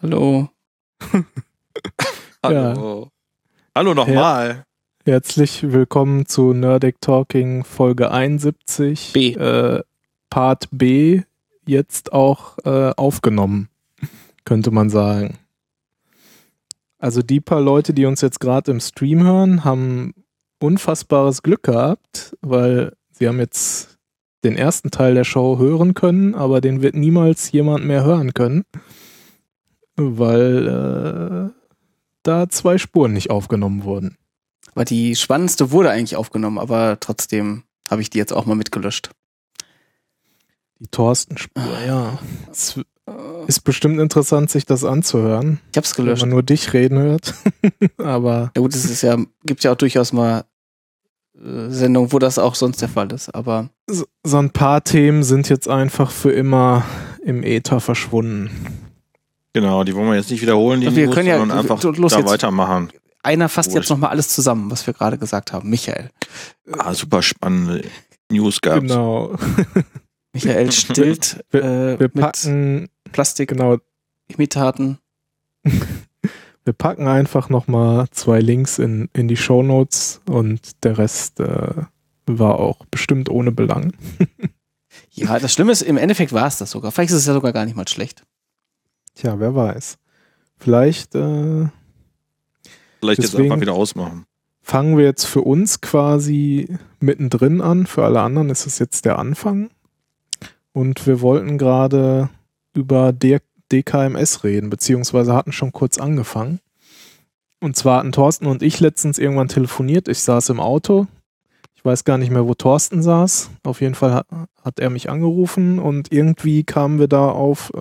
Hallo. Hallo. Hallo nochmal. Herzlich willkommen zu Nerdic Talking Folge 71. Part B, jetzt auch aufgenommen, könnte man sagen. Also die paar Leute, die uns jetzt gerade im Stream hören, haben unfassbares Glück gehabt, weil sie haben jetzt den ersten Teil der Show hören können, aber den wird niemals jemand mehr hören können, weil da 2 Spuren nicht aufgenommen wurden. Aber die spannendste wurde eigentlich aufgenommen, aber trotzdem habe ich die jetzt auch mal mitgelöscht. Die Thorsten-Spur, ja. Es ist bestimmt interessant, sich das anzuhören. Ich hab's gelöscht. Wenn man nur dich reden hört. Aber ja gut, es ist gibt ja auch durchaus mal Sendungen, wo das auch sonst der Fall ist. Aber so ein paar Themen sind jetzt einfach für immer im Äther verschwunden. Genau, die wollen wir jetzt nicht wiederholen, wir können ja einfach da weitermachen. Einer fasst jetzt nochmal alles zusammen, was wir gerade gesagt haben. Michael. Super spannende News gab's. Genau. Michael stillt wir packen Plastikimitaten. Wir packen einfach nochmal 2 Links in die Shownotes und der Rest war auch bestimmt ohne Belang. Ja, das Schlimme ist, im Endeffekt war es das sogar. Vielleicht ist es ja sogar gar nicht mal schlecht. Tja, wer weiß. Vielleicht jetzt einfach wieder ausmachen. Fangen wir jetzt für uns quasi mittendrin an. Für alle anderen ist es jetzt der Anfang. Und wir wollten gerade über DKMS reden, beziehungsweise hatten schon kurz angefangen. Und zwar hatten Thorsten und ich letztens irgendwann telefoniert. Ich saß im Auto. Ich weiß gar nicht mehr, wo Thorsten saß. Auf jeden Fall hat er mich angerufen und irgendwie kamen wir da auf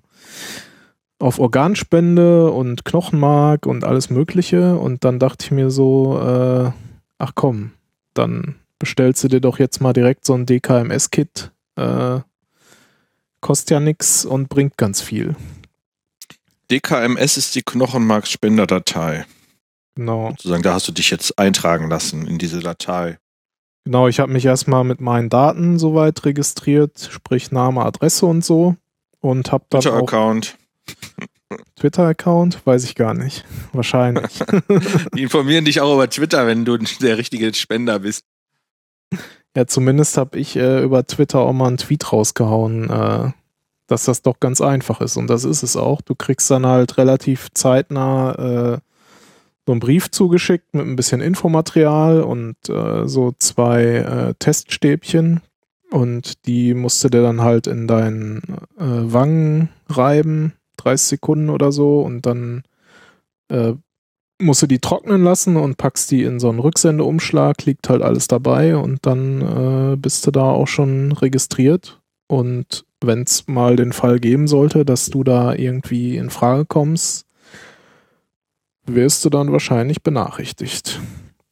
Organspende und Knochenmark und alles Mögliche. Und dann dachte ich mir so, ach komm, dann bestellst du dir doch jetzt mal direkt so ein DKMS-Kit. Kostet ja nichts und bringt ganz viel. DKMS ist die Knochenmarkspenderdatei. Genau. Sozusagen, da hast du dich jetzt eintragen lassen in diese Datei. Genau, ich habe mich erstmal mit meinen Daten soweit registriert, sprich Name, Adresse und so. Und habe dann Twitter-Account. Twitter-Account? Weiß ich gar nicht. Wahrscheinlich. Die informieren dich auch über Twitter, wenn du der richtige Spender bist. Ja, zumindest habe ich über Twitter auch mal einen Tweet rausgehauen, dass das doch ganz einfach ist. Und das ist es auch. Du kriegst dann halt relativ zeitnah so einen Brief zugeschickt mit ein bisschen Infomaterial und so 2 Teststäbchen. Und die musst du dir dann halt in deinen Wangen reiben, 30 Sekunden oder so. Und dann musst du die trocknen lassen und packst die in so einen Rücksendeumschlag, liegt halt alles dabei und dann bist du da auch schon registriert. Und wenn es mal den Fall geben sollte, dass du da irgendwie in Frage kommst, wirst du dann wahrscheinlich benachrichtigt.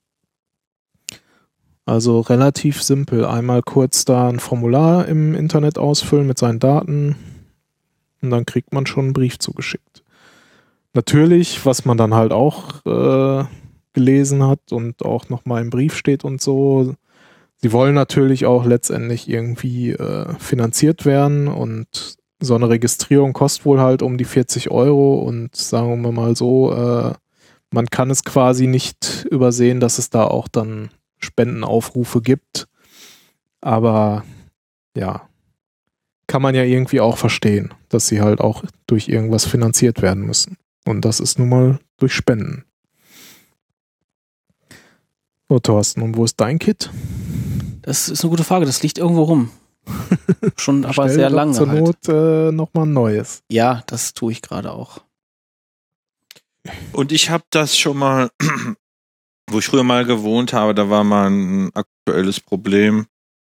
Also relativ simpel. Einmal kurz da ein Formular im Internet ausfüllen mit seinen Daten und dann kriegt man schon einen Brief zugeschickt. Natürlich, was man dann halt auch gelesen hat und auch nochmal im Brief steht und so, sie wollen natürlich auch letztendlich irgendwie finanziert werden und so eine Registrierung kostet wohl halt um die 40 € und sagen wir mal so, man kann es quasi nicht übersehen, dass es da auch dann Spendenaufrufe gibt, aber ja, kann man ja irgendwie auch verstehen, dass sie halt auch durch irgendwas finanziert werden müssen. Und das ist nun mal durch Spenden. So, Thorsten, und wo ist dein Kit? Das ist eine gute Frage. Das liegt irgendwo rum. Schon aber sehr lange zur Not nochmal ein neues. Ja, das tue ich gerade auch. Und ich habe das schon mal, wo ich früher mal gewohnt habe, da war mal ein aktuelles Problem.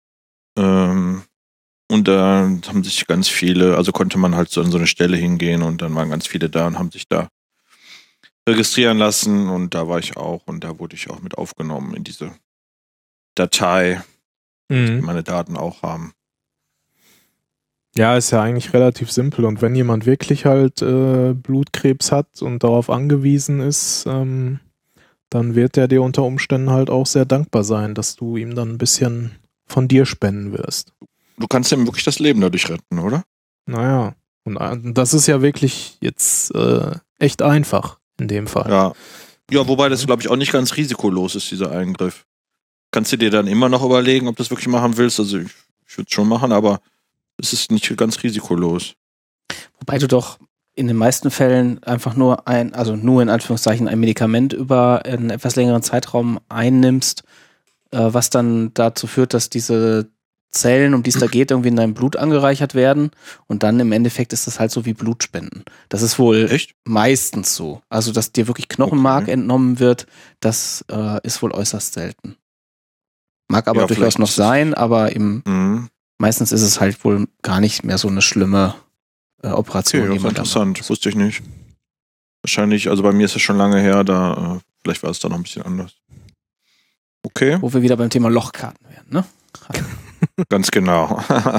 Und da haben sich ganz viele, also konnte man halt so an so eine Stelle hingehen und dann waren ganz viele da und haben sich da registrieren lassen und da war ich auch und da wurde ich auch mit aufgenommen in diese Datei, die meine Daten auch haben. Ja, ist ja eigentlich relativ simpel und wenn jemand wirklich halt Blutkrebs hat und darauf angewiesen ist, dann wird der dir unter Umständen halt auch sehr dankbar sein, dass du ihm dann ein bisschen von dir spenden wirst. Du kannst ihm wirklich das Leben dadurch retten, oder? Naja, Und das ist ja wirklich jetzt echt einfach in dem Fall. Ja, wobei das, glaube ich, auch nicht ganz risikolos ist, dieser Eingriff. Kannst du dir dann immer noch überlegen, ob du das wirklich machen willst. Also ich würde es schon machen, aber es ist nicht ganz risikolos. Wobei du doch in den meisten Fällen einfach nur nur in Anführungszeichen ein Medikament über einen etwas längeren Zeitraum einnimmst, was dann dazu führt, dass diese Zellen, um die es da geht, irgendwie in deinem Blut angereichert werden und dann im Endeffekt ist das halt so wie Blutspenden. Das ist wohl meistens so. Also, dass dir wirklich Knochenmark entnommen wird, das ist wohl äußerst selten. Mag aber durchaus noch sein, aber meistens ist es halt wohl gar nicht mehr so eine schlimme Operation. Okay, interessant, das wusste ich nicht. Wahrscheinlich, also bei mir ist es schon lange her, vielleicht war es da noch ein bisschen anders. Okay. Wo wir wieder beim Thema Lochkarten wären, ne? Ganz genau.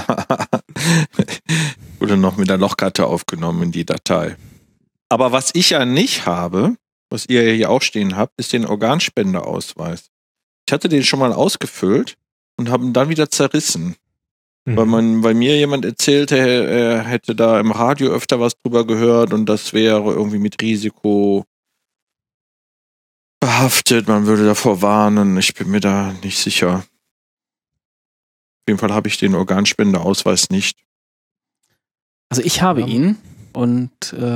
Wurde noch mit der Lochkarte aufgenommen in die Datei. Aber was ich ja nicht habe, was ihr hier auch stehen habt, ist den Organspendeausweis. Ich hatte den schon mal ausgefüllt und habe ihn dann wieder zerrissen. Weil mir jemand erzählte, er hätte da im Radio öfter was drüber gehört und das wäre irgendwie mit Risiko behaftet. Man würde davor warnen. Ich bin mir da nicht sicher. Auf jeden Fall habe ich den Organspendeausweis nicht. Also ich habe ihn und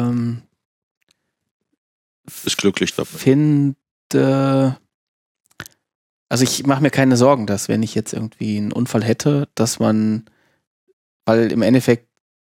ist glücklich dabei. Finde, also ich mache mir keine Sorgen, dass wenn ich jetzt irgendwie einen Unfall hätte, dass man, weil im Endeffekt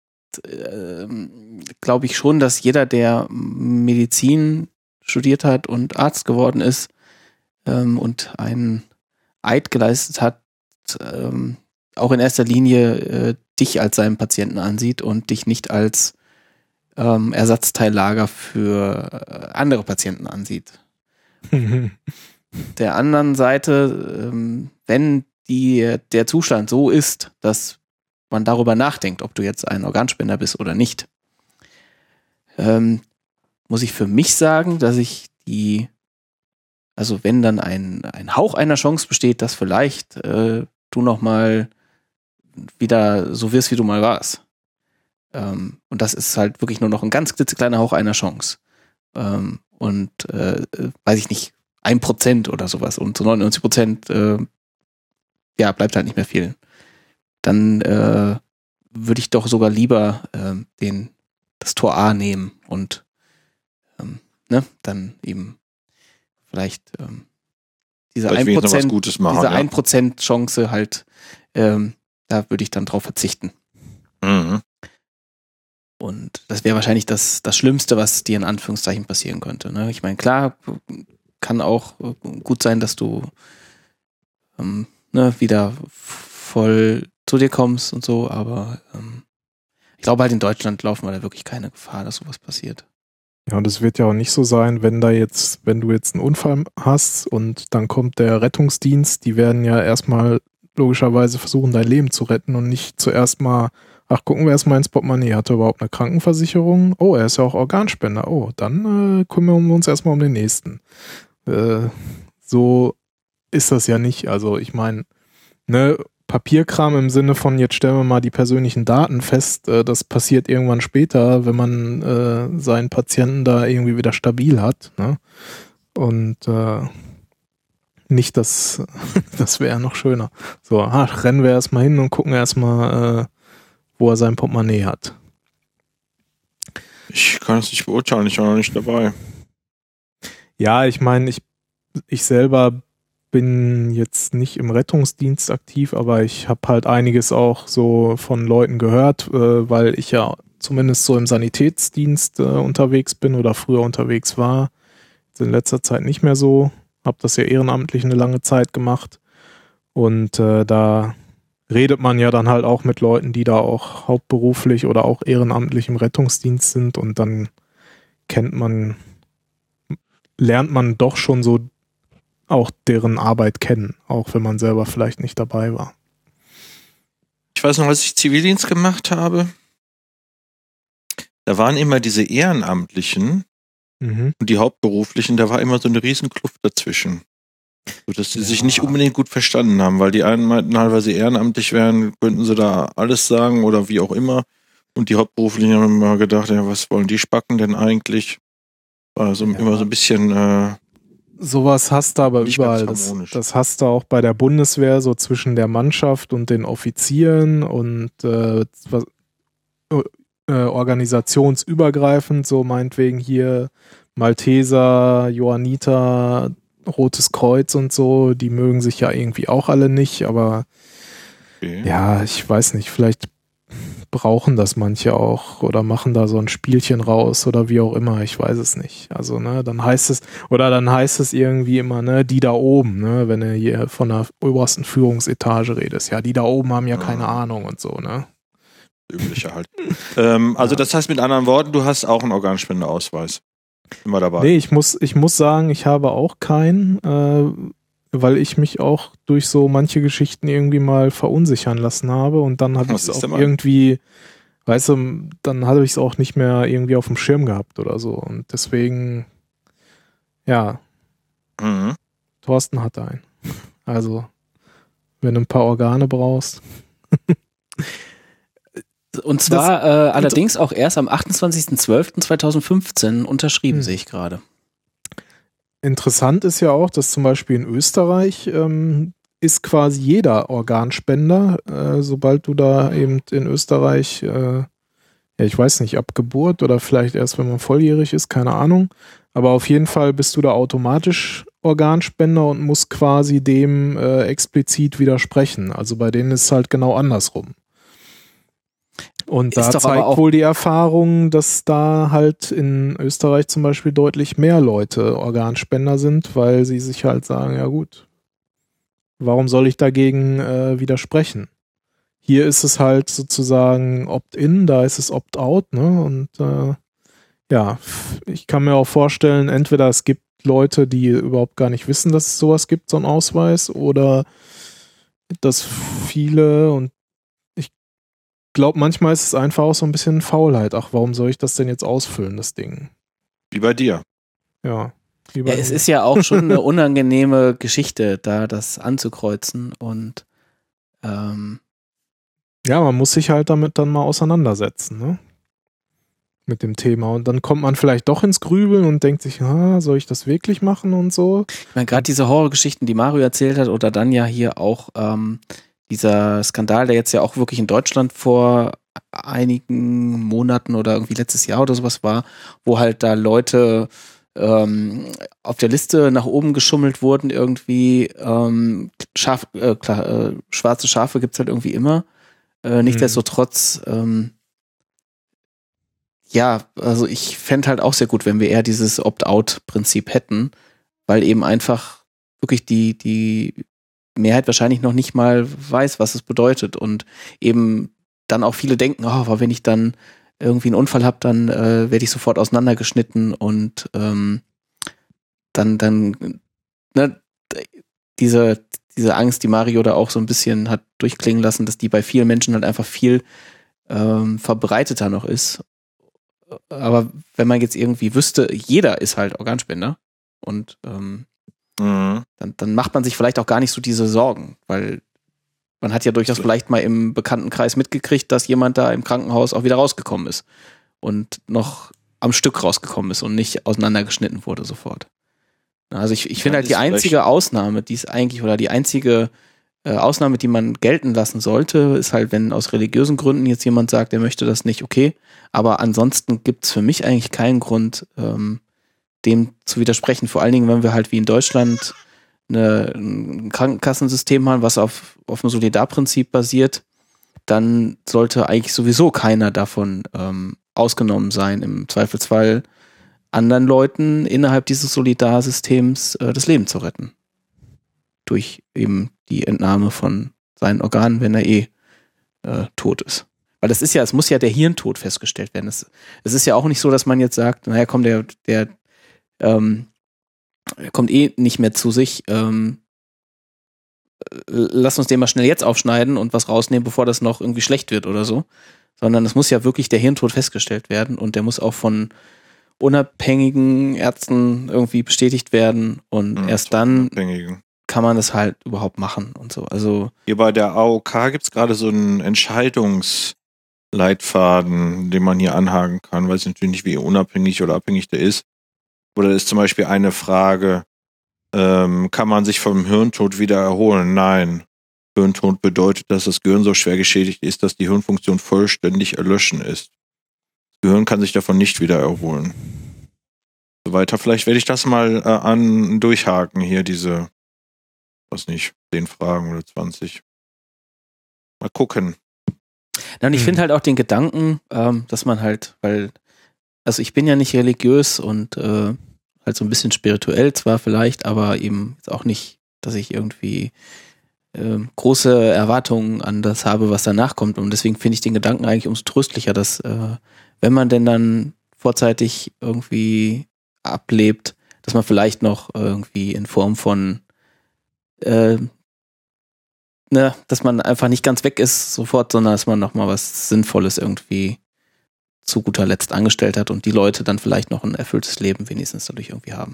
glaube ich schon, dass jeder, der Medizin studiert hat und Arzt geworden ist und einen Eid geleistet hat, auch in erster Linie dich als seinen Patienten ansieht und dich nicht als Ersatzteillager für andere Patienten ansieht. Der anderen Seite, wenn der Zustand so ist, dass man darüber nachdenkt, ob du jetzt ein Organspender bist oder nicht, muss ich für mich sagen, dass ich also wenn dann ein Hauch einer Chance besteht, dass vielleicht du nochmal wieder so wirst, wie du mal warst. Und das ist halt wirklich nur noch ein ganz klitzekleiner Hauch einer Chance. Weiß ich nicht, 1% oder sowas. Und zu 99% bleibt halt nicht mehr viel. Dann würde ich doch sogar lieber das Tor A nehmen und dann eben vielleicht diese 1%, Gutes machen, diese 1% Chance halt, da würde ich dann drauf verzichten. Mhm. Und das wäre wahrscheinlich das Schlimmste, was dir in Anführungszeichen passieren könnte. Ne? Ich meine, klar, kann auch gut sein, dass du wieder voll zu dir kommst und so, aber ich glaube halt in Deutschland laufen wir da wirklich keine Gefahr, dass sowas passiert. Ja, und es wird ja auch nicht so sein, wenn du jetzt einen Unfall hast und dann kommt der Rettungsdienst, die werden ja erstmal logischerweise versuchen, dein Leben zu retten und nicht zuerst mal, gucken wir erstmal ins Portemonnaie, hat er überhaupt eine Krankenversicherung? Oh, er ist ja auch Organspender. Oh, dann kümmern wir uns erstmal um den nächsten. So ist das ja nicht. Also ich meine, Papierkram im Sinne von, jetzt stellen wir mal die persönlichen Daten fest, das passiert irgendwann später, wenn man seinen Patienten da irgendwie wieder stabil hat. Ne? Und nicht, das wäre noch schöner. So, rennen wir erstmal hin und gucken erstmal, wo er sein Portemonnaie hat. Ich kann es nicht beurteilen, ich war noch nicht dabei. Ja, ich meine, ich selber bin jetzt nicht im Rettungsdienst aktiv, aber ich habe halt einiges auch so von Leuten gehört, weil ich ja zumindest so im Sanitätsdienst unterwegs bin oder früher unterwegs war. Jetzt in letzter Zeit nicht mehr so. Habe das ja ehrenamtlich eine lange Zeit gemacht. Und da redet man ja dann halt auch mit Leuten, die da auch hauptberuflich oder auch ehrenamtlich im Rettungsdienst sind und dann lernt man doch schon so auch deren Arbeit kennen, auch wenn man selber vielleicht nicht dabei war. Ich weiß noch, als ich Zivildienst gemacht habe, da waren immer diese Ehrenamtlichen und die Hauptberuflichen, da war immer so eine riesen Kluft dazwischen. So, dass sie sich nicht unbedingt gut verstanden haben, weil die einen meinten halt, weil sie ehrenamtlich wären, könnten sie da alles sagen oder wie auch immer. Und die Hauptberuflichen haben immer gedacht, ja, was wollen die Spacken denn eigentlich? War so immer so ein bisschen sowas hast du aber nicht überall. ganz harmonisch. Das hast du auch bei der Bundeswehr, so zwischen der Mannschaft und den Offizieren und organisationsübergreifend, so meinetwegen hier Malteser, Johanniter, Rotes Kreuz und so, die mögen sich ja irgendwie auch alle nicht, aber Okay. ja, ich weiß nicht, vielleicht brauchen das manche auch oder machen da so ein Spielchen raus oder wie auch immer, ich weiß es nicht. Also, ne, dann heißt es irgendwie immer, ne, die da oben, ne, wenn du hier von der obersten Führungsetage redest, ja, die da oben haben ja keine Ahnung und so, ne. Übliche halt. Also das heißt mit anderen Worten, du hast auch einen Organspendeausweis. Immer dabei. Nee, ich muss sagen, ich habe auch keinen, weil ich mich auch durch so manche Geschichten irgendwie mal verunsichern lassen habe und dann habe ich es auch irgendwie, weißt du, dann habe ich es auch nicht mehr irgendwie auf dem Schirm gehabt oder so und deswegen, ja, Thorsten hat einen. Also, wenn du ein paar Organe brauchst. Und zwar allerdings auch erst am 28.12.2015 unterschrieben, sehe ich gerade. Interessant ist ja auch, dass zum Beispiel in Österreich ist quasi jeder Organspender, sobald du da eben in Österreich, ja, ich weiß nicht, ab Geburt oder vielleicht erst, wenn man volljährig ist, keine Ahnung, aber auf jeden Fall bist du da automatisch Organspender und musst quasi dem explizit widersprechen. Also bei denen ist es halt genau andersrum. Und da zeigt wohl die Erfahrung, dass da halt in Österreich zum Beispiel deutlich mehr Leute Organspender sind, weil sie sich halt sagen, ja gut, warum soll ich dagegen widersprechen? Hier ist es halt sozusagen Opt-in, da ist es Opt-out, ne? Und ja, ich kann mir auch vorstellen, entweder es gibt Leute, die überhaupt gar nicht wissen, dass es sowas gibt, so einen Ausweis, oder dass viele, und ich glaube, manchmal ist es einfach auch so ein bisschen Faulheit. Ach, warum soll ich das denn jetzt ausfüllen, das Ding? Wie bei dir. Ja. Es ist ja auch schon eine unangenehme Geschichte, da das anzukreuzen und ja, man muss sich halt damit dann mal auseinandersetzen, ne? Mit dem Thema. Und dann kommt man vielleicht doch ins Grübeln und denkt sich, soll ich das wirklich machen und so? Ich meine, gerade diese Horrorgeschichten, die Mario erzählt hat, oder dann ja hier auch dieser Skandal, der jetzt ja auch wirklich in Deutschland vor einigen Monaten oder irgendwie letztes Jahr oder sowas war, wo halt da Leute auf der Liste nach oben geschummelt wurden, irgendwie schwarze Schafe gibt's halt irgendwie immer. Nichtsdestotrotz, ja, also ich fände halt auch sehr gut, wenn wir eher dieses Opt-out-Prinzip hätten, weil eben einfach wirklich die Mehrheit wahrscheinlich noch nicht mal weiß, was es bedeutet und eben dann auch viele denken, aber wenn ich dann irgendwie einen Unfall habe, dann werde ich sofort auseinandergeschnitten und dann ne, diese Angst, die Mario da auch so ein bisschen hat durchklingen lassen, dass die bei vielen Menschen halt einfach viel verbreiteter noch ist. Aber wenn man jetzt irgendwie wüsste, jeder ist halt Organspender und dann macht man sich vielleicht auch gar nicht so diese Sorgen, weil man hat ja durchaus vielleicht mal im Bekanntenkreis mitgekriegt, dass jemand da im Krankenhaus auch wieder rausgekommen ist und noch am Stück rausgekommen ist und nicht auseinandergeschnitten wurde sofort. Also ich finde halt die einzige Ausnahme, die es eigentlich, oder die einzige Ausnahme, die man gelten lassen sollte, ist halt, wenn aus religiösen Gründen jetzt jemand sagt, er möchte das nicht, okay, aber ansonsten gibt es für mich eigentlich keinen Grund, dem zu widersprechen. Vor allen Dingen, wenn wir halt wie in Deutschland ein Krankenkassensystem haben, was auf einem Solidarprinzip basiert, dann sollte eigentlich sowieso keiner davon ausgenommen sein, im Zweifelsfall anderen Leuten innerhalb dieses Solidarsystems das Leben zu retten. Durch eben die Entnahme von seinen Organen, wenn er tot ist. Weil es muss ja der Hirntod festgestellt werden. Es ist ja auch nicht so, dass man jetzt sagt, naja komm, der kommt nicht mehr zu sich, lass uns den mal schnell jetzt aufschneiden und was rausnehmen, bevor das noch irgendwie schlecht wird oder so. Sondern es muss ja wirklich der Hirntod festgestellt werden und der muss auch von unabhängigen Ärzten irgendwie bestätigt werden und erst dann kann man das halt überhaupt machen und so. Also hier bei der AOK gibt es gerade so ein Entscheidungsverfahren, Leitfaden, den man hier anhaken kann, weiß ich natürlich nicht, wie unabhängig oder abhängig der ist. Oder ist zum Beispiel eine Frage, kann man sich vom Hirntod wieder erholen? Nein. Hirntod bedeutet, dass das Gehirn so schwer geschädigt ist, dass die Hirnfunktion vollständig erlöschen ist. Das Gehirn kann sich davon nicht wieder erholen. So weiter. Vielleicht werde ich das mal durchhaken hier, diese, was nicht, 10 Fragen oder 20. Mal gucken. Ja, und ich finde halt auch den Gedanken, dass man halt, also ich bin ja nicht religiös und halt so ein bisschen spirituell zwar vielleicht, aber eben jetzt auch nicht, dass ich irgendwie große Erwartungen an das habe, was danach kommt. Und deswegen finde ich den Gedanken eigentlich umso tröstlicher, dass wenn man denn dann vorzeitig irgendwie ablebt, dass man vielleicht noch irgendwie in Form von dass man einfach nicht ganz weg ist sofort, sondern dass man nochmal was Sinnvolles irgendwie zu guter Letzt angestellt hat und die Leute dann vielleicht noch ein erfülltes Leben wenigstens dadurch irgendwie haben.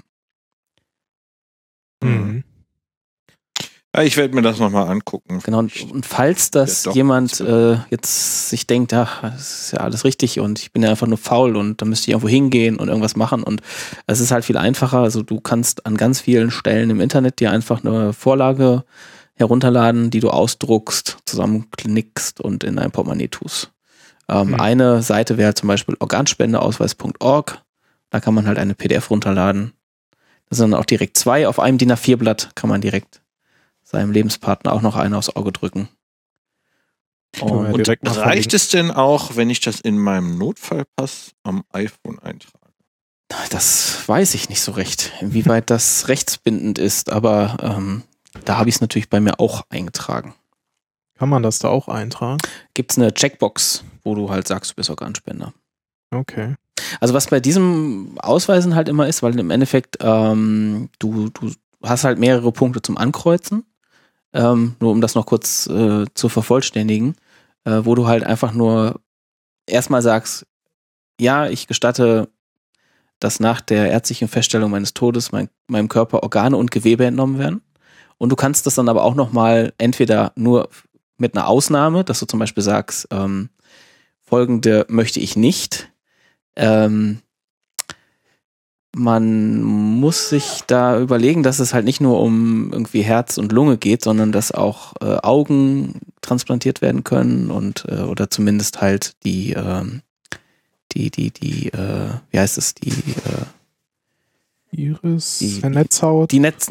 Mhm. Ja, ich werde mir das nochmal angucken. Genau, und falls das jemand jetzt sich denkt, ach, das ist ja alles richtig und ich bin ja einfach nur faul und da müsste ich irgendwo hingehen und irgendwas machen und es ist halt viel einfacher, also du kannst an ganz vielen Stellen im Internet dir einfach eine Vorlage herunterladen, die du ausdruckst, zusammenknickst und in dein Portemonnaie tust. Eine Seite wäre zum Beispiel organspendeausweis.org. Da kann man halt eine PDF runterladen. Das sind dann auch direkt 2 auf einem DIN A4-Blatt, kann man direkt seinem Lebenspartner auch noch eine aufs Auge drücken. Und reicht es denn auch, wenn ich das in meinem Notfallpass am iPhone eintrage? Das weiß ich nicht so recht, inwieweit das rechtsbindend ist, aber da habe ich es natürlich bei mir auch eingetragen. Kann man das da auch eintragen? Gibt es eine Checkbox, wo du halt sagst, du bist Organspender. Okay. Also was bei diesem Ausweisen halt immer ist, weil im Endeffekt du hast halt mehrere Punkte zum Ankreuzen, nur um das noch kurz zu vervollständigen, wo du halt einfach nur erstmal sagst, ja, ich gestatte, dass nach der ärztlichen Feststellung meines Todes meinem Körper Organe und Gewebe entnommen werden. Und du kannst das dann aber auch nochmal entweder nur mit einer Ausnahme, dass du zum Beispiel sagst, folgende möchte ich nicht. Man muss sich da überlegen, dass es halt nicht nur um irgendwie Herz und Lunge geht, sondern dass auch Augen transplantiert werden können und oder zumindest halt die wie heißt es, Iris, Netzhaut?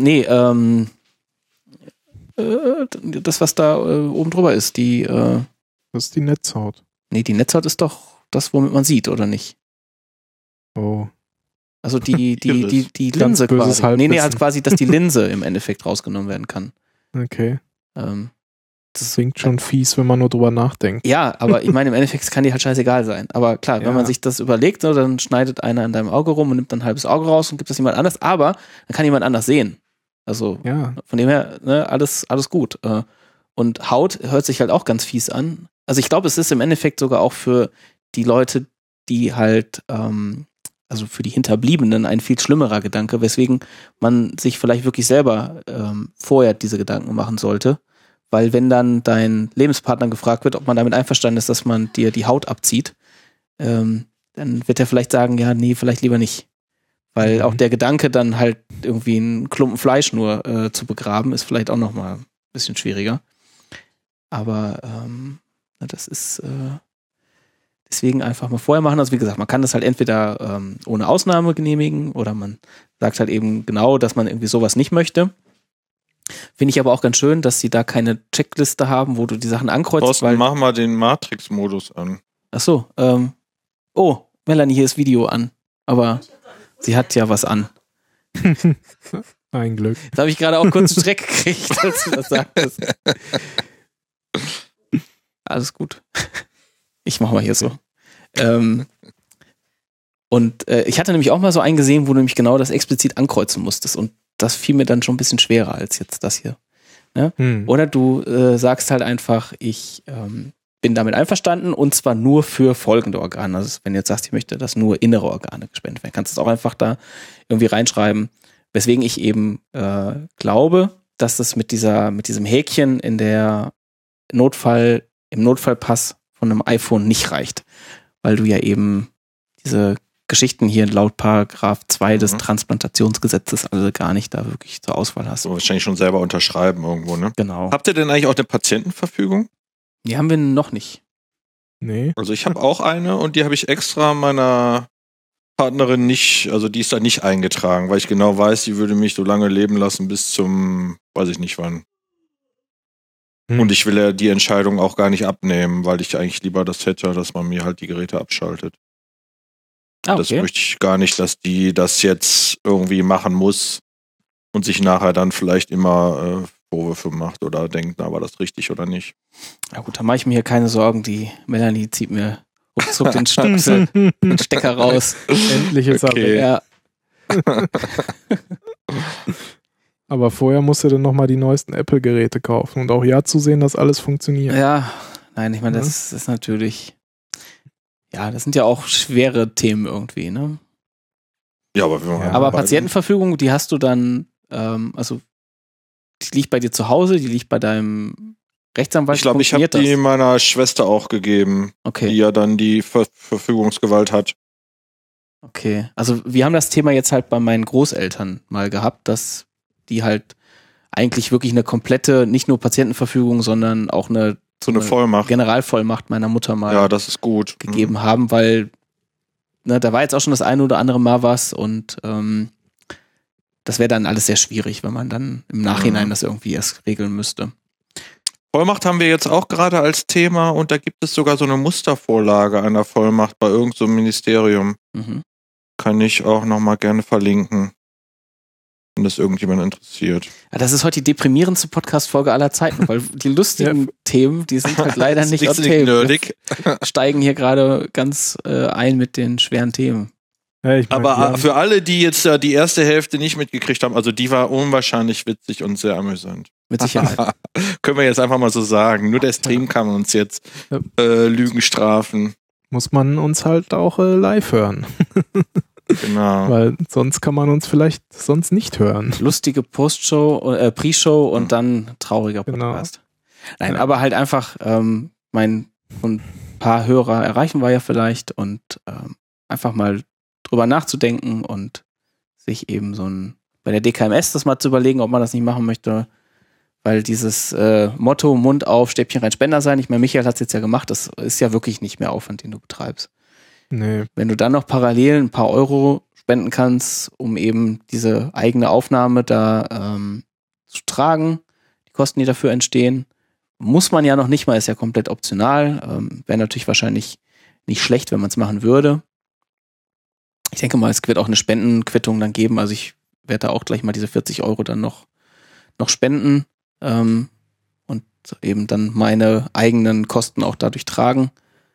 Das, was da oben drüber ist, das ist die Netzhaut. Nee, die Netzhaut ist doch das, womit man sieht, oder nicht? Oh. Also die Linse quasi. Nee, halt quasi, dass die Linse im Endeffekt rausgenommen werden kann. Okay. Das klingt schon fies, wenn man nur drüber nachdenkt. Ja, aber ich meine, im Endeffekt kann die halt scheißegal sein. Aber klar, wenn man sich das überlegt, ne, dann schneidet einer an deinem Auge rum und nimmt dann ein halbes Auge raus und gibt das jemand anders, aber dann kann jemand anders sehen. Also von dem her, ne, alles gut. Und Haut hört sich halt auch ganz fies an. Also ich glaube, es ist im Endeffekt sogar auch für die Leute, die halt, also für die Hinterbliebenen ein viel schlimmerer Gedanke, weswegen man sich vielleicht wirklich selber vorher diese Gedanken machen sollte. Weil wenn dann dein Lebenspartner gefragt wird, ob man damit einverstanden ist, dass man dir die Haut abzieht, dann wird er vielleicht sagen, ja, nee, vielleicht lieber nicht. Weil auch der Gedanke dann halt irgendwie einen Klumpen Fleisch nur zu begraben, ist vielleicht auch nochmal ein bisschen schwieriger. Aber das ist deswegen einfach mal vorher machen. Also wie gesagt, man kann das halt entweder ohne Ausnahme genehmigen oder man sagt halt eben genau, dass man irgendwie sowas nicht möchte. Finde ich aber auch ganz schön, dass sie da keine Checkliste haben, wo du die Sachen ankreuzt. Thorsten, mach mal den Matrix-Modus an. Ach so, oh, Melanie, hier ist Video an. Aber sie hat ja was an. Ein Glück. Das habe ich gerade auch kurz einen Schreck gekriegt, als du das sagtest. Alles gut. Ich mache mal hier so. Und ich hatte nämlich auch mal so einen gesehen, wo du nämlich genau das explizit ankreuzen musstest. Und das fiel mir dann schon ein bisschen schwerer als jetzt das hier. Ne? Oder du sagst halt einfach, ich bin damit einverstanden und zwar nur für folgende Organe. Also wenn du jetzt sagst, ich möchte, dass nur innere Organe gespendet werden, kannst du es auch einfach da irgendwie reinschreiben. Weswegen ich eben glaube, dass das mit diesem Häkchen im Notfallpass von einem iPhone nicht reicht, weil du ja eben diese Geschichten hier laut Paragraph 2 des Transplantationsgesetzes also gar nicht da wirklich zur Auswahl hast. So, wahrscheinlich schon selber unterschreiben irgendwo, ne? Genau. Habt ihr denn eigentlich auch eine Patientenverfügung? Die haben wir noch nicht. Nee. Also ich habe auch eine und die habe ich extra meiner Partnerin nicht, also die ist da nicht eingetragen, weil ich genau weiß, die würde mich so lange leben lassen bis zum, weiß ich nicht wann. Und ich will ja die Entscheidung auch gar nicht abnehmen, weil ich eigentlich lieber das hätte, dass man mir halt die Geräte abschaltet. Ah, okay. Das möchte ich gar nicht, dass die das jetzt irgendwie machen muss und sich nachher dann vielleicht immer Vorwürfe macht oder denkt, na, war das richtig oder nicht. Ja gut, da mache ich mir hier keine Sorgen. Die Melanie zieht mir ruckzuck den Stöpsel, den Stecker raus. Endlich ist er weg. Ja. Aber vorher musst du dann nochmal die neuesten Apple-Geräte kaufen und auch ja zusehen, dass alles funktioniert. Ja, nein, ich meine, das ist natürlich, ja, das sind ja auch schwere Themen irgendwie, ne? Ja, aber wenn man Aber Patientenverfügung, die hast du dann, also die liegt bei dir zu Hause, die liegt bei deinem Rechtsanwalt. Ich glaube, ich habe die meiner Schwester auch gegeben, die ja dann die Verfügungsgewalt hat. Okay, also wir haben das Thema jetzt halt bei meinen Großeltern mal gehabt, dass die halt eigentlich wirklich eine komplette, nicht nur Patientenverfügung, sondern auch eine Vollmacht. Generalvollmacht meiner Mutter mal das ist gut. gegeben haben, weil da war jetzt auch schon das eine oder andere Mal was und das wäre dann alles sehr schwierig, wenn man dann im Nachhinein das irgendwie erst regeln müsste. Vollmacht haben wir jetzt auch gerade als Thema und da gibt es sogar so eine Mustervorlage einer Vollmacht bei irgendeinem so Ministerium. Kann ich auch nochmal gerne verlinken, wenn das irgendjemand interessiert. Ja, das ist heute die deprimierendste Podcast-Folge aller Zeiten, weil die lustigen Themen, die sind halt leider nicht on tape. Nerdig. Steigen hier gerade ganz ein mit den schweren Themen. Ja, ich mein, aber für alle, die jetzt die erste Hälfte nicht mitgekriegt haben, also die war unwahrscheinlich witzig und sehr amüsant. Mit Sicherheit. Können wir jetzt einfach mal so sagen. Nur der Stream kann uns jetzt Lügen strafen. Muss man uns halt auch live hören. Genau. Weil sonst kann man uns vielleicht sonst nicht hören. Lustige Postshow, Pre-Show und dann trauriger Podcast. Nein, aber halt einfach ein paar Hörer erreichen wir ja vielleicht und einfach mal drüber nachzudenken und sich eben bei der DKMS das mal zu überlegen, ob man das nicht machen möchte, weil dieses Motto Mund auf, Stäbchen rein, Spender sein, ich meine, Michael hat es jetzt ja gemacht, das ist ja wirklich nicht mehr Aufwand, den du betreibst. Nee. Wenn du dann noch parallel ein paar Euro spenden kannst, um eben diese eigene Aufnahme da zu tragen, die Kosten, die dafür entstehen, muss man ja noch nicht mal, ist ja komplett optional, wäre natürlich wahrscheinlich nicht schlecht, wenn man es machen würde. Ich denke mal, es wird auch eine Spendenquittung dann geben, also ich werde da auch gleich mal diese 40 Euro dann noch spenden und eben dann meine eigenen Kosten auch dadurch tragen.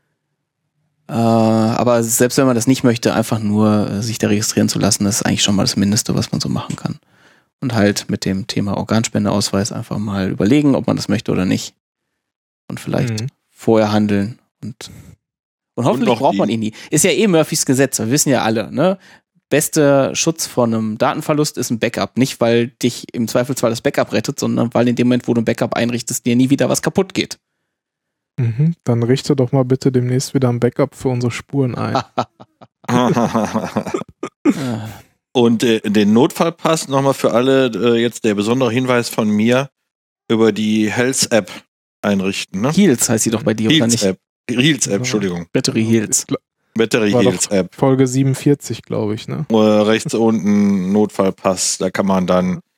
Aber selbst wenn man das nicht möchte, einfach nur sich da registrieren zu lassen, das ist eigentlich schon mal das Mindeste, was man so machen kann. Und halt mit dem Thema Organspendeausweis einfach mal überlegen, ob man das möchte oder nicht. Und vielleicht vorher handeln. Und hoffentlich braucht man ihn nie. Ist ja Murphys Gesetz, wir wissen ja alle, ne? Bester Schutz vor einem Datenverlust ist ein Backup. Nicht, weil dich im Zweifelsfall das Backup rettet, sondern weil in dem Moment, wo du ein Backup einrichtest, dir nie wieder was kaputt geht. Dann richte doch mal bitte demnächst wieder ein Backup für unsere Spuren ein. Und den Notfallpass nochmal für alle, jetzt der besondere Hinweis von mir, über die Health-App einrichten. Ne? Heals heißt sie doch bei dir, oder nicht? Heals-App, Entschuldigung. Battery Heals. Battery Heals-App. Folge 47, glaube ich, ne? Rechts unten Notfallpass, da kann man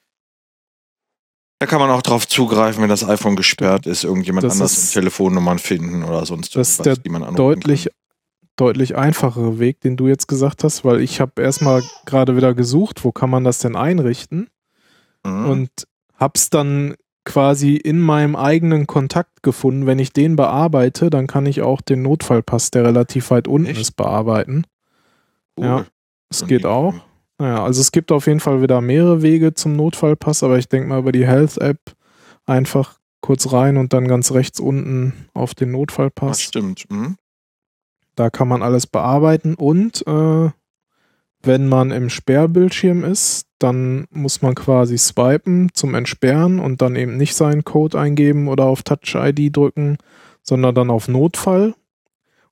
auch drauf zugreifen, wenn das iPhone gesperrt ist, irgendjemand anders Telefonnummern finden oder sonst was, die man anrufen deutlich einfachere Weg, den du jetzt gesagt hast, weil ich habe erstmal gerade wieder gesucht, wo kann man das denn einrichten und hab's dann quasi in meinem eigenen Kontakt gefunden. Wenn ich den bearbeite, dann kann ich auch den Notfallpass, der relativ weit unten ist, bearbeiten. Cool. Ja, es geht auch. Naja, also es gibt auf jeden Fall wieder mehrere Wege zum Notfallpass, aber ich denke mal über die Health-App einfach kurz rein und dann ganz rechts unten auf den Notfallpass. Das stimmt. Da kann man alles bearbeiten und wenn man im Sperrbildschirm ist, dann muss man quasi swipen zum Entsperren und dann eben nicht seinen Code eingeben oder auf Touch-ID drücken, sondern dann auf Notfall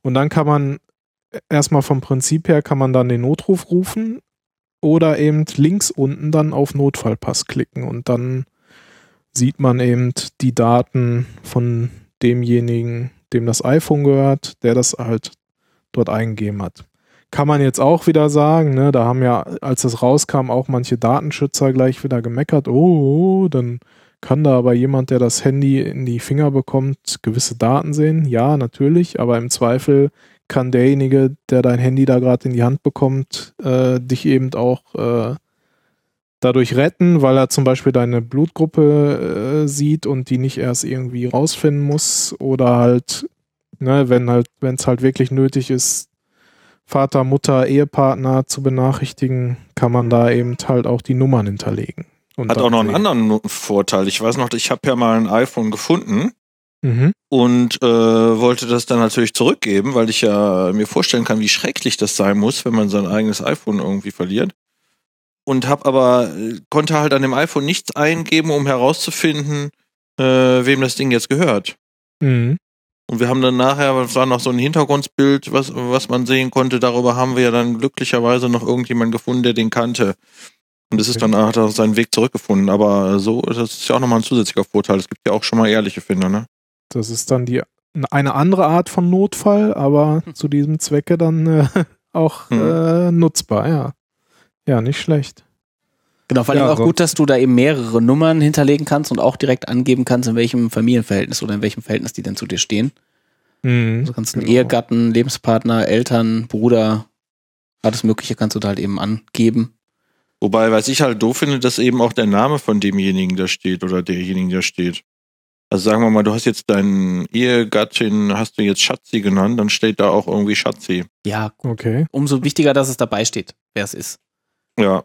Und dann kann man erstmal vom Prinzip her kann man dann den Notruf rufen oder eben links unten dann auf Notfallpass klicken und dann sieht man eben die Daten von demjenigen, dem das iPhone gehört, der das halt dort eingegeben hat. Kann man jetzt auch wieder sagen, ne, da haben ja, als das rauskam, auch manche Datenschützer gleich wieder gemeckert, dann kann da aber jemand, der das Handy in die Finger bekommt, gewisse Daten sehen. Ja, natürlich, aber im Zweifel kann derjenige, der dein Handy da gerade in die Hand bekommt, dich eben auch dadurch retten, weil er zum Beispiel deine Blutgruppe sieht und die nicht erst irgendwie rausfinden muss oder halt, ne, wenn es halt wirklich nötig ist, Vater, Mutter, Ehepartner zu benachrichtigen, kann man da eben halt auch die Nummern hinterlegen. Und hat auch noch einen anderen Vorteil. Ich weiß noch, ich habe ja mal ein iPhone gefunden und wollte das dann natürlich zurückgeben, weil ich ja mir vorstellen kann, wie schrecklich das sein muss, wenn man sein eigenes iPhone irgendwie verliert. Und konnte halt an dem iPhone nichts eingeben, um herauszufinden, wem das Ding jetzt gehört. Mhm. Und wir haben dann nachher, es war noch so ein Hintergrundbild, was man sehen konnte, darüber haben wir ja dann glücklicherweise noch irgendjemanden gefunden, der den kannte. Und das ist dann, hat er seinen Weg zurückgefunden. Aber so, das ist ja auch nochmal ein zusätzlicher Vorteil. Es gibt ja auch schon mal ehrliche Finder, ne? Das ist dann eine andere Art von Notfall, aber zu diesem Zwecke dann auch nutzbar, ja. Ja, nicht schlecht. Genau, vor allem auch gut, dass du da eben mehrere Nummern hinterlegen kannst und auch direkt angeben kannst, in welchem Familienverhältnis oder in welchem Verhältnis die denn zu dir stehen. Also kannst du einen Ehegatten, Lebenspartner, Eltern, Bruder, alles Mögliche kannst du da halt eben angeben. Wobei, was ich halt doof finde, dass eben auch der Name von demjenigen da steht oder derjenigen da steht. Also sagen wir mal, du hast jetzt deinen Ehegattin, hast du jetzt Schatzi genannt, dann steht da auch irgendwie Schatzi. Ja, okay. Umso wichtiger, dass es dabei steht, wer es ist. Ja.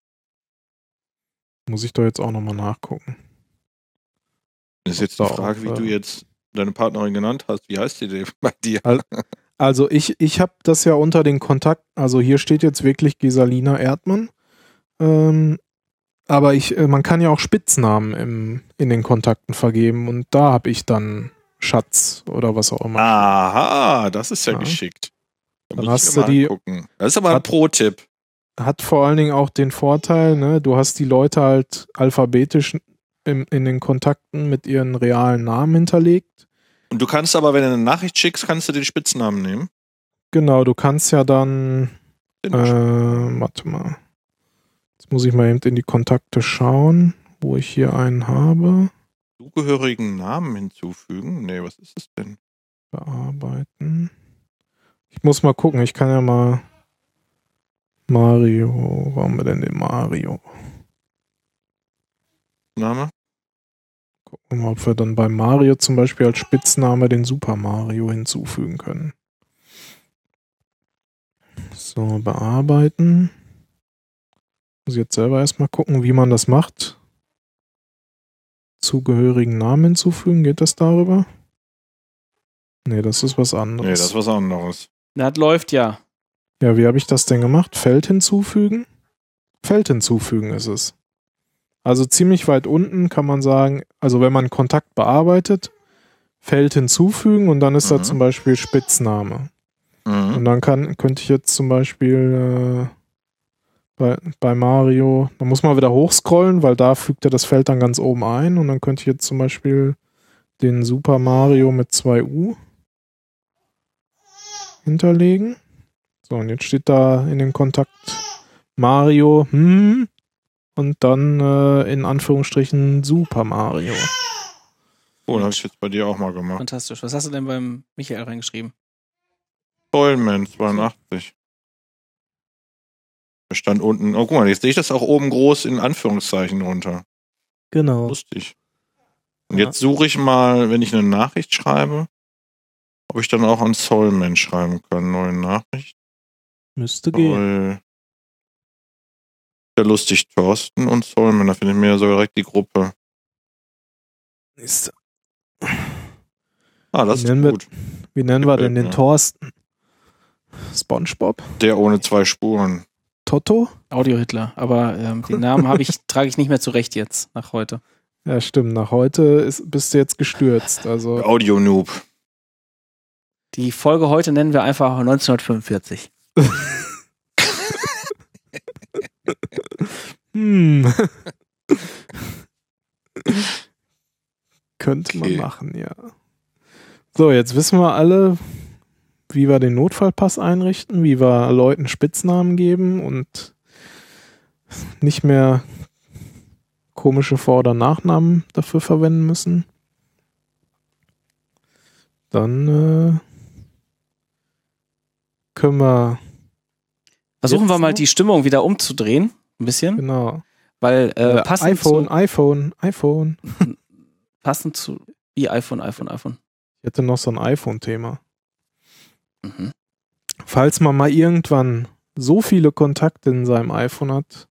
Muss ich doch jetzt auch nochmal nachgucken. Das ist jetzt die Frage, wie du jetzt deine Partnerin genannt hast. Wie heißt die denn bei dir? Also ich habe das ja unter den Kontakten, also hier steht jetzt wirklich Gesalina Erdmann. Aber man kann ja auch Spitznamen in den Kontakten vergeben und da habe ich dann Schatz oder was auch immer. Aha, das ist ja geschickt. Da dann muss hast ich mir du mal die. angucken. Das ist aber ein Pro-Tipp. Hat vor allen Dingen auch den Vorteil, ne, du hast die Leute halt alphabetisch in den Kontakten mit ihren realen Namen hinterlegt. Und du kannst aber, wenn du eine Nachricht schickst, kannst du den Spitznamen nehmen. Genau, du kannst ja dann warte mal. Jetzt muss ich mal eben in die Kontakte schauen, wo ich hier einen habe. Zugehörigen Namen hinzufügen? Nee, was ist das denn? Bearbeiten. Ich muss mal gucken, ich kann ja mal Mario, wo haben wir denn den Mario? Name? Gucken wir mal, ob wir dann bei Mario zum Beispiel als Spitzname den Super Mario hinzufügen können. So, bearbeiten. Muss ich jetzt selber erstmal gucken, wie man das macht. Zugehörigen Namen hinzufügen, geht das darüber? Nee, das ist was anderes. Nee, das ist was anderes. Das läuft ja. Ja, wie habe ich das denn gemacht? Feld hinzufügen? Feld hinzufügen ist es. Also ziemlich weit unten kann man sagen, also wenn man Kontakt bearbeitet, Feld hinzufügen und dann ist da zum Beispiel Spitzname. Und dann könnte ich jetzt zum Beispiel bei Mario, da muss man wieder hochscrollen, weil da fügt er das Feld dann ganz oben ein und dann könnte ich jetzt zum Beispiel den Super Mario mit 2U hinterlegen. So, und jetzt steht da in dem Kontakt Mario, und dann in Anführungsstrichen Super Mario. Oh, das habe ich jetzt bei dir auch mal gemacht. Fantastisch. Was hast du denn beim Michael reingeschrieben? Tollman 82. Da stand unten, oh guck mal, jetzt sehe ich das auch oben groß in Anführungszeichen runter. Genau. Lustig. Und jetzt suche ich mal, wenn ich eine Nachricht schreibe, ob ich dann auch an Soulman schreiben kann. Neue Nachricht. Müsste gehen. Der lustig Thorsten und Soulman, da finde ich mir ja so direkt die Gruppe. Ist das ist gut. Wie nennen wir denn den Thorsten? SpongeBob? Der ohne 2 Spuren. Toto? Audio-Hitler, aber den Namen trage ich nicht mehr zurecht jetzt, nach heute. Ja, stimmt. Nach heute bist du jetzt gestürzt. Also Audio-Noob. Die Folge heute nennen wir einfach 1945. Könnte man machen, ja. So, jetzt wissen wir alle, wie wir den Notfallpass einrichten, wie wir Leuten Spitznamen geben und nicht mehr komische Vor- oder Nachnamen dafür verwenden müssen. Dann können wir Versuchen wir mal noch? die Stimmung wieder umzudrehen, ein bisschen, genau. weil passend iPhone. passend zu wie iPhone. Ich hätte noch so ein iPhone-Thema. Mhm. Falls man mal irgendwann so viele Kontakte in seinem iPhone hat,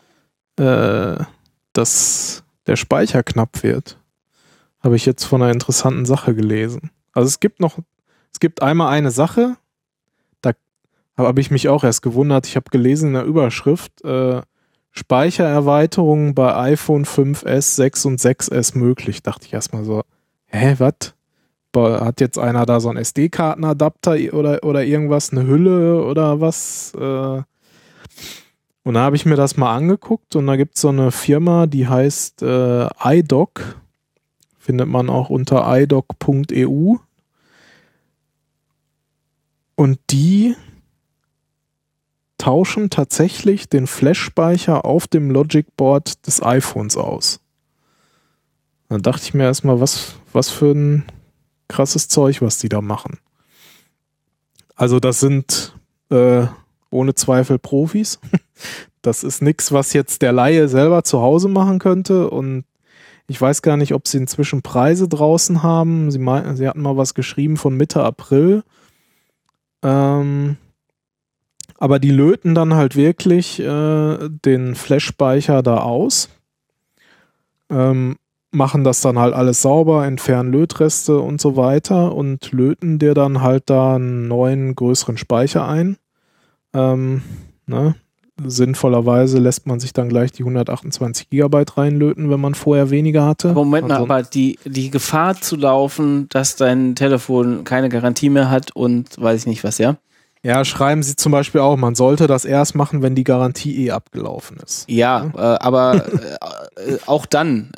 dass der Speicher knapp wird, habe ich jetzt von einer interessanten Sache gelesen. Also es gibt einmal eine Sache, da habe ich mich auch erst gewundert, ich habe gelesen in der Überschrift, Speichererweiterungen bei iPhone 5S, 6 und 6S möglich. Dachte ich erstmal so, was? Hat jetzt einer da so einen SD-Kartenadapter oder irgendwas, eine Hülle oder was? Und da habe ich mir das mal angeguckt und da gibt es so eine Firma, die heißt iDock. Findet man auch unter idoc.eu. Und die tauschen tatsächlich den Flash-Speicher auf dem Logic-Board des iPhones aus. Dann dachte ich mir erstmal, was für ein krasses Zeug, was die da machen. Also das sind ohne Zweifel Profis. Das ist nichts, was jetzt der Laie selber zu Hause machen könnte und ich weiß gar nicht, ob sie inzwischen Preise draußen haben. Sie hatten mal was geschrieben von Mitte April. Aber die löten dann halt wirklich den Flash-Speicher da aus, machen das dann halt alles sauber, entfernen Lötreste und so weiter und löten dir dann halt da einen neuen, größeren Speicher ein. Sinnvollerweise lässt man sich dann gleich die 128 Gigabyte reinlöten, wenn man vorher weniger hatte. Aber Moment mal, aber die Gefahr zu laufen, dass dein Telefon keine Garantie mehr hat und weiß ich nicht was, ja? Ja, schreiben sie zum Beispiel auch, man sollte das erst machen, wenn die Garantie abgelaufen ist. Ja, aber auch dann,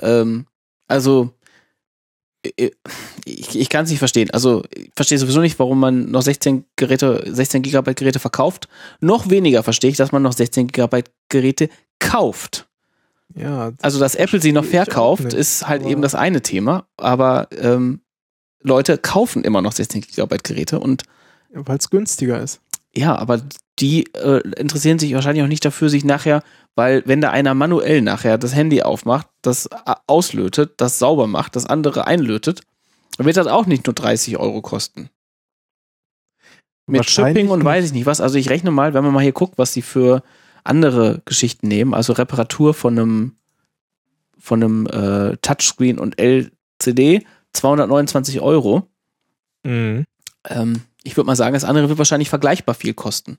ich kann es nicht verstehen. Also ich verstehe sowieso nicht, warum man noch 16 Gigabyte Geräte verkauft. Noch weniger verstehe ich, dass man noch 16 Gigabyte Geräte kauft. Ja. Also dass Apple sie noch verkauft, ist halt eben das eine Thema. Aber Leute kaufen immer noch 16 Gigabyte Geräte und weil es günstiger ist. Ja, aber die interessieren sich wahrscheinlich auch nicht dafür, sich nachher, weil wenn da einer manuell nachher das Handy aufmacht, das auslötet, das sauber macht, das andere einlötet, dann wird das auch nicht nur 30 € kosten. Mit Shipping und weiß ich nicht was. Also ich rechne mal, wenn man mal hier guckt, was die für andere Geschichten nehmen, also Reparatur von einem Touchscreen und LCD, 229 €. Mhm. Ich würde mal sagen, das andere wird wahrscheinlich vergleichbar viel kosten.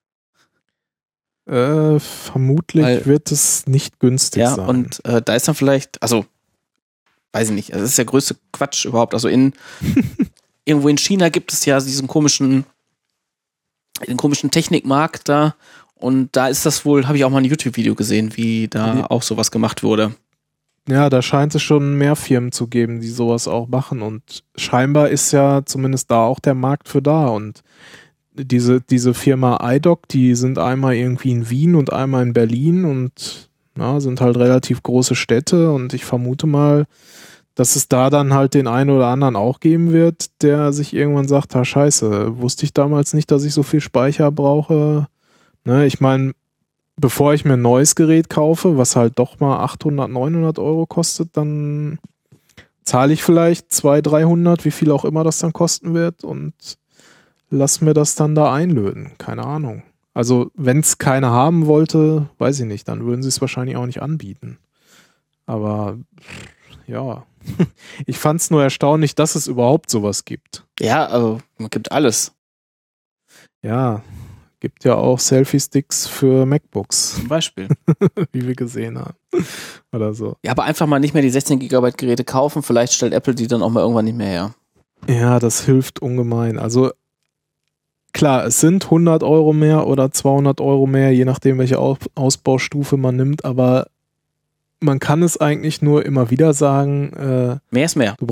Vermutlich wird es nicht günstig sein. Ja, und da ist dann vielleicht, also, weiß ich nicht, das ist der größte Quatsch überhaupt. Also irgendwo in China gibt es ja den komischen Technikmarkt da und da ist das wohl, habe ich auch mal ein YouTube-Video gesehen, wie da auch sowas gemacht wurde. Ja, da scheint es schon mehr Firmen zu geben, die sowas auch machen und scheinbar ist ja zumindest da auch der Markt für da und diese Firma iDock, die sind einmal irgendwie in Wien und einmal in Berlin und sind halt relativ große Städte und ich vermute mal, dass es da dann halt den einen oder anderen auch geben wird, der sich irgendwann sagt, scheiße, wusste ich damals nicht, dass ich so viel Speicher brauche. Ne, ich meine, bevor ich mir ein neues Gerät kaufe, was halt doch mal 800, 900 € kostet, dann zahle ich vielleicht 200, 300, wie viel auch immer das dann kosten wird und lass mir das dann da einlöten. Keine Ahnung. Also wenn es keiner haben wollte, weiß ich nicht, dann würden sie es wahrscheinlich auch nicht anbieten. Aber ja, ich fand es nur erstaunlich, dass es überhaupt sowas gibt. Ja, also man gibt alles. Ja, gibt ja auch Selfie-Sticks für MacBooks. Zum Beispiel. Wie wir gesehen haben. Oder so. Ja, aber einfach mal nicht mehr die 16 Gigabyte Geräte kaufen. Vielleicht stellt Apple die dann auch mal irgendwann nicht mehr her. Ja, das hilft ungemein. Also klar, es sind 100 Euro mehr oder 200 Euro mehr, je nachdem, welche Ausbaustufe man nimmt, aber man kann es eigentlich nur immer wieder sagen. Mehr ist mehr.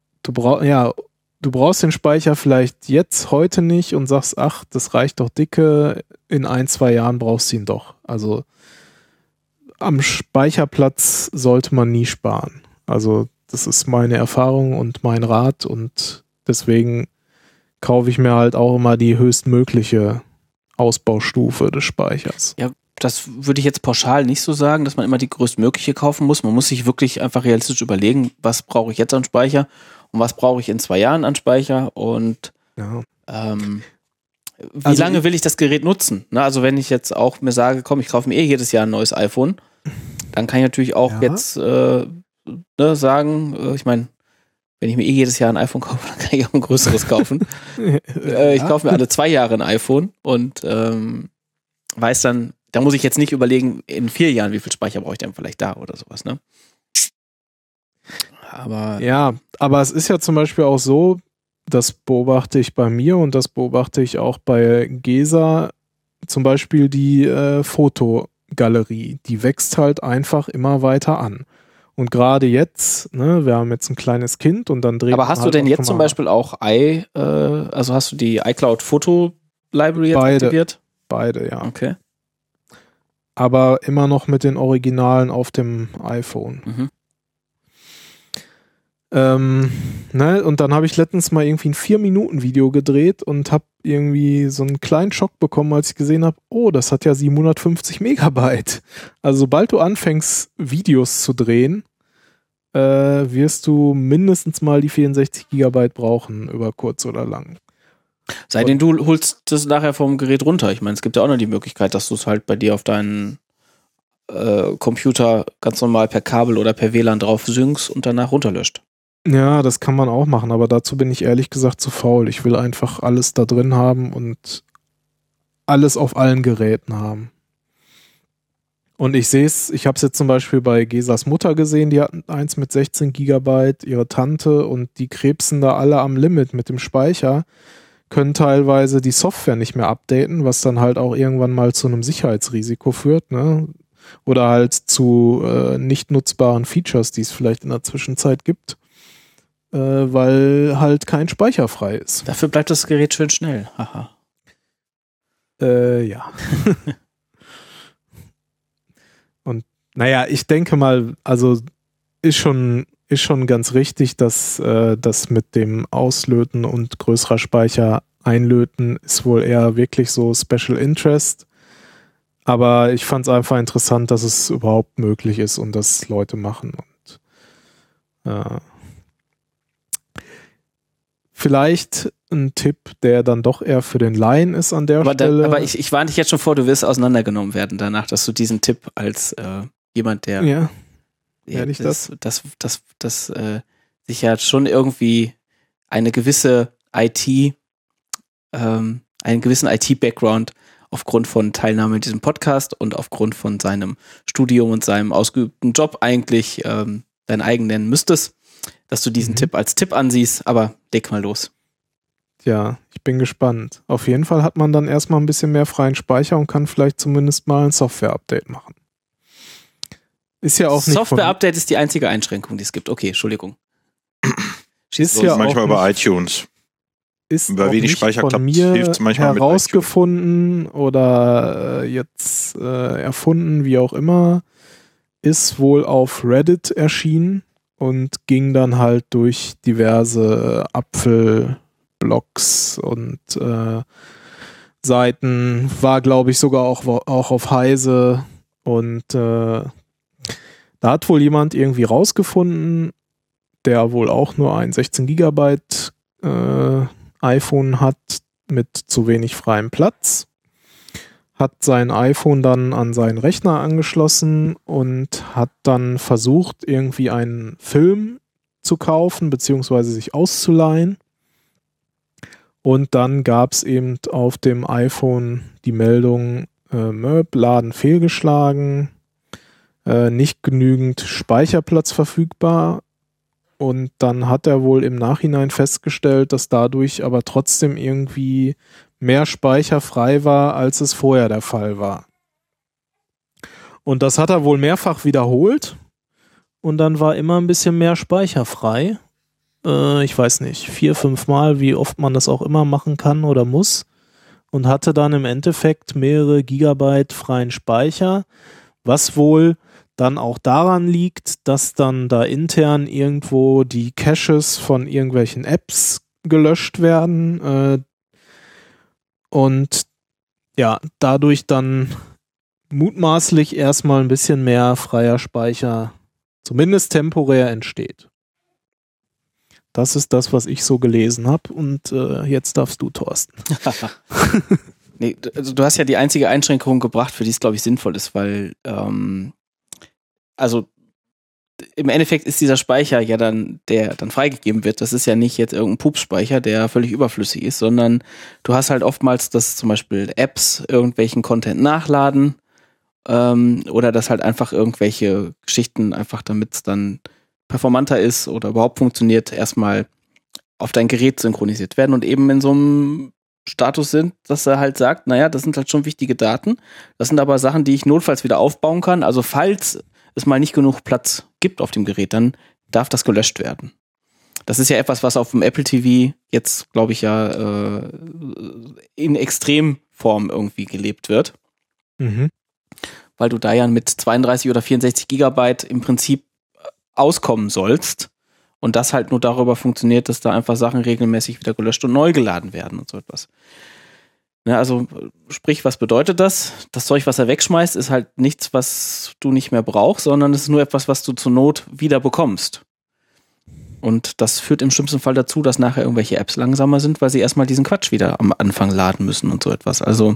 Du brauchst den Speicher vielleicht jetzt, heute nicht und sagst, ach, das reicht doch dicke, in 1-2 Jahren brauchst du ihn doch. Also am Speicherplatz sollte man nie sparen. Also das ist meine Erfahrung und mein Rat und deswegen kaufe ich mir halt auch immer die höchstmögliche Ausbaustufe des Speichers. Ja, das würde ich jetzt pauschal nicht so sagen, dass man immer die größtmögliche kaufen muss. Man muss sich wirklich einfach realistisch überlegen, was brauche ich jetzt an Speicher und was brauche ich in 2 Jahren an Speicher und wie lange will ich das Gerät nutzen? Na, also wenn ich jetzt auch mir sage, komm, ich kaufe mir jedes Jahr ein neues iPhone, dann kann ich natürlich auch jetzt sagen, ich meine, wenn ich mir jedes Jahr ein iPhone kaufe, dann kann ich auch ein größeres kaufen. Ich kaufe mir alle 2 Jahre ein iPhone und weiß dann, da muss ich jetzt nicht überlegen, in 4 Jahren, wie viel Speicher brauche ich denn vielleicht da oder sowas, ne? Aber es ist ja zum Beispiel auch so, das beobachte ich bei mir und das beobachte ich auch bei Gesa, zum Beispiel die Fotogalerie, die wächst halt einfach immer weiter an. Und gerade jetzt, ne, wir haben jetzt ein kleines Kind und dann dreht Aber hast du denn jetzt zum Beispiel auch also hast du die iCloud Foto Library jetzt aktiviert? Beide, ja. Okay. Aber immer noch mit den Originalen auf dem iPhone. Mhm. Und dann habe ich letztens mal irgendwie ein 4-Minuten-Video gedreht und habe irgendwie so einen kleinen Schock bekommen, als ich gesehen habe, oh, das hat ja 750 Megabyte. Also sobald du anfängst, Videos zu drehen, wirst du mindestens mal die 64 Gigabyte brauchen, über kurz oder lang. Sei denn, du holst das nachher vom Gerät runter. Ich meine, es gibt ja auch noch die Möglichkeit, dass du es halt bei dir auf deinen Computer ganz normal per Kabel oder per WLAN drauf synkst und danach runterlöscht. Ja, das kann man auch machen, aber dazu bin ich ehrlich gesagt zu faul. Ich will einfach alles da drin haben und alles auf allen Geräten haben. Und ich sehe es, ich habe es jetzt zum Beispiel bei Gesas Mutter gesehen, die hat eins mit 16 Gigabyte, ihre Tante, und die krebsen da alle am Limit mit dem Speicher, können teilweise die Software nicht mehr updaten, was dann halt auch irgendwann mal zu einem Sicherheitsrisiko führt, ne? Oder halt zu nicht nutzbaren Features, die es vielleicht in der Zwischenzeit gibt. Weil halt kein Speicher frei ist. Dafür bleibt das Gerät schön schnell. Haha. Ja. Und naja, ich denke mal, also ist schon ganz richtig, dass das mit dem Auslöten und größerer Speicher einlöten ist wohl eher wirklich so Special Interest. Aber ich fand es einfach interessant, dass es überhaupt möglich ist und dass Leute machen. Und vielleicht ein Tipp, der dann doch eher für den Laien ist an der Stelle. Aber ich warne dich jetzt schon vor, du wirst auseinandergenommen werden danach, dass du diesen Tipp als jemand, der sich ja schon irgendwie eine gewisse einen gewissen IT-Background aufgrund von Teilnahme in diesem Podcast und aufgrund von seinem Studium und seinem ausgeübten Job eigentlich dein eigen nennen müsstest, dass du diesen Tipp als Tipp ansiehst, aber leg mal los. Ja, ich bin gespannt. Auf jeden Fall hat man dann erstmal ein bisschen mehr freien Speicher und kann vielleicht zumindest mal ein Software-Update machen. Ist ja auch nicht Software-Update ist die einzige Einschränkung, die es gibt. Okay, Entschuldigung. Ist ja manchmal auch über iTunes. Ist über wenig Speicherplatz hilft es manchmal herausgefunden oder jetzt erfunden, wie auch immer, ist wohl auf Reddit erschienen und ging dann halt durch diverse Apfelblogs und Seiten, war glaube ich sogar auch auf Heise, und da hat wohl jemand irgendwie rausgefunden, der wohl auch nur ein 16 Gigabyte iPhone hat mit zu wenig freiem Platz, hat sein iPhone dann an seinen Rechner angeschlossen und hat dann versucht, irgendwie einen Film zu kaufen, beziehungsweise sich auszuleihen. Und dann gab es eben auf dem iPhone die Meldung, Laden fehlgeschlagen, nicht genügend Speicherplatz verfügbar. Und dann hat er wohl im Nachhinein festgestellt, dass dadurch aber trotzdem irgendwie mehr Speicher frei war, als es vorher der Fall war. Und das hat er wohl mehrfach wiederholt. Und dann war immer ein bisschen mehr Speicher frei. Ich weiß nicht, 4, 5 Mal, wie oft man das auch immer machen kann oder muss. Und hatte dann im Endeffekt mehrere Gigabyte freien Speicher, was wohl dann auch daran liegt, dass dann da intern irgendwo die Caches von irgendwelchen Apps gelöscht werden und ja, dadurch dann mutmaßlich erstmal ein bisschen mehr freier Speicher, zumindest temporär, entsteht. Das ist das, was ich so gelesen habe und jetzt darfst du, Thorsten. Nee, also du hast ja die einzige Einschränkung gebracht, für die es, glaube ich, sinnvoll ist, weil also im Endeffekt ist dieser Speicher ja dann, der dann freigegeben wird, das ist ja nicht jetzt irgendein Pupsspeicher, der völlig überflüssig ist, sondern du hast halt oftmals, dass zum Beispiel Apps irgendwelchen Content nachladen oder dass halt einfach irgendwelche Geschichten einfach, damit es dann performanter ist oder überhaupt funktioniert, erstmal auf dein Gerät synchronisiert werden und eben in so einem Status sind, dass er halt sagt, naja, das sind halt schon wichtige Daten, das sind aber Sachen, die ich notfalls wieder aufbauen kann, also falls es mal nicht genug Platz gibt auf dem Gerät, dann darf das gelöscht werden. Das ist ja etwas, was auf dem Apple TV jetzt, glaube ich, ja in Extremform irgendwie gelebt wird. Mhm. Weil du da ja mit 32 oder 64 Gigabyte im Prinzip auskommen sollst und das halt nur darüber funktioniert, dass da einfach Sachen regelmäßig wieder gelöscht und neu geladen werden und so etwas. Ja, also sprich, was bedeutet das? Das Zeug, was er wegschmeißt, ist halt nichts, was du nicht mehr brauchst, sondern es ist nur etwas, was du zur Not wieder bekommst. Und das führt im schlimmsten Fall dazu, dass nachher irgendwelche Apps langsamer sind, weil sie erstmal diesen Quatsch wieder am Anfang laden müssen und so etwas. Also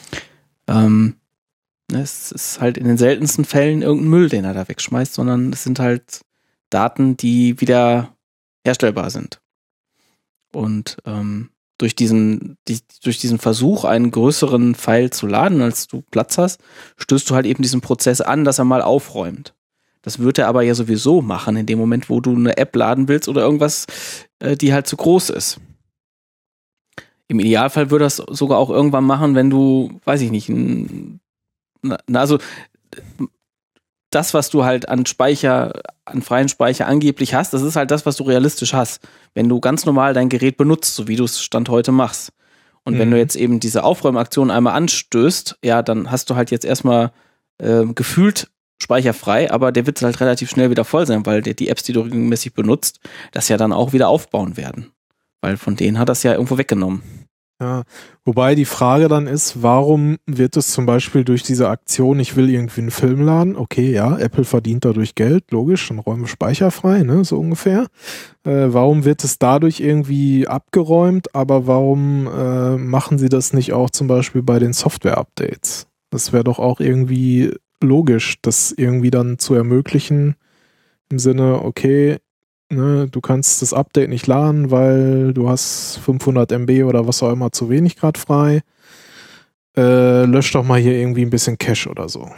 es ist halt in den seltensten Fällen irgendein Müll, den er da wegschmeißt, sondern es sind halt Daten, die wieder herstellbar sind. Und durch diesen Versuch, einen größeren File zu laden, als du Platz hast, stößt du halt eben diesen Prozess an, dass er mal aufräumt. Das wird er aber ja sowieso machen, in dem Moment, wo du eine App laden willst oder irgendwas, die halt zu groß ist. Im Idealfall würde das sogar auch irgendwann machen, wenn du, weiß ich nicht, also das, was du halt an freien Speicher angeblich hast, das ist halt das, was du realistisch hast. Wenn du ganz normal dein Gerät benutzt, so wie du es Stand heute machst. Und wenn du jetzt eben diese Aufräumaktion einmal anstößt, ja, dann hast du halt jetzt erstmal gefühlt speicherfrei, aber der wird halt relativ schnell wieder voll sein, weil die Apps, die du regelmäßig benutzt, das ja dann auch wieder aufbauen werden. Weil von denen hat das ja irgendwo weggenommen. Ja, wobei die Frage dann ist, warum wird es zum Beispiel durch diese Aktion, ich will irgendwie einen Film laden, okay, ja, Apple verdient dadurch Geld, logisch, dann räumen wir Speicher frei, ne, so ungefähr. Warum wird es dadurch irgendwie abgeräumt, aber warum machen sie das nicht auch zum Beispiel bei den Software-Updates? Das wäre doch auch irgendwie logisch, das irgendwie dann zu ermöglichen, im Sinne, okay, ne, du kannst das Update nicht laden, weil du hast 500 MB oder was auch immer zu wenig gerade frei. Lösch doch mal hier irgendwie ein bisschen Cache oder so.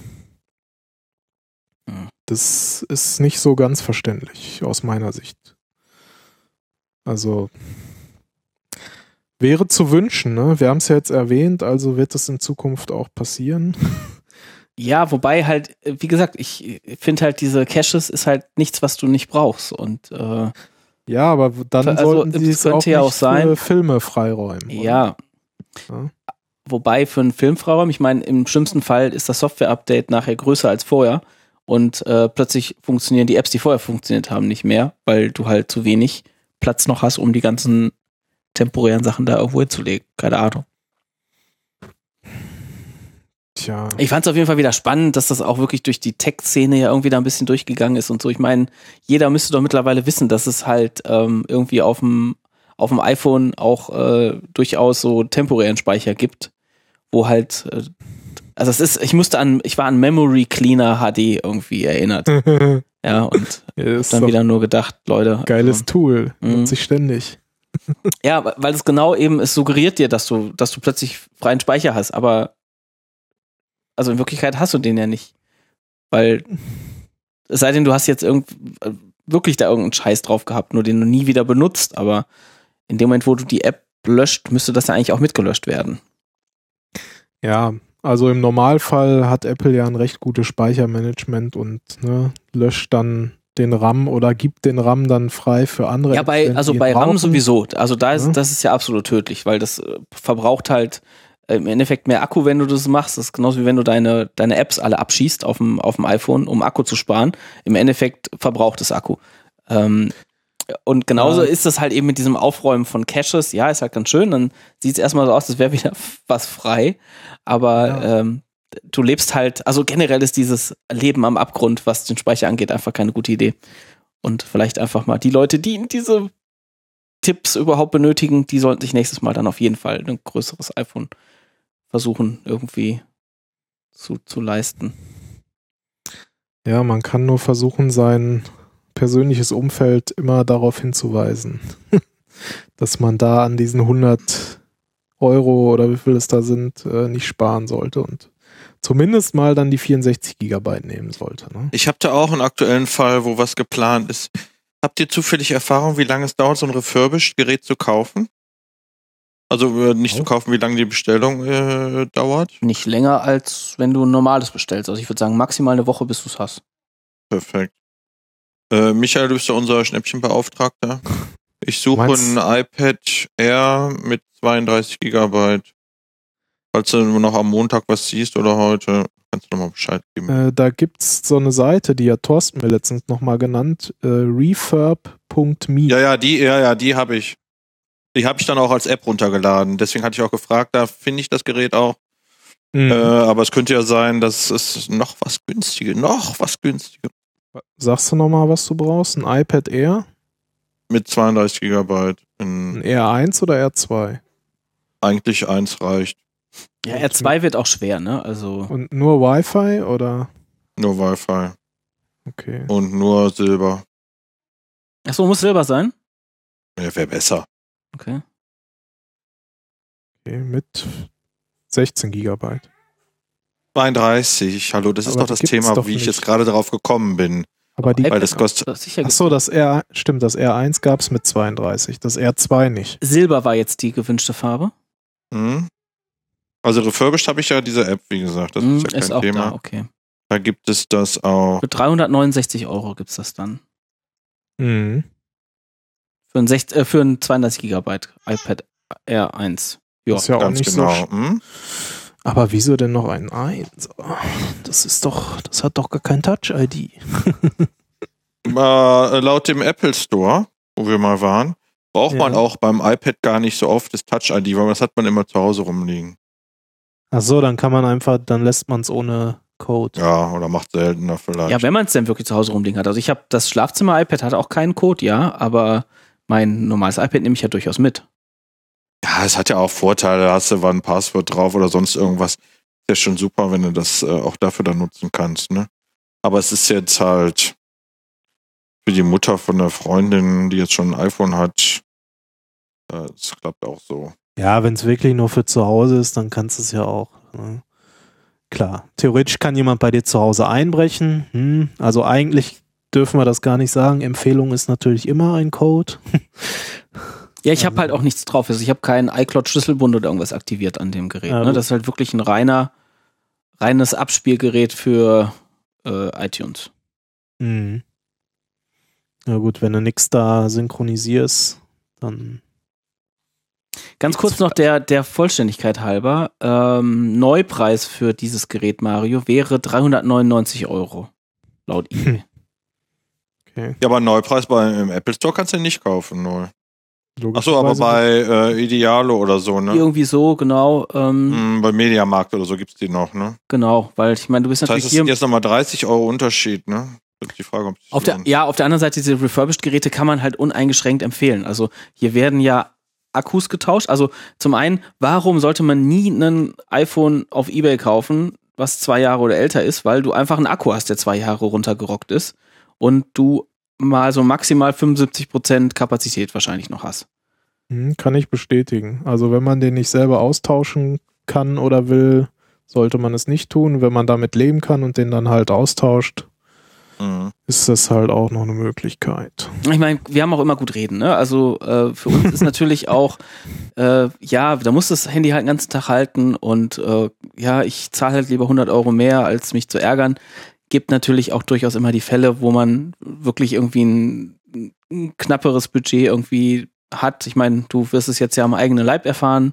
Das ist nicht so ganz verständlich aus meiner Sicht. Also wäre zu wünschen, ne? Wir haben es ja jetzt erwähnt, also wird es in Zukunft auch passieren. Ja, wobei halt, wie gesagt, ich finde halt, diese Caches ist halt nichts, was du nicht brauchst. Und ja, aber dann sollten sie es auch ja nicht auch sein, für Filme freiräumen. Ja. Wobei für einen Film freiräumen, ich meine, im schlimmsten Fall ist das Software-Update nachher größer als vorher und plötzlich funktionieren die Apps, die vorher funktioniert haben, nicht mehr, weil du halt zu wenig Platz noch hast, um die ganzen temporären Sachen da irgendwo hinzulegen. Keine Ahnung. Tja. Ich fand es auf jeden Fall wieder spannend, dass das auch wirklich durch die Tech-Szene ja irgendwie da ein bisschen durchgegangen ist und so. Ich meine, jeder müsste doch mittlerweile wissen, dass es halt irgendwie auf dem iPhone auch durchaus so temporären Speicher gibt, wo halt, also es ist, ich war an Memory Cleaner HD irgendwie erinnert. Ja, und dann wieder nur gedacht, Leute. Geiles Tool, nutze ich ständig. Ja, weil es genau eben, es suggeriert dir, dass du plötzlich freien Speicher hast, aber also in Wirklichkeit hast du den ja nicht. Weil, es sei denn, du hast jetzt wirklich da irgendeinen Scheiß drauf gehabt, nur den du nie wieder benutzt, aber in dem Moment, wo du die App löscht, müsste das ja eigentlich auch mitgelöscht werden. Ja, also im Normalfall hat Apple ja ein recht gutes Speichermanagement und löscht dann den RAM oder gibt den RAM dann frei für andere. Ja, bei RAM sowieso. Also das ist ja absolut tödlich, weil das verbraucht halt im Endeffekt mehr Akku, wenn du das machst. Das ist genauso wie wenn du deine Apps alle abschießt auf dem iPhone, um Akku zu sparen. Im Endeffekt verbraucht es Akku. Und genauso ist das halt eben mit diesem Aufräumen von Caches. Ja, ist halt ganz schön. Dann sieht es erstmal so aus, als wäre wieder was frei. Aber du lebst halt, also generell ist dieses Leben am Abgrund, was den Speicher angeht, einfach keine gute Idee. Und vielleicht einfach mal die Leute, die diese Tipps überhaupt benötigen, die sollten sich nächstes Mal dann auf jeden Fall ein größeres iPhone versuchen irgendwie zu leisten. Ja, man kann nur versuchen, sein persönliches Umfeld immer darauf hinzuweisen, dass man da an diesen 100 Euro oder wie viel es da sind, nicht sparen sollte und zumindest mal dann die 64 Gigabyte nehmen sollte. Ne? Ich habe da auch einen aktuellen Fall, wo was geplant ist. Habt ihr zufällig Erfahrung, wie lange es dauert, so ein Refurbished-Gerät zu kaufen? Also nicht zu kaufen, wie lange die Bestellung dauert? Nicht länger, als wenn du ein normales bestellst. Also ich würde sagen, maximal eine Woche, bis du es hast. Perfekt. Michael, du bist ja unser Schnäppchenbeauftragter. Ich suche ein iPad Air mit 32 Gigabyte. Falls du noch am Montag was siehst oder heute, kannst du nochmal Bescheid geben. Da gibt's so eine Seite, die hat Thorsten mir letztens nochmal genannt, refurb.me. Ja, die habe ich. Die habe ich dann auch als App runtergeladen. Deswegen hatte ich auch gefragt, da finde ich das Gerät auch. Aber es könnte ja sein, dass es noch was günstiger. Sagst du nochmal, was du brauchst? Ein iPad Air? Mit 32 Gigabyte. Ein R1 oder R2? Eigentlich 1 reicht. Ja, R2 wird auch schwer, ne? Also und nur Wi-Fi oder? Nur Wi-Fi. Okay. Und nur Silber. Achso, muss Silber sein? Ja, wäre besser. Okay, mit 16 Gigabyte. 32, hallo, das ist doch das Thema, wie ich jetzt gerade darauf gekommen bin. Aber weil das kostet. Achso, das R1 gab es mit 32, das R2 nicht. Silber war jetzt die gewünschte Farbe. Also refurbished habe ich ja diese App, wie gesagt, das ist ja kein auch Thema. Da, okay. Da gibt es das auch. Für 369 Euro gibt es das dann. Mhm. Für ein 32 Gigabyte iPad R1. Ja, das ist ja auch nicht genau. So. Aber wieso denn noch ein 1? Das hat doch gar kein Touch-ID. Laut dem Apple Store, wo wir mal waren, braucht man auch beim iPad gar nicht so oft das Touch-ID, weil das hat man immer zu Hause rumliegen. Ach so, dann lässt man es ohne Code. Ja, oder macht seltener vielleicht. Ja, wenn man es denn wirklich zu Hause rumliegen hat. Also ich habe das Schlafzimmer-iPad, hat auch keinen Code, ja, aber mein normales iPad nehme ich ja durchaus mit. Ja, es hat ja auch Vorteile, da hast du ein Passwort drauf oder sonst irgendwas. Ist ja schon super, wenn du das auch dafür dann nutzen kannst, ne? Aber es ist jetzt halt für die Mutter von der Freundin, die jetzt schon ein iPhone hat, das klappt auch so. Ja, wenn es wirklich nur für zu Hause ist, dann kannst du es ja auch. Ne? Klar, theoretisch kann jemand bei dir zu Hause einbrechen. Also eigentlich dürfen wir das gar nicht sagen. Empfehlung ist natürlich immer ein Code. Ja, ich habe halt auch nichts drauf. Also ich habe keinen iCloud-Schlüsselbund oder irgendwas aktiviert an dem Gerät. Ne? Das ist halt wirklich ein reines Abspielgerät für iTunes. Mhm. Ja gut, wenn du nichts da synchronisierst, dann... Ganz kurz noch der Vollständigkeit halber. Neupreis für dieses Gerät, Mario, wäre 399 Euro. Laut eBay. Okay. Ja, aber Neupreis im Apple Store kannst du nicht kaufen, neu. Achso, aber bei Idealo oder so, ne? Irgendwie so, genau. Bei Mediamarkt oder so gibt's die noch, ne? Genau, weil ich meine, du bist natürlich hier... Das heißt, es ist jetzt nochmal 30 Euro Unterschied, ne? Das ist die Frage, ob auf der anderen Seite, diese Refurbished-Geräte kann man halt uneingeschränkt empfehlen. Also hier werden ja Akkus getauscht. Also zum einen, warum sollte man nie ein iPhone auf eBay kaufen, was 2 Jahre oder älter ist? Weil du einfach einen Akku hast, der 2 Jahre runtergerockt ist und du mal so maximal 75% Kapazität wahrscheinlich noch hast. Kann ich bestätigen. Also wenn man den nicht selber austauschen kann oder will, sollte man es nicht tun. Wenn man damit leben kann und den dann halt austauscht, ist das halt auch noch eine Möglichkeit. Ich meine, wir haben auch immer gut reden, ne? Also für uns ist natürlich auch, ja, da muss das Handy halt den ganzen Tag halten und ja, ich zahle halt lieber 100 Euro mehr, als mich zu ärgern. Gibt natürlich auch durchaus immer die Fälle, wo man wirklich irgendwie ein knapperes Budget irgendwie hat. Ich meine, du wirst es jetzt ja am eigenen Leib erfahren,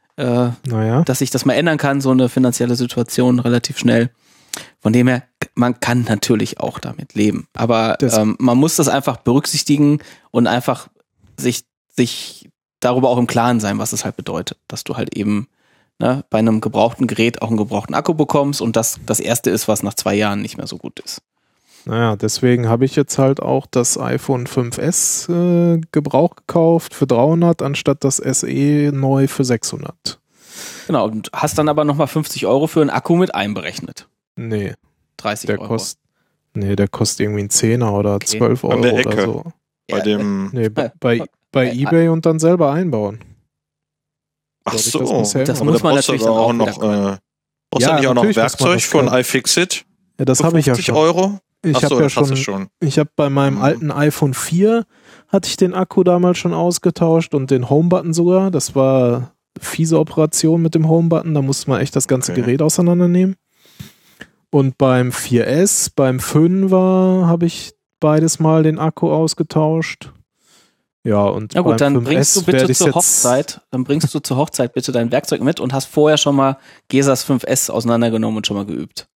dass sich das mal ändern kann, so eine finanzielle Situation relativ schnell. Von dem her, man kann natürlich auch damit leben. Aber man muss das einfach berücksichtigen und einfach sich darüber auch im Klaren sein, was es halt bedeutet. Dass du halt eben bei einem gebrauchten Gerät auch einen gebrauchten Akku bekommst und das erste ist, was nach 2 Jahren nicht mehr so gut ist. Naja, deswegen habe ich jetzt halt auch das iPhone 5S Gebrauch gekauft für 300, anstatt das SE neu für 600. Genau, und hast dann aber nochmal 50 Euro für einen Akku mit einberechnet. Nee. 30 der Euro. Der kostet irgendwie einen 10er oder 12 Euro an der Ecke. oder so. Bei dem. Nee, bei eBay und dann selber einbauen. Ach so, das muss man natürlich dann auch noch. Brauchst du nicht auch noch Werkzeug von iFixit? Ja, das habe ich ja schon. 50 Euro? Ich habe ja schon. Ich habe bei meinem alten iPhone 4 hatte ich den Akku damals schon ausgetauscht und den Home-Button sogar. Das war fiese Operation mit dem Home-Button. Da musste man echt das ganze Gerät auseinandernehmen. Und beim 4S, beim 5er habe ich beides mal den Akku ausgetauscht. Ja, und na gut, beim dann 5S bringst du bitte zur Hochzeit bitte dein Werkzeug mit und hast vorher schon mal Gesas 5S auseinandergenommen und schon mal geübt.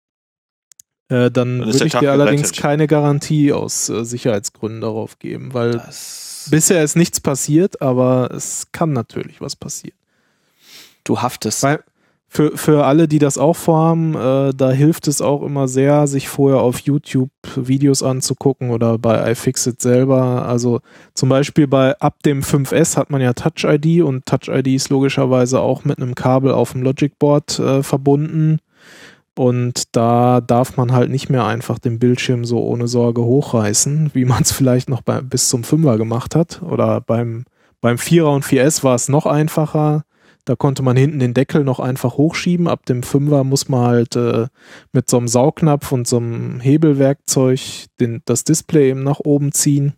Dann würde ich dir allerdings keine Garantie aus Sicherheitsgründen darauf geben, weil bisher ist nichts passiert, aber es kann natürlich was passieren. Du haftest. Weil für alle, die das auch vorhaben, da hilft es auch immer sehr, sich vorher auf YouTube Videos anzugucken oder bei iFixit selber. Also zum Beispiel ab dem 5S hat man ja Touch ID und Touch ID ist logischerweise auch mit einem Kabel auf dem Logic Board verbunden. Und da darf man halt nicht mehr einfach den Bildschirm so ohne Sorge hochreißen, wie man es vielleicht noch bis zum 5er gemacht hat. Oder beim 4er und 4S war es noch einfacher. Da konnte man hinten den Deckel noch einfach hochschieben. Ab dem 5er muss man halt mit so einem Saugnapf und so einem Hebelwerkzeug das Display eben nach oben ziehen.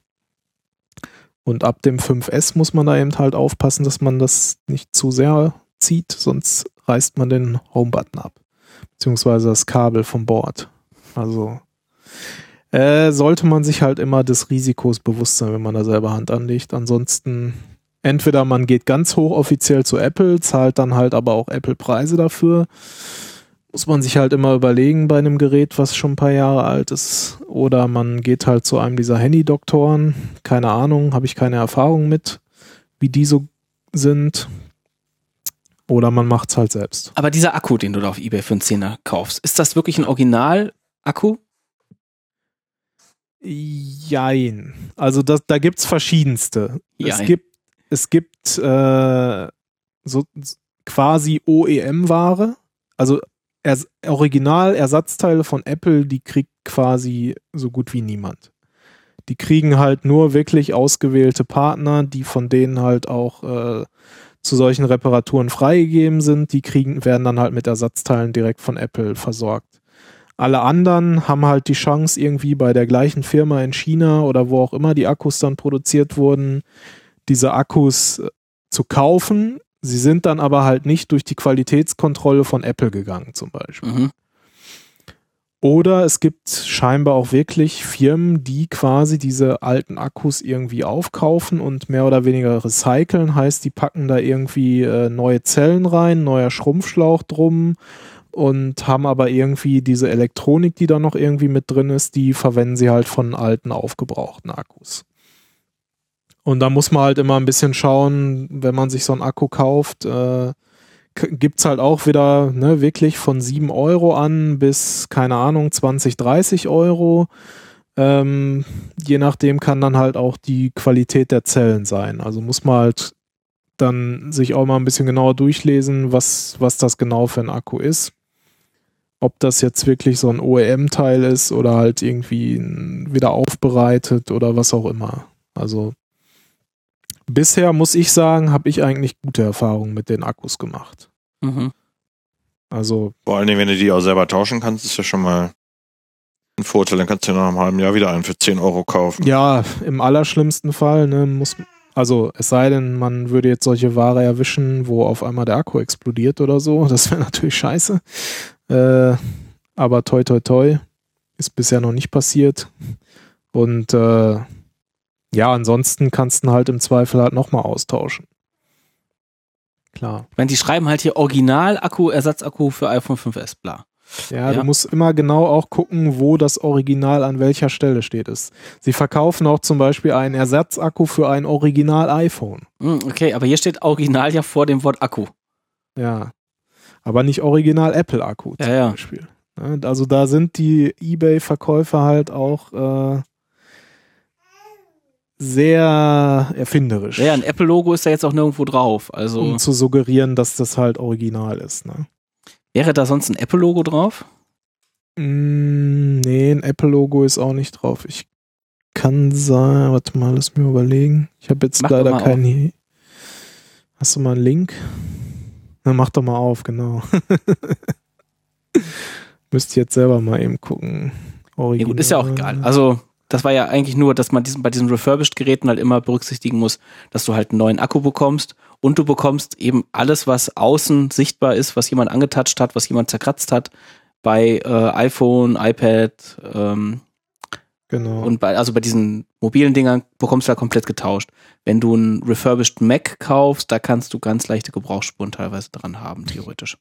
Und ab dem 5S muss man da eben halt aufpassen, dass man das nicht zu sehr zieht, sonst reißt man den Home-Button ab. Beziehungsweise das Kabel vom Board. Also sollte man sich halt immer des Risikos bewusst sein, wenn man da selber Hand anlegt. Ansonsten entweder man geht ganz hoch offiziell zu Apple, zahlt dann halt aber auch Apple-Preise dafür. Muss man sich halt immer überlegen bei einem Gerät, was schon ein paar Jahre alt ist. Oder man geht halt zu einem dieser Handy-Doktoren. Keine Ahnung, habe ich keine Erfahrung mit, wie die so sind. Oder man macht es halt selbst. Aber dieser Akku, den du da auf eBay für einen 10er kaufst, ist das wirklich ein Original-Akku? Jein. Also da gibt es verschiedenste. Es gibt so quasi OEM-Ware. Also Original-Ersatzteile von Apple, die kriegt quasi so gut wie niemand. Die kriegen halt nur wirklich ausgewählte Partner, die von denen halt auch zu solchen Reparaturen freigegeben sind, werden dann halt mit Ersatzteilen direkt von Apple versorgt. Alle anderen haben halt die Chance, irgendwie bei der gleichen Firma in China oder wo auch immer die Akkus dann produziert wurden, diese Akkus zu kaufen. Sie sind dann aber halt nicht durch die Qualitätskontrolle von Apple gegangen, zum Beispiel. Mhm. Oder es gibt scheinbar auch wirklich Firmen, die quasi diese alten Akkus irgendwie aufkaufen und mehr oder weniger recyceln. Heißt, die packen da irgendwie neue Zellen rein, neuer Schrumpfschlauch drum und haben aber irgendwie diese Elektronik, die da noch irgendwie mit drin ist, die verwenden sie halt von alten, aufgebrauchten Akkus. Und da muss man halt immer ein bisschen schauen, wenn man sich so einen Akku kauft, gibt es halt auch wieder wirklich von 7 Euro an bis, keine Ahnung, 20, 30 Euro. Je nachdem kann dann halt auch die Qualität der Zellen sein. Also muss man halt dann sich auch mal ein bisschen genauer durchlesen, was das genau für ein Akku ist. Ob das jetzt wirklich so ein OEM-Teil ist oder halt irgendwie wieder aufbereitet oder was auch immer. Also bisher muss ich sagen, habe ich eigentlich gute Erfahrungen mit den Akkus gemacht. Mhm. Also vor allen Dingen, wenn du die auch selber tauschen kannst, ist ja schon mal ein Vorteil, dann kannst du nach einem halben Jahr wieder einen für 10 Euro kaufen. Ja, im allerschlimmsten Fall, ne, also es sei denn, man würde jetzt solche Ware erwischen, wo auf einmal der Akku explodiert oder so, das wäre natürlich scheiße. Aber toi toi toi, ist bisher noch nicht passiert. Und ja, ansonsten kannst du ihn halt im Zweifel halt nochmal austauschen. Klar. Ich meine, die schreiben halt hier Original-Akku, Ersatzakku für iPhone 5S, bla. Ja, du musst immer genau auch gucken, wo das Original an welcher Stelle steht. Sie verkaufen auch zum Beispiel einen Ersatzakku für ein Original-iPhone. Okay, aber hier steht Original ja vor dem Wort Akku. Ja, aber nicht Original-Apple-Akku zum Beispiel. Also da sind die eBay-Verkäufer halt auch sehr erfinderisch. Ja, ein Apple-Logo ist da jetzt auch nirgendwo drauf. Also um zu suggerieren, dass das halt original ist. Ne? Wäre da sonst ein Apple-Logo drauf? Nee, ein Apple-Logo ist auch nicht drauf. Ich kann sagen, warte mal, lass mir überlegen. Ich habe jetzt leider keinen. Hast du mal einen Link? Na, mach doch mal auf, genau. Müsst ihr jetzt selber mal eben gucken. Original. Ja, gut, ist ja auch egal. Also das war ja eigentlich nur, dass man bei diesen Refurbished-Geräten halt immer berücksichtigen muss, dass du halt einen neuen Akku bekommst und du bekommst eben alles, was außen sichtbar ist, was jemand angetatscht hat, was jemand zerkratzt hat, bei iPhone, iPad genau. Und bei diesen mobilen Dingern bekommst du ja komplett getauscht. Wenn du einen Refurbished Mac kaufst, da kannst du ganz leichte Gebrauchsspuren teilweise dran haben, theoretisch.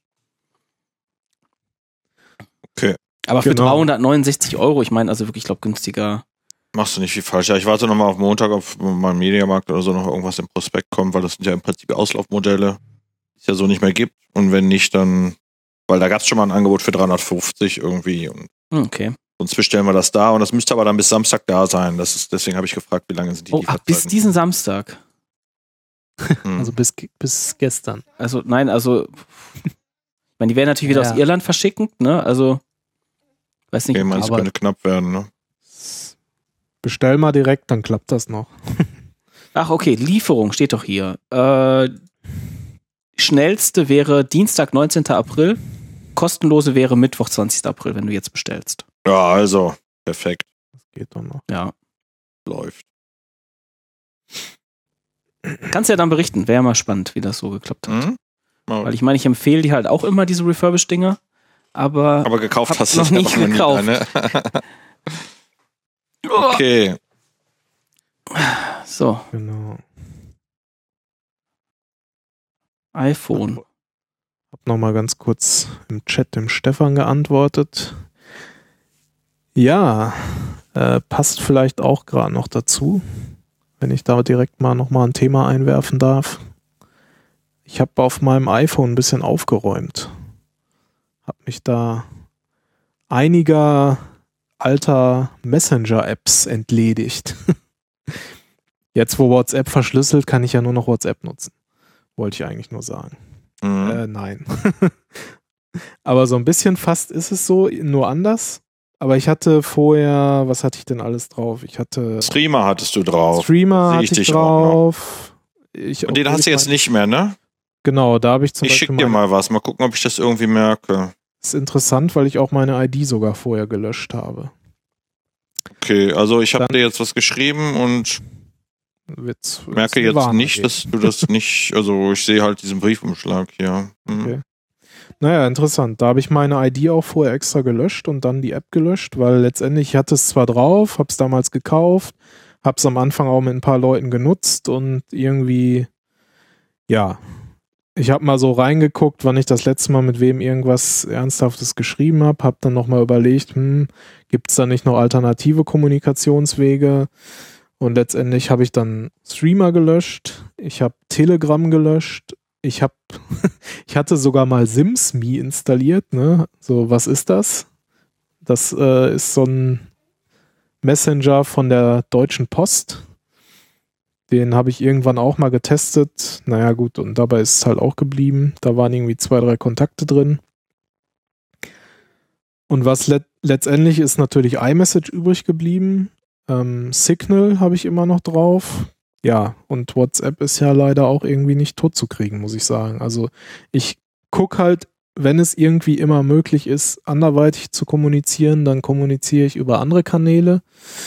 Okay. Aber für 369 Euro, ich meine, also wirklich, ich glaube, günstiger. Machst du nicht viel falsch. Ja, ich warte nochmal auf Montag, ob beim Mediamarkt oder so noch irgendwas im Prospekt kommt, weil das sind ja im Prinzip Auslaufmodelle, die es ja so nicht mehr gibt. Und wenn nicht, dann, weil da gab es schon mal ein Angebot für 350 irgendwie. Und okay. Sonst bestellen wir das da und das müsste aber dann bis Samstag da sein. Deswegen habe ich gefragt, wie lange sind die Lieferzeiten? Bis diesen Samstag. Also bis gestern. Also, nein, also ich meine, die werden natürlich wieder aus Irland verschicken, ne? Also, weiß nicht. Okay, meinst du, könnte knapp werden, ne? Bestell mal direkt, dann klappt das noch. Ach, okay, Lieferung steht doch hier. Schnellste wäre Dienstag, 19. April. Kostenlose wäre Mittwoch, 20. April, wenn du jetzt bestellst. Ja, also, perfekt. Das geht doch noch. Ja. Läuft. Kannst ja dann berichten, wäre ja mal spannend, wie das so geklappt hat. Mhm. Weil ich meine, ich empfehle die halt auch immer, diese Refurbished-Dinger, aber gekauft hast du noch nicht gekauft. Ne? Okay. So. Genau. iPhone. Hab nochmal ganz kurz im Chat dem Stefan geantwortet. Ja, passt vielleicht auch gerade noch dazu, wenn ich da direkt mal nochmal ein Thema einwerfen darf. Ich habe auf meinem iPhone ein bisschen aufgeräumt. Hab mich da einiger alter Messenger-Apps entledigt. Jetzt, wo WhatsApp verschlüsselt, kann ich ja nur noch WhatsApp nutzen. Wollte ich eigentlich nur sagen. Nein. Aber so ein bisschen fast ist es so, nur anders. Aber ich hatte vorher, was hatte ich denn alles drauf? Ich hatte Streamer hattest du drauf. Streamer hatte ich drauf. Und den hast du jetzt nicht mehr, ne? Genau, da habe ich zum Beispiel. Ich schicke dir mal was. Mal gucken, ob ich das irgendwie merke. Das ist interessant, weil ich auch meine ID sogar vorher gelöscht habe. Okay, also ich habe dir jetzt was geschrieben und merke jetzt nicht, dass du das nicht, also ich sehe halt diesen Briefumschlag hier. Okay. Naja, interessant. Da habe ich meine ID auch vorher extra gelöscht und dann die App gelöscht, weil letztendlich ich hatte es zwar drauf, habe es damals gekauft, habe es am Anfang auch mit ein paar Leuten genutzt und irgendwie, ja, ich habe mal so reingeguckt, wann ich das letzte Mal mit wem irgendwas Ernsthaftes geschrieben habe dann nochmal überlegt, gibt es da nicht noch alternative Kommunikationswege? Und letztendlich habe ich dann Streamer gelöscht, ich habe Telegram gelöscht, ich hatte sogar mal SimsMe installiert, ne? So, was ist das? Das ist so ein Messenger von der Deutschen Post. Den habe ich irgendwann auch mal getestet. Naja, gut, und dabei ist es halt auch geblieben. Da waren irgendwie 2, 3 Kontakte drin. Und was letztendlich ist natürlich iMessage übrig geblieben. Signal habe ich immer noch drauf. Ja, und WhatsApp ist ja leider auch irgendwie nicht tot zu kriegen, muss ich sagen. Also ich gucke halt wenn es irgendwie immer möglich ist, anderweitig zu kommunizieren, dann kommuniziere ich über andere Kanäle.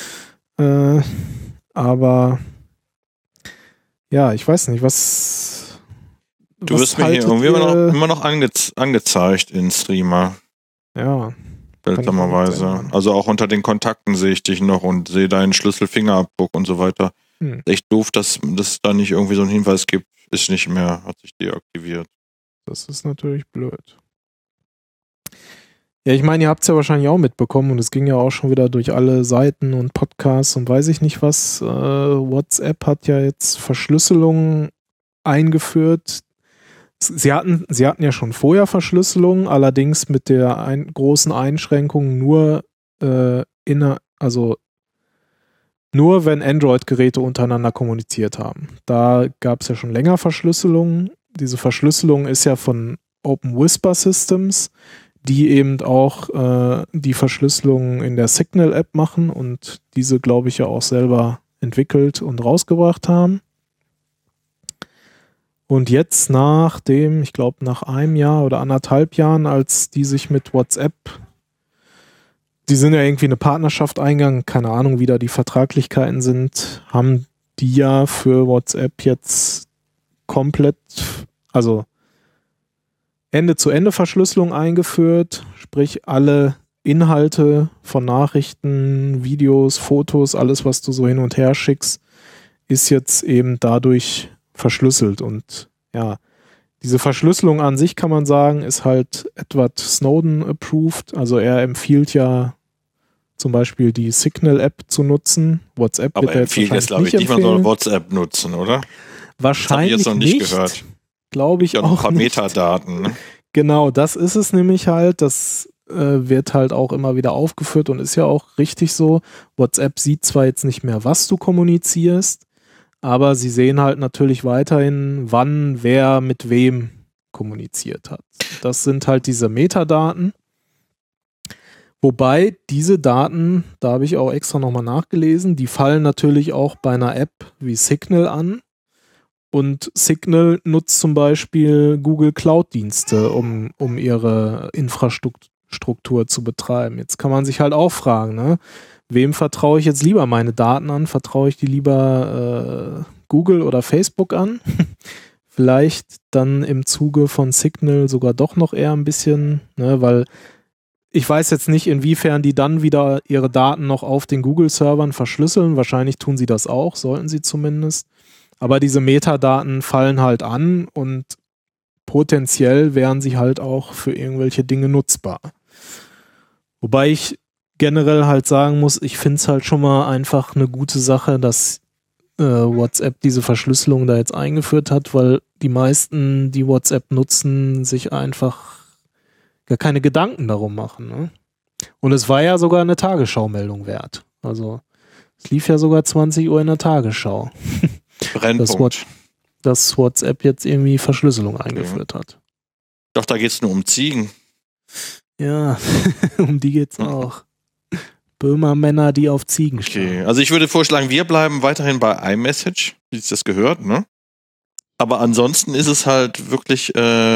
Aber ja, ich weiß nicht, was. Du wirst mir hier irgendwie immer noch angezeigt in Streamer. Ja. Seltsamerweise. Also auch unter den Kontakten sehe ich dich noch und sehe deinen Schlüssel-Fingerabdruck und so weiter. Echt doof, dass es da nicht irgendwie so einen Hinweis gibt. Ist nicht mehr, hat sich deaktiviert. Das ist natürlich blöd. Ja, ich meine, ihr habt es ja wahrscheinlich auch mitbekommen und es ging ja auch schon wieder durch alle Seiten und Podcasts und weiß ich nicht was. WhatsApp hat ja jetzt Verschlüsselung eingeführt. Sie hatten ja schon vorher Verschlüsselung, allerdings mit der großen Einschränkung nur nur wenn Android-Geräte untereinander kommuniziert haben. Da gab es ja schon länger Verschlüsselung. Diese Verschlüsselung ist ja von Open Whisper Systems, die eben auch die Verschlüsselung in der Signal-App machen und diese, glaube ich, ja auch selber entwickelt und rausgebracht haben. Und jetzt nach einem Jahr oder 1,5 Jahren, als die sich mit WhatsApp, die sind ja irgendwie eine Partnerschaft eingegangen, keine Ahnung, wie da die Vertraglichkeiten sind, haben die ja für WhatsApp jetzt komplett, also Ende-zu-Ende-Verschlüsselung eingeführt, sprich alle Inhalte von Nachrichten, Videos, Fotos, alles, was du so hin und her schickst, ist jetzt eben dadurch verschlüsselt. Und ja, diese Verschlüsselung an sich, kann man sagen, ist halt Edward Snowden approved. Also er empfiehlt ja zum Beispiel die Signal-App zu nutzen. WhatsApp aber wird er jetzt wahrscheinlich glaube ich, nicht man soll WhatsApp nutzen, oder? Wahrscheinlich das habe ich jetzt noch nicht gehört. Glaube ich ja, auch ein paar nicht. Metadaten. Ne? Genau, das ist es nämlich halt. Das wird halt auch immer wieder aufgeführt und ist ja auch richtig so. WhatsApp sieht zwar jetzt nicht mehr, was du kommunizierst, aber sie sehen halt natürlich weiterhin, wann wer mit wem kommuniziert hat. Das sind halt diese Metadaten. Wobei diese Daten, da habe ich auch extra nochmal nachgelesen, die fallen natürlich auch bei einer App wie Signal an. Und Signal nutzt zum Beispiel Google Cloud-Dienste, um ihre Infrastruktur zu betreiben. Jetzt kann man sich halt auch fragen, ne? Wem vertraue ich jetzt lieber meine Daten an? Vertraue ich die lieber Google oder Facebook an? Vielleicht dann im Zuge von Signal sogar doch noch eher ein bisschen, ne? Weil ich weiß jetzt nicht, inwiefern die dann wieder ihre Daten noch auf den Google-Servern verschlüsseln. Wahrscheinlich tun sie das auch, sollten sie zumindest. Aber diese Metadaten fallen halt an und potenziell wären sie halt auch für irgendwelche Dinge nutzbar. Wobei ich generell halt sagen muss, ich finde es halt schon mal einfach eine gute Sache, dass WhatsApp diese Verschlüsselung da jetzt eingeführt hat, weil die meisten, die WhatsApp nutzen, sich einfach gar keine Gedanken darum machen. Ne? Und es war ja sogar eine Tagesschau-Meldung wert. Also es lief ja sogar 20 Uhr in der Tagesschau. Dass WhatsApp jetzt irgendwie Verschlüsselung eingeführt hat. Doch, da geht es nur um Ziegen. Ja, um die geht's auch. Böhmermänner, die auf Ziegen stehen. Okay, also ich würde vorschlagen, wir bleiben weiterhin bei iMessage, wie es das gehört, ne? Aber ansonsten ist es halt wirklich,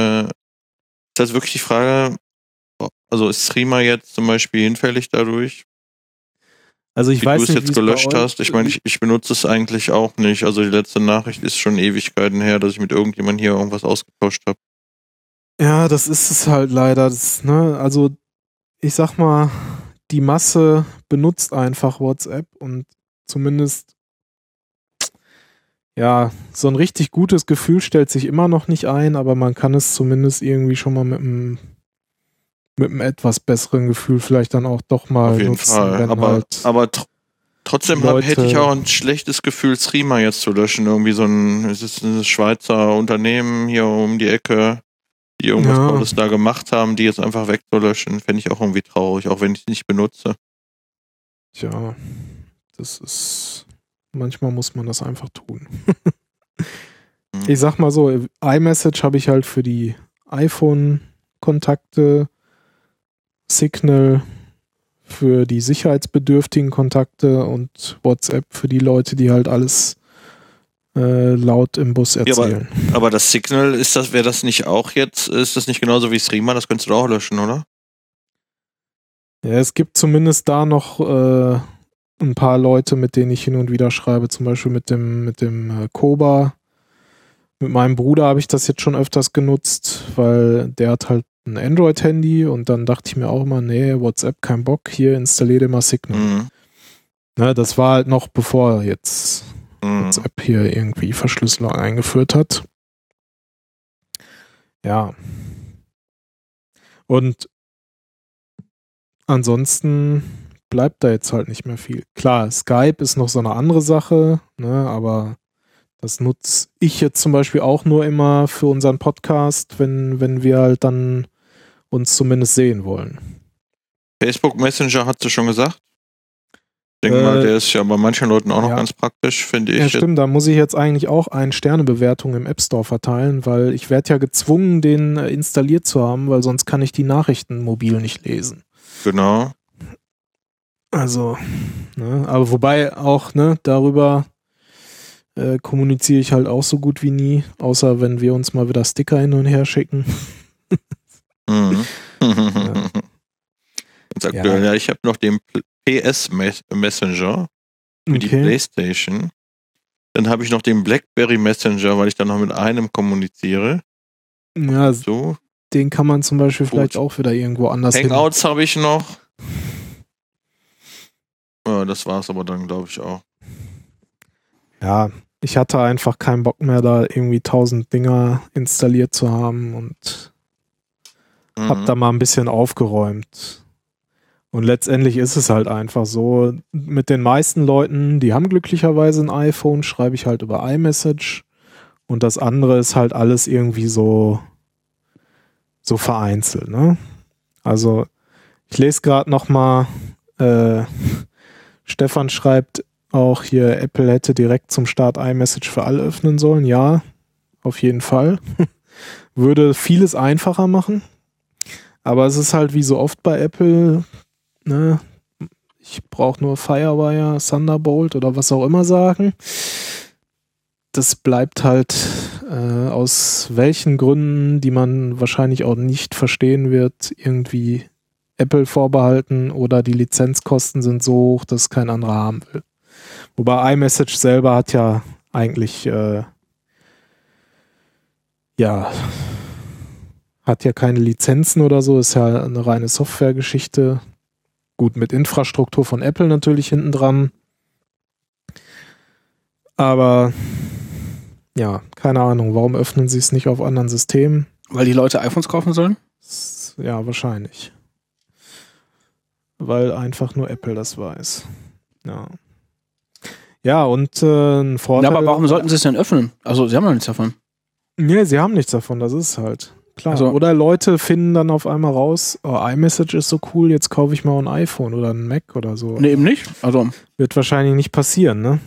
die Frage, also ist Threema jetzt zum Beispiel hinfällig dadurch? Also ich weiß nicht, wie du es jetzt gelöscht hast. Ich meine, ich benutze es eigentlich auch nicht. Also die letzte Nachricht ist schon Ewigkeiten her, dass ich mit irgendjemandem hier irgendwas ausgetauscht habe. Ja, das ist es halt leider. Ne? Also ich sag mal, die Masse benutzt einfach WhatsApp und zumindest ja, so ein richtig gutes Gefühl stellt sich immer noch nicht ein, aber man kann es zumindest irgendwie schon mal mit einem etwas besseren Gefühl vielleicht dann auch doch mal auf jeden nutzen. Fall. Aber trotzdem hätte ich auch ein schlechtes Gefühl, Threema jetzt zu löschen. Irgendwie es ist ein Schweizer Unternehmen hier um die Ecke, die irgendwas Tolles da gemacht haben, die jetzt einfach wegzulöschen, fände ich auch irgendwie traurig, auch wenn ich es nicht benutze. Tja, das ist, manchmal muss man das einfach tun. Ich sag mal so, iMessage habe ich halt für die iPhone-Kontakte, Signal für die sicherheitsbedürftigen Kontakte und WhatsApp für die Leute, die halt alles laut im Bus erzählen. Ja, aber das Signal, wäre das nicht auch jetzt, ist das nicht genauso wie Streamer? Das könntest du auch löschen, oder? Ja, es gibt zumindest da noch ein paar Leute, mit denen ich hin und wieder schreibe, zum Beispiel mit dem Koba. Mit meinem Bruder habe ich das jetzt schon öfters genutzt, weil der hat halt ein Android-Handy und dann dachte ich mir auch immer, nee, WhatsApp, kein Bock, hier installier dir mal Signal. Mhm. Ne, das war halt noch bevor jetzt WhatsApp hier irgendwie Verschlüsselung eingeführt hat. Ja. Und ansonsten bleibt da jetzt halt nicht mehr viel. Klar, Skype ist noch so eine andere Sache, ne, aber das nutze ich jetzt zum Beispiel auch nur immer für unseren Podcast, wenn wir halt dann uns zumindest sehen wollen. Facebook Messenger hast du schon gesagt? Ich denke mal, der ist ja bei manchen Leuten auch noch ganz praktisch, finde ich. Ja, stimmt, da muss ich jetzt eigentlich auch 1-Sterne-Bewertung im App Store verteilen, weil ich werde ja gezwungen, den installiert zu haben, weil sonst kann ich die Nachrichten mobil nicht lesen. Genau. Also, ne, aber wobei auch, ne, darüber kommuniziere ich halt auch so gut wie nie, außer wenn wir uns mal wieder Sticker hin und her schicken. Mhm. Ja, ich habe noch den PS Messenger für die PlayStation. Dann habe ich noch den BlackBerry Messenger, weil ich dann noch mit einem kommuniziere. Ja, so. Den kann man zum Beispiel vielleicht auch wieder irgendwo anders Hangouts habe ich noch. Ja, das war es aber dann, glaube ich, auch. Ja, ich hatte einfach keinen Bock mehr, da irgendwie 1000 Dinger installiert zu haben und habe da mal ein bisschen aufgeräumt. Und letztendlich ist es halt einfach so, mit den meisten Leuten, die haben glücklicherweise ein iPhone, schreibe ich halt über iMessage und das andere ist halt alles irgendwie so vereinzelt, ne? Also ich lese gerade nochmal, Stefan schreibt auch hier, Apple hätte direkt zum Start iMessage für alle öffnen sollen. Ja, auf jeden Fall. Würde vieles einfacher machen. Aber es ist halt wie so oft bei Apple, ne, ich brauche nur Firewire, Thunderbolt oder was auch immer sagen. Das bleibt halt aus welchen Gründen, die man wahrscheinlich auch nicht verstehen wird, irgendwie Apple vorbehalten oder die Lizenzkosten sind so hoch, dass kein anderer haben will. Wobei iMessage selber hat ja eigentlich hat ja keine Lizenzen oder so, ist ja eine reine Softwaregeschichte. Gut, mit Infrastruktur von Apple natürlich hinten dran. Aber ja, keine Ahnung, warum öffnen sie es nicht auf anderen Systemen? Weil die Leute iPhones kaufen sollen? Ja, wahrscheinlich. Weil einfach nur Apple das weiß. Ja. Ja, und ein Vorteil... Ja, aber warum sollten sie es denn öffnen? Also, sie haben doch nichts davon. Nee, sie haben nichts davon, das ist halt... Klar. Also, oder Leute finden dann auf einmal raus, oh, iMessage ist so cool, jetzt kaufe ich mal ein iPhone oder ein Mac oder so. Nee, eben nicht. Also wird wahrscheinlich nicht passieren, ne?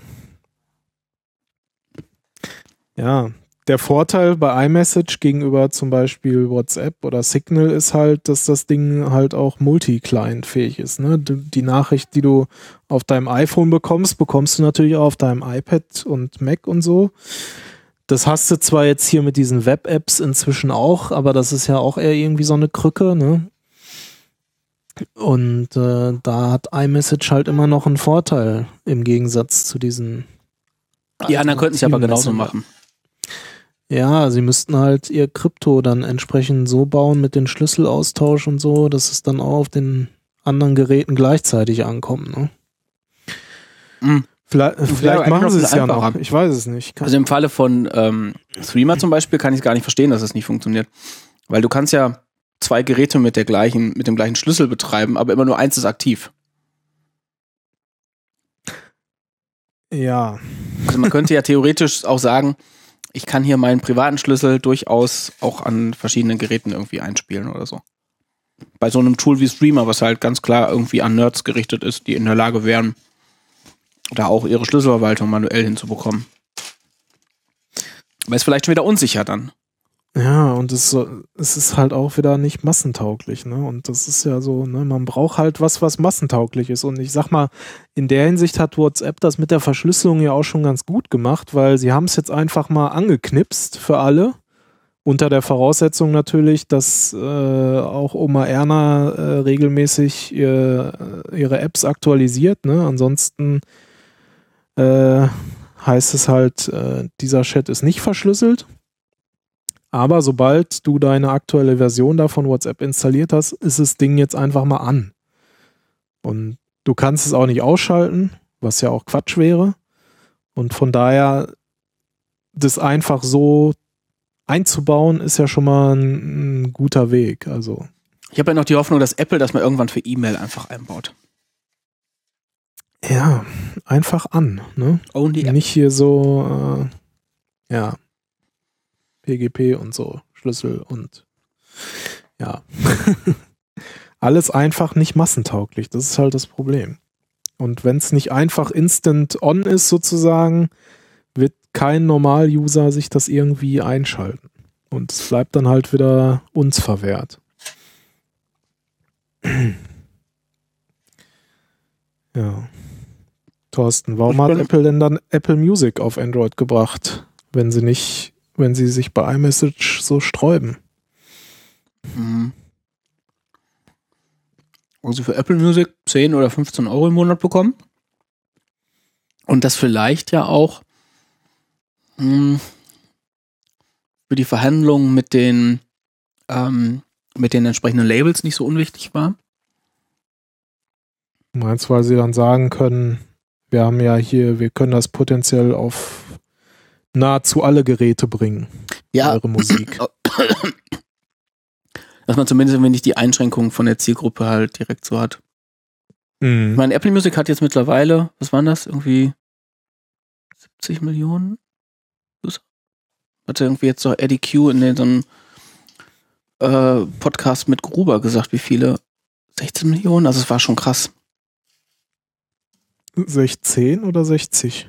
Ja, der Vorteil bei iMessage gegenüber zum Beispiel WhatsApp oder Signal ist halt, dass das Ding halt auch multi-client-fähig ist, ne? Die Nachricht, die du auf deinem iPhone bekommst, bekommst du natürlich auch auf deinem iPad und Mac und so. Das hast du zwar jetzt hier mit diesen Web-Apps inzwischen auch, aber das ist ja auch eher irgendwie so eine Krücke, ne? Und da hat iMessage halt immer noch einen Vorteil im Gegensatz zu diesen... Die anderen könnten es ja aber genauso machen. Ja, sie müssten halt ihr Krypto dann entsprechend so bauen mit den Schlüsselaustausch und so, dass es dann auch auf den anderen Geräten gleichzeitig ankommt, ne? Mhm. Vielleicht machen sie es ja noch. Ich weiß es nicht. Also im Falle von Streamer zum Beispiel kann ich es gar nicht verstehen, dass es nicht funktioniert. Weil du kannst ja 2 Geräte mit dem gleichen Schlüssel betreiben, aber immer nur eins ist aktiv. Ja. Also man könnte ja theoretisch auch sagen, ich kann hier meinen privaten Schlüssel durchaus auch an verschiedenen Geräten irgendwie einspielen oder so. Bei so einem Tool wie Streamer, was halt ganz klar irgendwie an Nerds gerichtet ist, die in der Lage wären, da auch ihre Schlüsselverwaltung manuell hinzubekommen. Aber ist vielleicht schon wieder unsicher dann. Ja, und es ist halt auch wieder nicht massentauglich, ne? Und das ist ja so, ne, man braucht halt was massentauglich ist. Und ich sag mal, in der Hinsicht hat WhatsApp das mit der Verschlüsselung ja auch schon ganz gut gemacht, weil sie haben es jetzt einfach mal angeknipst für alle. Unter der Voraussetzung natürlich, dass auch Oma Erna regelmäßig ihre Apps aktualisiert, ne? Ansonsten heißt es halt, dieser Chat ist nicht verschlüsselt. Aber sobald du deine aktuelle Version da von WhatsApp installiert hast, ist das Ding jetzt einfach mal an. Und du kannst es auch nicht ausschalten, was ja auch Quatsch wäre. Und von daher, das einfach so einzubauen, ist ja schon mal ein guter Weg. Also Ich habe ja noch die Hoffnung, dass Apple das mal irgendwann für E-Mail einfach einbaut. ja, einfach an. Ne? Only Apple. Nicht hier so, ja, PGP und so, Schlüssel und ja. Alles einfach nicht massentauglich. Das ist halt das Problem. Und wenn es nicht einfach instant on ist sozusagen, wird kein Normal-User sich das irgendwie einschalten. Und es bleibt dann halt wieder uns verwehrt. Ja. Thorsten, warum hat Apple denn dann Apple Music auf Android gebracht, wenn sie sich bei iMessage so sträuben? Also für Apple Music 10 oder 15 Euro im Monat bekommen. Und das vielleicht ja auch für die Verhandlungen mit den entsprechenden Labels nicht so unwichtig war. Meinst du, weil sie dann sagen können, wir können das potenziell auf nahezu alle Geräte bringen, eure Musik. Dass man zumindest, wenn nicht die Einschränkungen von der Zielgruppe halt direkt so hat. Ich meine, Apple Music hat jetzt mittlerweile, was waren das, irgendwie 70 Millionen? Hatte irgendwie jetzt so Eddie Q in so einem Podcast mit Gruber gesagt, wie viele? 16 Millionen? Also es war schon krass. 16 oder 60?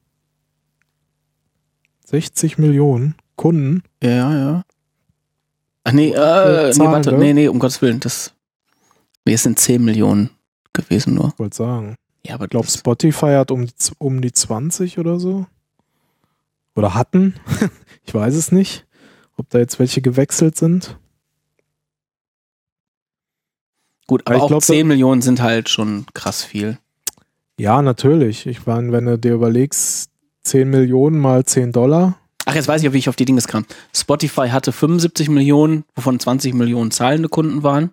60 Millionen Kunden? Ja. Ach nee, warte. Nee, um Gottes Willen. Es sind 10 Millionen gewesen nur. Ich wollte sagen. Ja, aber ich glaube, Spotify hat um die 20 oder so. Oder hatten. Ich weiß es nicht. Ob da jetzt welche gewechselt sind. Gut, aber auch 10 Millionen sind halt schon krass viel. Ja, natürlich. Ich meine, wenn du dir überlegst, 10 Millionen mal $10. Ach, jetzt weiß ich, wie ich auf die Dinge kam. Spotify hatte 75 Millionen, wovon 20 Millionen zahlende Kunden waren.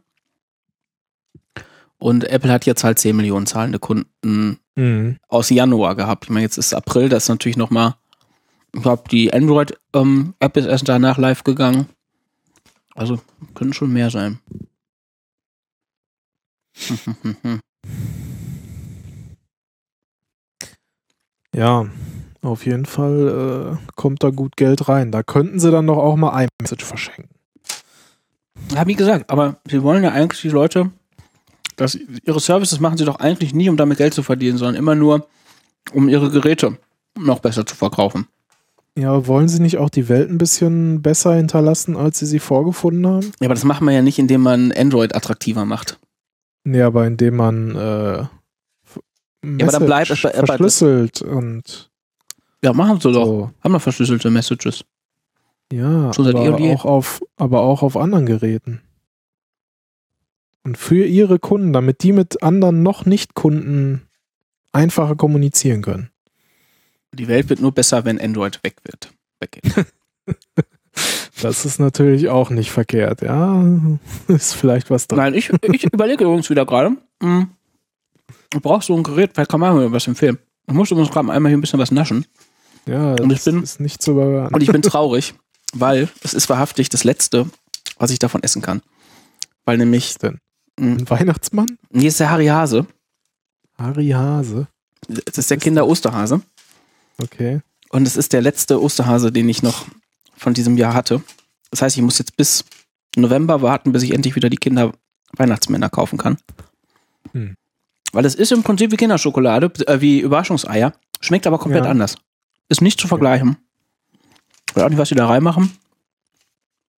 Und Apple hat jetzt halt 10 Millionen zahlende Kunden aus Januar gehabt. Ich meine, jetzt ist April, das ist natürlich nochmal, ich glaube, die Android-App ist erst danach live gegangen. Also, können schon mehr sein. Ja, auf jeden Fall kommt da gut Geld rein. Da könnten sie dann doch auch mal iMessage verschenken. Ja, wie gesagt, aber sie wollen ja eigentlich die Leute, dass ihre Services machen sie doch eigentlich nie, um damit Geld zu verdienen, sondern immer nur, um ihre Geräte noch besser zu verkaufen. Ja, wollen sie nicht auch die Welt ein bisschen besser hinterlassen, als sie vorgefunden haben? Ja, aber das macht man ja nicht, indem man Android attraktiver macht. Nee, aber indem man aber dann bleibt es verschlüsselt und ja, machen sie doch. Haben wir verschlüsselte Messages. Ja, schon seit aber auch auf anderen Geräten. Und für ihre Kunden, damit die mit anderen noch nicht Kunden einfacher kommunizieren können. Die Welt wird nur besser, wenn Android weggeht. Das ist natürlich auch nicht verkehrt, ja. Ist vielleicht was dran. Nein, ich überlege übrigens wieder gerade, du brauchst so ein Gerät, vielleicht kann man mir was empfehlen. Ich muss übrigens gerade einmal hier ein bisschen was naschen. Ja, das ist nicht zu überhören. Und ich bin traurig, weil es ist wahrhaftig das Letzte, was ich davon essen kann. Weil nämlich... Was denn? Ein Weihnachtsmann? Nee, ist der Harry Hase. Harry Hase? Das ist der Kinder-Osterhase. Okay. Und es ist der letzte Osterhase, den ich noch von diesem Jahr hatte. Das heißt, ich muss jetzt bis November warten, bis ich endlich wieder die Kinder-Weihnachtsmänner kaufen kann. Weil es ist im Prinzip wie Kinderschokolade, wie Überraschungseier. Schmeckt aber komplett anders. Ist nicht zu vergleichen. Ich weiß auch nicht, was die da reinmachen.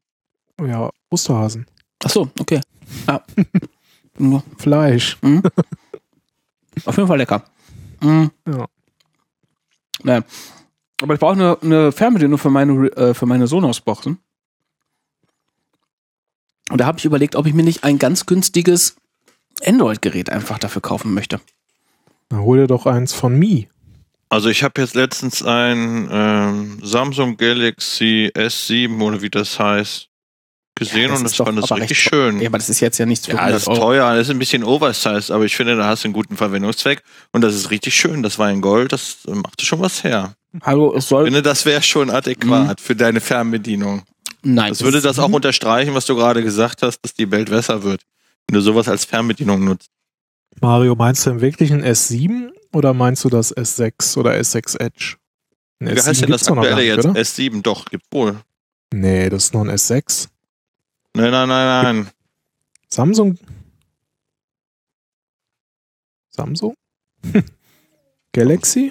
Ja, Osterhasen. Ach so, okay. Ja. Ja. Fleisch. Mhm. Auf jeden Fall lecker. Mhm. Ja. Nein. Aber ich brauche eine Fernbedienung für meine Sonos-Boxen. Und da habe ich überlegt, ob ich mir nicht ein ganz günstiges Android-Gerät einfach dafür kaufen möchte. Dann hol dir doch eins von Mi. Also ich habe jetzt letztens ein Samsung Galaxy S7 oder wie das heißt gesehen und das fand das richtig schön. Ja, aber das ist jetzt ja nichts für 100 das ist teuer, das ist ein bisschen oversized, aber ich finde, da hast du einen guten Verwendungszweck und das ist richtig schön. Das war in Gold, das machte schon was her. Hallo, Ich finde, das wäre schon adäquat für deine Fernbedienung. Nein. Das würde das auch unterstreichen, was du gerade gesagt hast, dass die Welt besser wird, wenn du sowas als Fernbedienung nutzt. Mario, meinst du denn wirklich ein S7 oder meinst du das S6 oder S6 Edge? Wie heißt denn das aktuelle jetzt? Oder? S7, doch, gibt wohl. Nee, das ist noch ein S6. Nein. Samsung? Galaxy?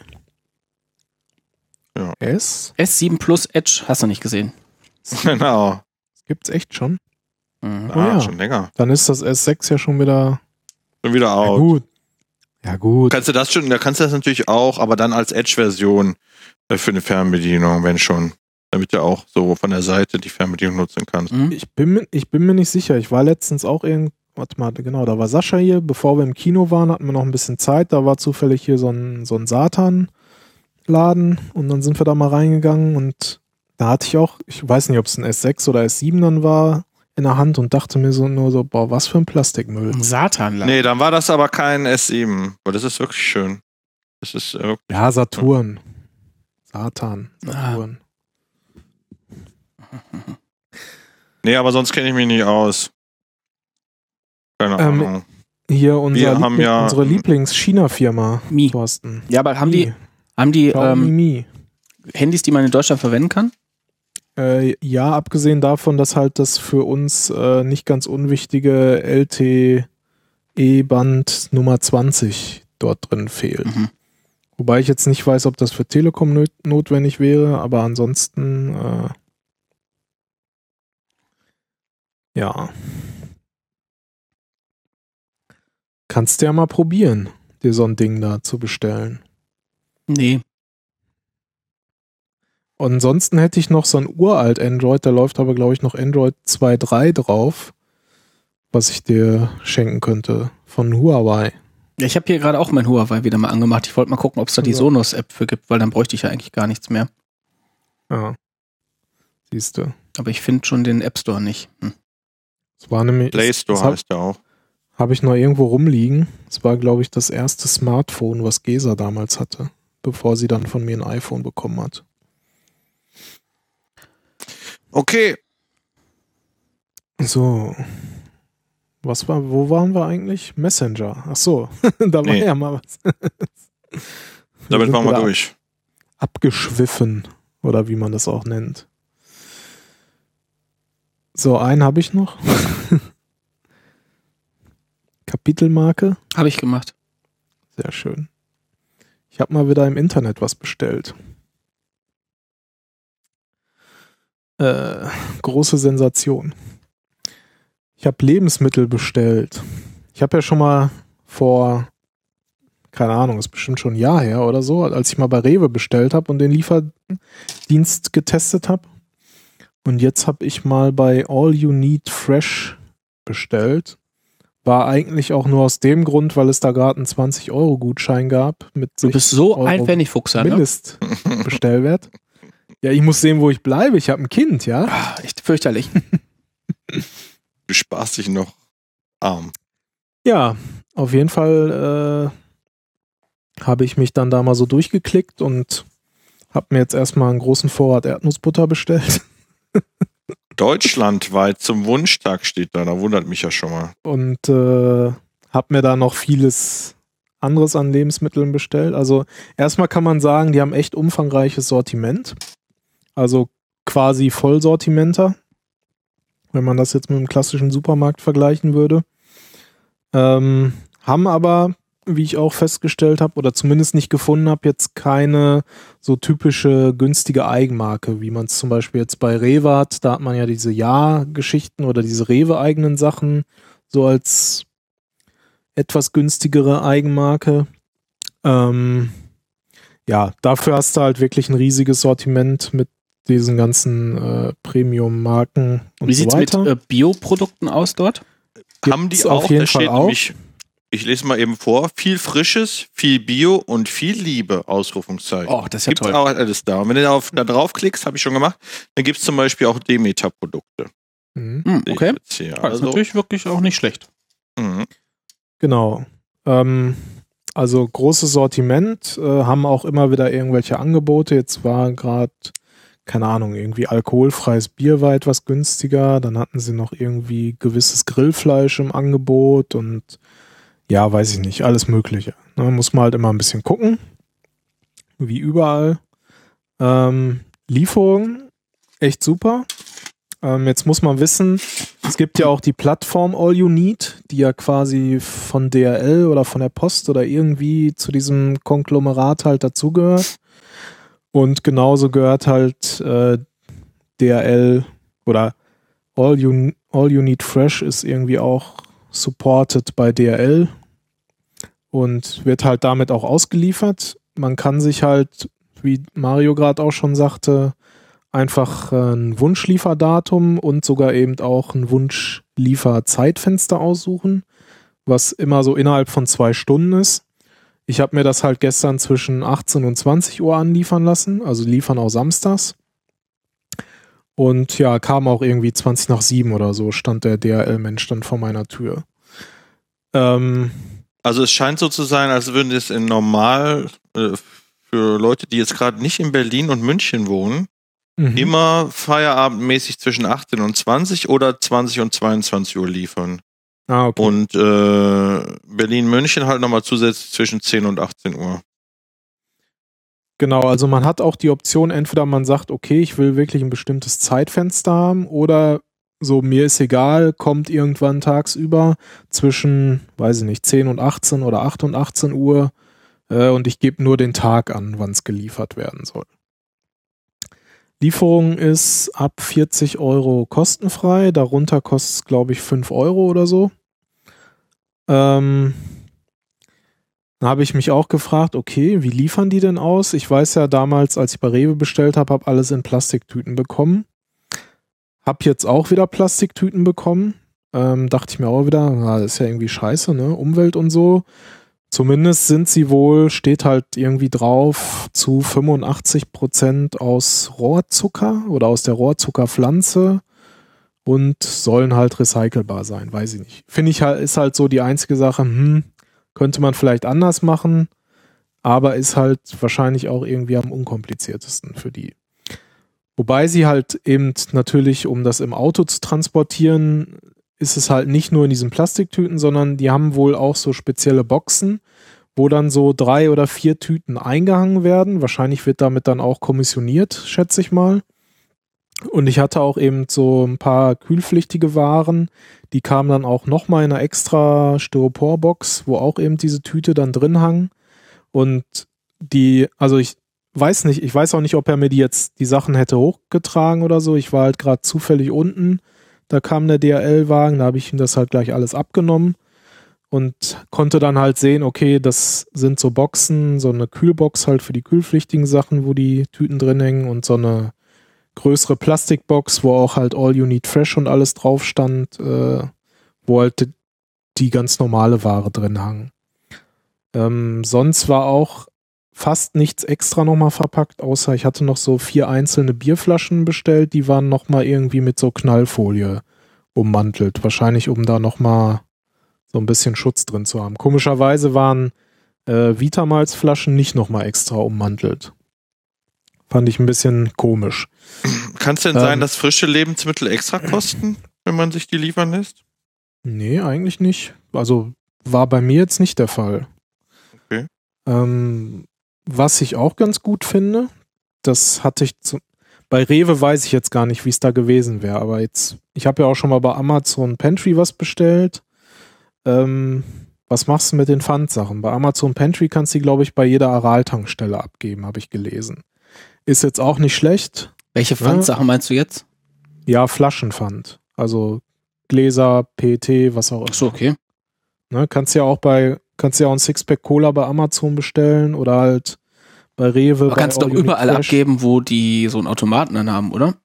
Ja. S7 Plus Edge hast du nicht gesehen. Genau. Das gibt's echt schon. Mhm. Schon länger. Dann ist das S6 ja schon wieder out. Ja gut. Da kannst du das natürlich auch, aber dann als Edge-Version für eine Fernbedienung, wenn schon. Damit du auch so von der Seite die Fernbedienung nutzen kannst. Mhm. Ich bin mir nicht sicher. Ich war letztens auch warte mal, genau, da war Sascha hier. Bevor wir im Kino waren, hatten wir noch ein bisschen Zeit. Da war zufällig hier so ein Satan-Laden und dann sind wir da mal reingegangen und da hatte ich auch, ich weiß nicht, ob es ein S6 oder S7 dann war, in der Hand und dachte mir nur so, boah, was für ein Plastikmüll. Ein Satanladen. Nee, dann war das aber kein S7. Weil das ist wirklich schön. Das ist ja, Saturn. Saturn. Nee, aber sonst kenne ich mich nicht aus. Keine Ahnung. Hier unsere Lieblings-China-Firma, Mi. Thorsten. Ja, aber haben die Handys, die man in Deutschland verwenden kann? Ja, abgesehen davon, dass halt das für uns nicht ganz unwichtige LTE-Band Nummer 20 dort drin fehlt. Mhm. Wobei ich jetzt nicht weiß, ob das für Telekom notwendig wäre, aber ansonsten ja. Kannst du ja mal probieren, dir so ein Ding da zu bestellen. Nee. Und ansonsten hätte ich noch so ein uralt Android, da läuft aber, glaube ich, noch Android 2.3 drauf, was ich dir schenken könnte von Huawei. Ja, ich habe hier gerade auch mein Huawei wieder mal angemacht. Ich wollte mal gucken, ob es da die Sonos-App für gibt, weil dann bräuchte ich ja eigentlich gar nichts mehr. Ja. Siehst du. Aber ich finde schon den App Store nicht. Das war nämlich, Play Store heißt der auch. Habe ich noch irgendwo rumliegen. Das war, glaube ich, das erste Smartphone, was Gesa damals hatte, bevor sie dann von mir ein iPhone bekommen hat. Okay. So. Wo waren wir eigentlich? Messenger. Ach so, da war ja mal was. Damit waren wir durch. Abgeschwiffen, oder wie man das auch nennt. So, einen habe ich noch. Kapitelmarke. Habe ich gemacht. Sehr schön. Ich habe mal wieder im Internet was bestellt. Große Sensation. Ich habe Lebensmittel bestellt. Ich habe ja schon mal vor, keine Ahnung, ist bestimmt schon ein Jahr her oder so, als ich mal bei Rewe bestellt habe und den Lieferdienst getestet habe. Und jetzt habe ich mal bei All You Need Fresh bestellt. War eigentlich auch nur aus dem Grund, weil es da gerade einen 20-Euro-Gutschein gab. Du bist so ein Pfennigfuchser, ne? Mindestbestellwert. Ja, ich muss sehen, wo ich bleibe. Ich habe ein Kind, ja? Ach, echt fürchterlich. Du sparst dich noch arm. Ja, auf jeden Fall habe ich mich dann da mal so durchgeklickt und habe mir jetzt erstmal einen großen Vorrat Erdnussbutter bestellt. Deutschlandweit zum Wunschtag steht da wundert mich ja schon mal. Und habe mir da noch vieles anderes an Lebensmitteln bestellt. Also erstmal kann man sagen, die haben echt umfangreiches Sortiment. Also quasi Vollsortimenter, wenn man das jetzt mit einem klassischen Supermarkt vergleichen würde. Haben aber wie ich auch festgestellt habe, oder zumindest nicht gefunden habe, jetzt keine so typische günstige Eigenmarke, wie man es zum Beispiel jetzt bei Rewe hat. Da hat man ja diese Ja-Geschichten oder diese Rewe-eigenen Sachen so als etwas günstigere Eigenmarke. Ja, dafür hast du halt wirklich ein riesiges Sortiment mit diesen ganzen Premium-Marken und Wie so sieht's weiter. mit Bioprodukten aus dort? Haben die Gibt's auch, auf jeden da steht Fall auch. nämlich, ich lese mal eben vor, viel Frisches, viel Bio und viel Liebe, Ausrufungszeichen. Oh, das ist ja Gibt toll. auch alles da. Und wenn du da draufklickst, habe ich schon gemacht, dann gibt es zum Beispiel auch Demeter-Produkte. Mhm. Hm, okay. Jetzt hier. Das ist Also, natürlich wirklich auch nicht schlecht. Genau. Also großes Sortiment, haben auch immer wieder irgendwelche Angebote. Jetzt war gerade, keine Ahnung, irgendwie alkoholfreies Bier war etwas günstiger. Dann hatten sie noch irgendwie gewisses Grillfleisch im Angebot und ja, weiß ich nicht, alles Mögliche. Ne, muss man halt immer ein bisschen gucken. Wie überall. Lieferung, echt super. Jetzt muss man wissen, es gibt ja auch die Plattform All You Need, die ja quasi von DHL oder von der Post oder irgendwie zu diesem Konglomerat halt dazugehört. Und genauso gehört halt DHL oder All You Need Fresh ist irgendwie auch supported bei DHL und wird halt damit auch ausgeliefert. Man kann sich halt, wie Mario gerade auch schon sagte, einfach ein Wunschlieferdatum und sogar eben auch ein Wunschlieferzeitfenster aussuchen, was immer so innerhalb von 2 Stunden ist. Ich habe mir das halt gestern zwischen 18 und 20 Uhr anliefern lassen, also liefern auch samstags. Und ja, kam auch irgendwie 20 nach 7 oder so, stand der DHL-Mensch dann vor meiner Tür. Also es scheint so zu sein, als würden es in normal für Leute, die jetzt gerade nicht in Berlin und München wohnen, immer feierabendmäßig zwischen 18 und 20 oder 20 und 22 Uhr liefern. Ah, okay. Und Berlin-München halt nochmal zusätzlich zwischen 10 und 18 Uhr. Genau, also man hat auch die Option, entweder man sagt, okay, ich will wirklich ein bestimmtes Zeitfenster haben oder so, mir ist egal, kommt irgendwann tagsüber zwischen, weiß ich nicht, 10 und 18 oder 8 und 18 Uhr und ich gebe nur den Tag an, wann es geliefert werden soll. Lieferung ist ab 40 Euro kostenfrei, darunter kostet es, glaube ich, 5 Euro oder so. Da habe ich mich auch gefragt, okay, wie liefern die denn aus? Ich weiß ja damals, als ich bei Rewe bestellt habe, habe alles in Plastiktüten bekommen. Hab jetzt auch wieder Plastiktüten bekommen. Dachte ich mir auch wieder, das ist ja irgendwie scheiße, ne? Umwelt und so. Zumindest sind sie wohl, steht halt irgendwie drauf, zu 85% aus Rohrzucker oder aus der Rohrzuckerpflanze und sollen halt recycelbar sein, weiß ich nicht. Finde ich halt, ist halt so die einzige Sache, könnte man vielleicht anders machen, aber ist halt wahrscheinlich auch irgendwie am unkompliziertesten für die. Wobei sie halt eben natürlich, um das im Auto zu transportieren, ist es halt nicht nur in diesen Plastiktüten, sondern die haben wohl auch so spezielle Boxen, wo dann so 3 oder 4 Tüten eingehangen werden. Wahrscheinlich wird damit dann auch kommissioniert, schätze ich mal. Und ich hatte auch eben so ein paar kühlpflichtige Waren, die kamen dann auch nochmal in einer extra Styroporbox, wo auch eben diese Tüte dann drin hang. Und die, also ich weiß nicht, ich weiß auch nicht, ob er mir die Sachen hätte hochgetragen oder so. Ich war halt gerade zufällig unten. Da kam der DHL-Wagen, da habe ich ihm das halt gleich alles abgenommen und konnte dann halt sehen, okay, das sind so Boxen, so eine Kühlbox halt für die kühlpflichtigen Sachen, wo die Tüten drin hängen und so eine größere Plastikbox, wo auch halt All You Need Fresh und alles drauf stand, wo halt die ganz normale Ware drin hang. Sonst war auch fast nichts extra nochmal verpackt, außer ich hatte noch so 4 einzelne Bierflaschen bestellt, die waren nochmal irgendwie mit so Knallfolie ummantelt. Wahrscheinlich, um da nochmal so ein bisschen Schutz drin zu haben. Komischerweise waren Vitamals-Flaschen nicht nochmal extra ummantelt. Fand ich ein bisschen komisch. Kann es denn sein, dass frische Lebensmittel extra kosten, wenn man sich die liefern lässt? Nee, eigentlich nicht. Also war bei mir jetzt nicht der Fall. Okay. Was ich auch ganz gut finde, das hatte ich bei Rewe weiß ich jetzt gar nicht, wie es da gewesen wäre, aber jetzt, ich habe ja auch schon mal bei Amazon Pantry was bestellt. Was machst du mit den Pfandsachen? Bei Amazon Pantry kannst du die, glaube ich, bei jeder Aral-Tankstelle abgeben, habe ich gelesen. Ist jetzt auch nicht schlecht. Welche Pfandsachen meinst du jetzt? Ja, Flaschenpfand. Also Gläser, PET, was auch immer. Ach so, okay. Ne, kannst ja auch ein Sixpack Cola bei Amazon bestellen oder halt bei Rewe. Du kannst doch überall abgeben, wo die so einen Automaten dann haben, oder?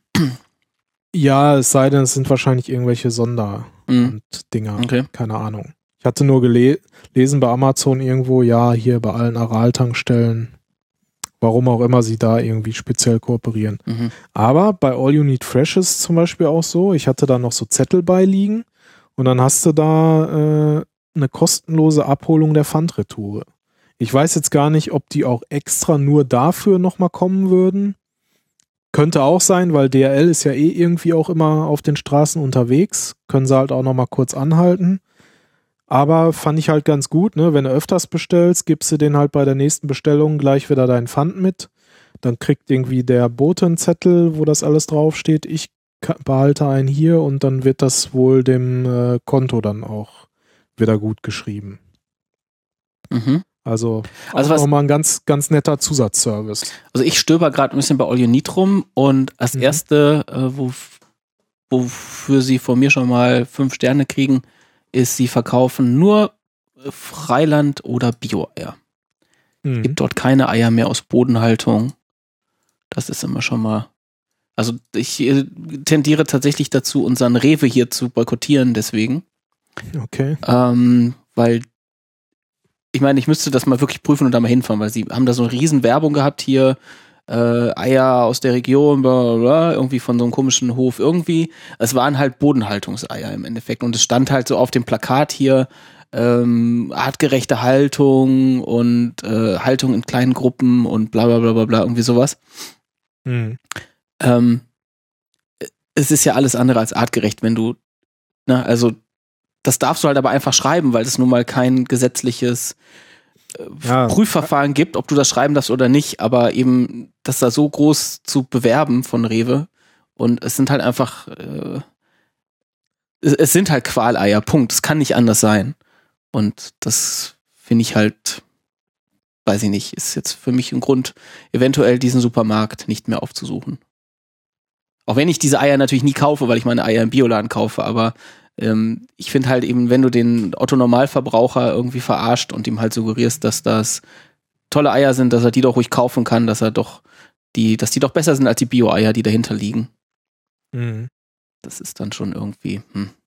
Ja, es sei denn, es sind wahrscheinlich irgendwelche Sonderdinger. Okay. Keine Ahnung. Ich hatte nur gelesen bei Amazon irgendwo, ja, hier bei allen Aral-Tankstellen, warum auch immer sie da irgendwie speziell kooperieren. Mhm. Aber bei All You Need Fresh ist es zum Beispiel auch so, ich hatte da noch so Zettel beiliegen und dann hast du da eine kostenlose Abholung der Pfandretoure. Ich weiß jetzt gar nicht, ob die auch extra nur dafür nochmal kommen würden. Könnte auch sein, weil DHL ist ja irgendwie auch immer auf den Straßen unterwegs. Können sie halt auch nochmal kurz anhalten. Aber fand ich halt ganz gut, ne? Wenn du öfters bestellst, gibst du den halt bei der nächsten Bestellung gleich wieder deinen Pfand mit. Dann kriegt irgendwie der Bote einen Zettel, wo das alles draufsteht. Ich behalte einen hier und dann wird das wohl dem Konto dann auch wieder gut geschrieben. Mhm. Also was nochmal ein ganz, ganz netter Zusatzservice. Also ich stöber gerade ein bisschen bei All You Need rum und das erste, wofür sie von mir schon mal 5 Sterne kriegen, ist, sie verkaufen nur Freiland- oder Bio-Eier. Es gibt dort keine Eier mehr aus Bodenhaltung. Das ist immer schon mal. Also ich tendiere tatsächlich dazu, unseren Rewe hier zu boykottieren, deswegen. Okay. Weil ich meine, ich müsste das mal wirklich prüfen und da mal hinfahren, weil sie haben da so eine riesen Werbung gehabt hier, Eier aus der Region, bla bla bla, irgendwie von so einem komischen Hof irgendwie. Es waren halt Bodenhaltungseier im Endeffekt und es stand halt so auf dem Plakat hier artgerechte Haltung und Haltung in kleinen Gruppen und bla bla bla bla bla, irgendwie sowas. Es ist ja alles andere als artgerecht, wenn du, also das darfst du halt aber einfach schreiben, weil es nun mal kein gesetzliches Prüfverfahren gibt, ob du das schreiben darfst oder nicht, aber eben das da so groß zu bewerben von Rewe und es sind halt einfach es sind halt Qualeier, Punkt. Es kann nicht anders sein. Und das finde ich halt, weiß ich nicht, ist jetzt für mich ein Grund, eventuell diesen Supermarkt nicht mehr aufzusuchen. Auch wenn ich diese Eier natürlich nie kaufe, weil ich meine Eier im Bioladen kaufe, aber ich finde halt eben, wenn du den Otto-Normalverbraucher irgendwie verarscht und ihm halt suggerierst, dass das tolle Eier sind, dass er die doch ruhig kaufen kann, dass die doch besser sind als die Bio-Eier, die dahinter liegen. Mhm. Das ist dann schon irgendwie,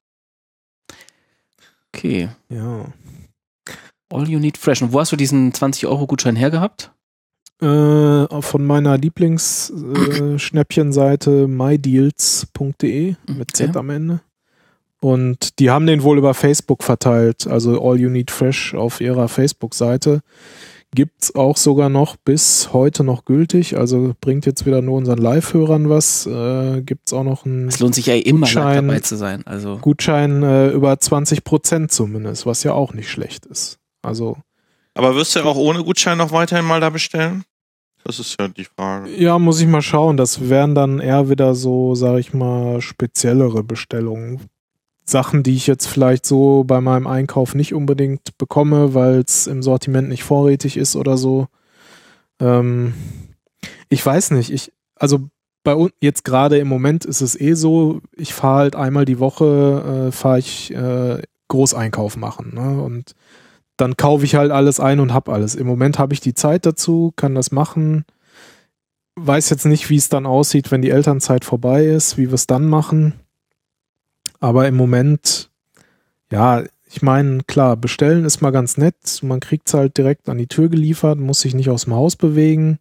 Okay. Ja. All You Need Fresh. Und wo hast du diesen 20-Euro-Gutschein hergehabt? Von meiner Lieblings-Schnäppchenseite mydeals.de mit Z am Ende. Und die haben den wohl über Facebook verteilt, also All You Need Fresh auf ihrer Facebook-Seite. Gibt's auch sogar noch bis heute noch gültig, also bringt jetzt wieder nur unseren Live-Hörern was. Gibt's auch noch einen Es lohnt sich ja immer dabei zu sein. Also Gutschein über 20% zumindest, was ja auch nicht schlecht ist. Also. Aber wirst du auch ohne Gutschein noch weiterhin mal da bestellen? Das ist ja die Frage. Ja, muss ich mal schauen. Das wären dann eher wieder so, sag ich mal, speziellere Bestellungen. Sachen, die ich jetzt vielleicht so bei meinem Einkauf nicht unbedingt bekomme, weil es im Sortiment nicht vorrätig ist oder so. Ich weiß nicht. Also bei uns jetzt gerade im Moment ist es so, ich fahre halt einmal die Woche, Großeinkauf machen. Ne? Und dann kaufe ich halt alles ein und hab alles. Im Moment habe ich die Zeit dazu, kann das machen. Weiß jetzt nicht, wie es dann aussieht, wenn die Elternzeit vorbei ist, wie wir es dann machen. Aber im Moment, ja, ich meine, klar, bestellen ist mal ganz nett. Man kriegt es halt direkt an die Tür geliefert, muss sich nicht aus dem Haus bewegen.